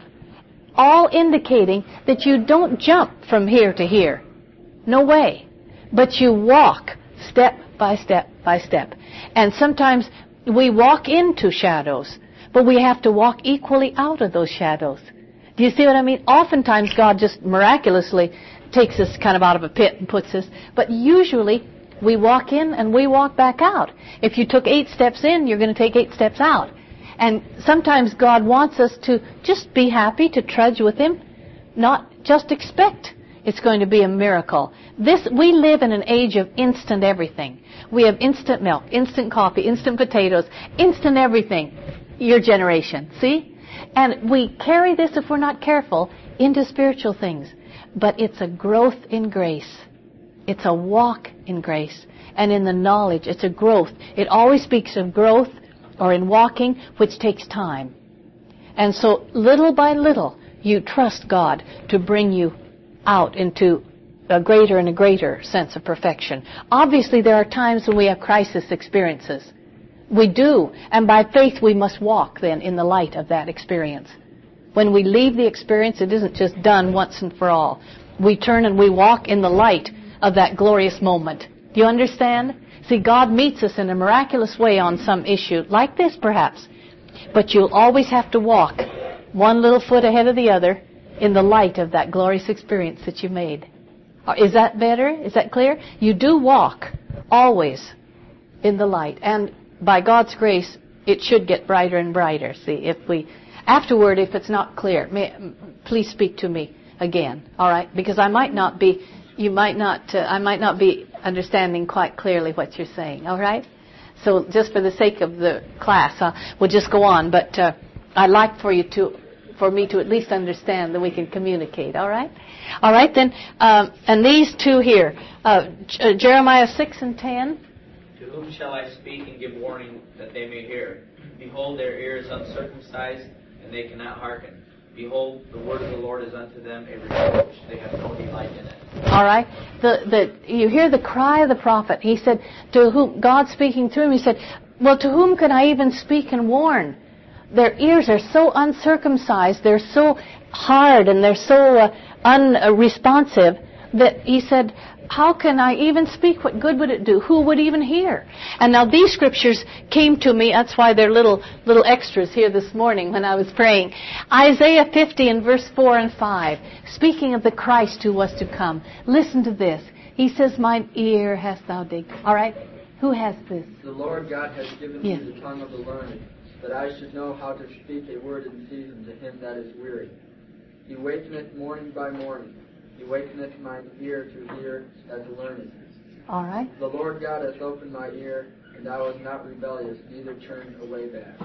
all indicating that you don't jump from here to here. No way. But you walk step by step by step. And sometimes we walk into shadows, but we have to walk equally out of those shadows. Do you see what I mean? Oftentimes God just miraculously takes us kind of out of a pit and puts us, but usually we walk in and we walk back out. If you took eight steps in, you're going to take eight steps out. And sometimes God wants us to just be happy to trudge with Him, not just expect it's going to be a miracle. This, we live in an age of instant everything. We have instant milk, instant coffee, instant potatoes, instant everything. Your generation, see? And we carry this, if we're not careful, into spiritual things. But it's a growth in grace. It's a walk in grace. And in the knowledge, it's a growth. It always speaks of growth or in walking, which takes time. And so little by little, you trust God to bring you out into a greater and a greater sense of perfection. Obviously, there are times when we have crisis experiences. We do. And by faith, we must walk then in the light of that experience. When we leave the experience, it isn't just done once and for all. We turn and we walk in the light of that glorious moment. Do you understand? See, God meets us in a miraculous way on some issue, like this perhaps. But you'll always have to walk one little foot ahead of the other in the light of that glorious experience that you made. Is that better? Is that clear? You do walk always in the light. And by God's grace, it should get brighter and brighter. See, if we, afterward, if it's not clear, may, please speak to me again. All right, because I might not be, you might not, uh, I might not be understanding quite clearly what you're saying. All right, so just for the sake of the class, uh, we'll just go on. But uh, I'd like for you to, for me to at least understand that we can communicate. All right, all right then. Um, and these two here, uh, J- Jeremiah six and ten. To whom shall I speak and give warning that they may hear? Behold, their ear is uncircumcised, and they cannot hearken. Behold, the word of the Lord is unto them a reproach. They have no delight in it. All right. The, the, you hear the cry of the prophet. He said, to whom, God speaking through him, he said, well, to whom can I even speak and warn? Their ears are so uncircumcised, they're so hard, and they're so uh, unresponsive that he said, how can I even speak? What good would it do? Who would even hear? And now these scriptures came to me. That's why they're little little extras here this morning when I was praying. Isaiah fifty and verse four and five. Speaking of the Christ who was to come. Listen to this. He says, mine ear hast thou digged. All right? Who has this? The Lord God has given Yes. me the tongue of the learned, that I should know how to speak a word in season to him that is weary. He wakeneth morning by morning. He wakeneth mine ear to hear as the learned. All right. The Lord God hath opened my ear, and I was not rebellious, neither turned away back.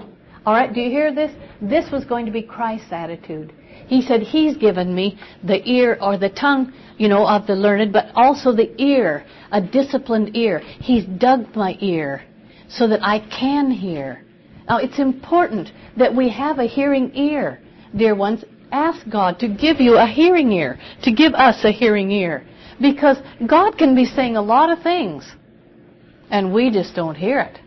All right, do you hear this? This was going to be Christ's attitude. He said, He's given me the ear or the tongue, you know, of the learned, but also the ear, a disciplined ear. He's dug my ear so that I can hear. Now, it's important that we have a hearing ear, dear ones. Ask God to give you a hearing ear, to give us a hearing ear. Because God can be saying a lot of things, and we just don't hear it.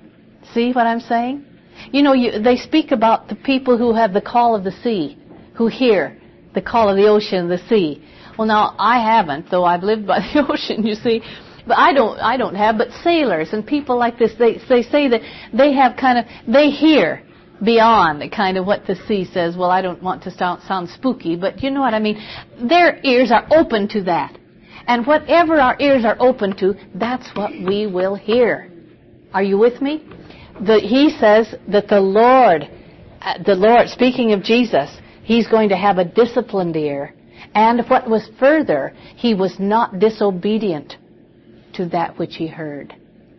See what I'm saying? You know, you, they speak about the people who have the call of the sea, who hear the call of the ocean, the sea. Well, now, I haven't, though I've lived by the ocean, you see. But I don't, I don't have, but sailors and people like this, they, they say that they have kind of, they hear beyond kind of what the sea says. Well, I don't want to sound, sound spooky, but you know what I mean. Their ears are open to that. And whatever our ears are open to, that's what we will hear. Are you with me? The, he says that the Lord, the Lord, speaking of Jesus, He's going to have a disciplined ear. And what was further, He was not disobedient to that which He heard.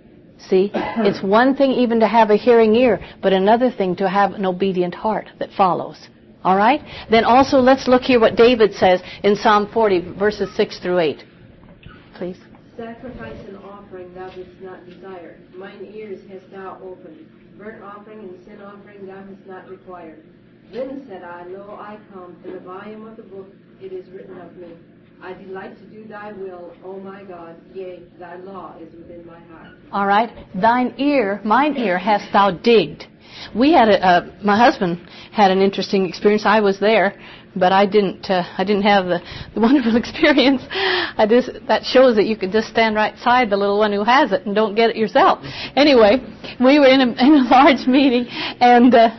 See, it's one thing even to have a hearing ear, but another thing to have an obedient heart that follows. All right? Then also let's look here what David says in Psalm forty, verses six through eight. Please. Sacrifice and offering thou didst not desire. Mine ears hast thou opened. Burnt offering and sin offering thou hast not required. Then said I, Lo, I come. In the volume of the book it is written of me. I delight to do thy will, O my God. Yea, thy law is within my heart. All right. Thine ear, mine ear hast thou digged. We had a, uh, my husband had an interesting experience. I was there, but I didn't. Uh, I didn't have the, the wonderful experience. I just that shows that you can just stand right side the little one who has it and don't get it yourself. Anyway, we were in a, in a large meeting, and uh,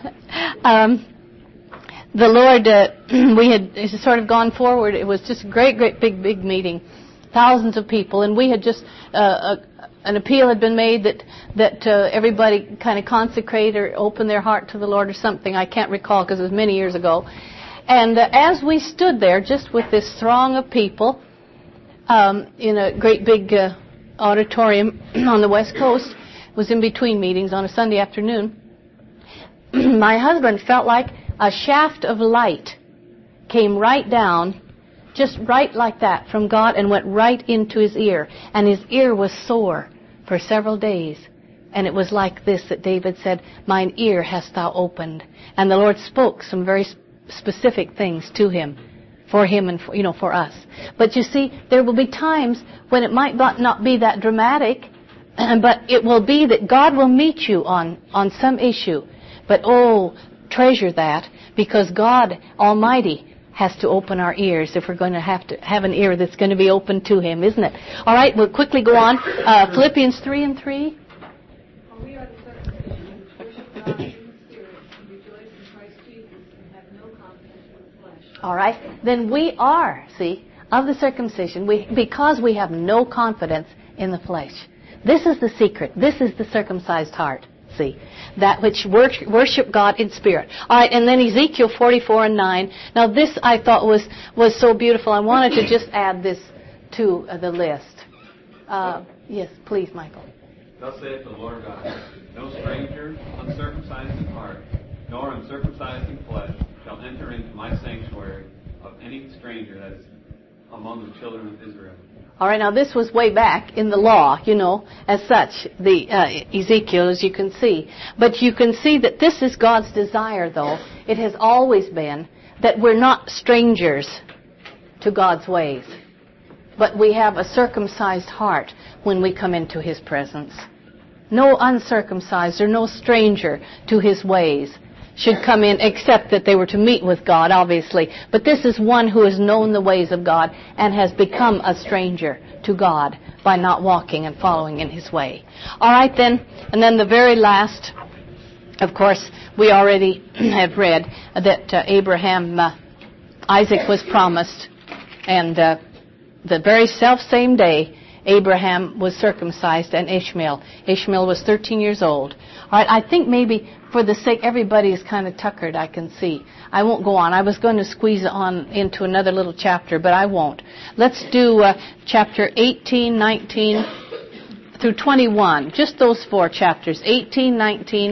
um, the Lord. Uh, we had sort of gone forward. It was just a great, great, big, big meeting, thousands of people, and we had just. Uh, a, An appeal had been made that that uh, everybody kind of consecrate or open their heart to the Lord or something. I can't recall because it was many years ago. And uh, as we stood there, just with this throng of people um, in a great big uh, auditorium on the West Coast, it was in between meetings on a Sunday afternoon, my husband felt like a shaft of light came right down, just right like that from God, and went right into his ear. And his ear was sore for several days. And it was like this that David said, mine ear hast thou opened. And the Lord spoke some very specific things to him, for him and for, you know, for us. But you see, there will be times when it might not be that dramatic, but it will be that God will meet you on, on some issue. But oh, treasure that, because God Almighty has to open our ears if we're going to have to have an ear that's going to be open to Him, isn't it? All right, we'll quickly go on. Uh, Philippians three and three. We are the circumcision, worship God in the Spirit, and rejoice in Christ Jesus, and have no confidence in the flesh. All right, then we are, see, of the circumcision, we because we have no confidence in the flesh. This is the secret. This is the circumcised heart. See, that which worship God in spirit. All right, and then Ezekiel forty-four and nine. Now this I thought was, was so beautiful. I wanted to just add this to uh, the list. Uh, yes, please, Michael. Thus saith the Lord God, no stranger, uncircumcised in heart, nor uncircumcised in flesh, shall enter into my sanctuary of any stranger that is among the children of Israel. All right, now this was way back in the law, you know, as such, the uh, Ezekiel, as you can see. But you can see that this is God's desire, though. It has always been that we're not strangers to God's ways, but we have a circumcised heart when we come into His presence. No uncircumcised or no stranger to His ways should come in, except that they were to meet with God, obviously. But this is one who has known the ways of God and has become a stranger to God by not walking and following in His way. All right, then. And then the very last, of course, we already have read that uh, Abraham, uh, Isaac was promised, and uh, the very self-same day, Abraham was circumcised, and Ishmael. Ishmael was thirteen years old. All right, I think maybe for the sake, everybody is kind of tuckered, I can see. I won't go on. I was going to squeeze on into another little chapter, but I won't. Let's do uh, chapter eighteen, nineteen through twenty-one. Just those four chapters, eighteen, nineteen,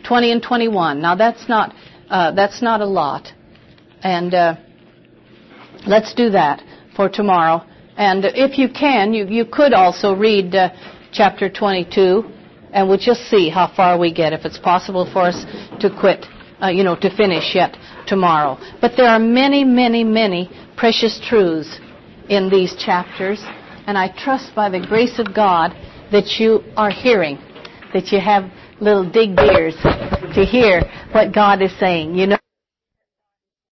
twenty and twenty-one. Now that's not uh, that's not a lot, and uh, let's do that for tomorrow. And if you can, you you could also read uh, chapter twenty-two, and we'll just see how far we get. If it's possible for us to quit, uh, you know, to finish yet tomorrow. But there are many, many, many precious truths in these chapters, and I trust by the grace of God that you are hearing, that you have little dig ears to hear what God is saying. You know.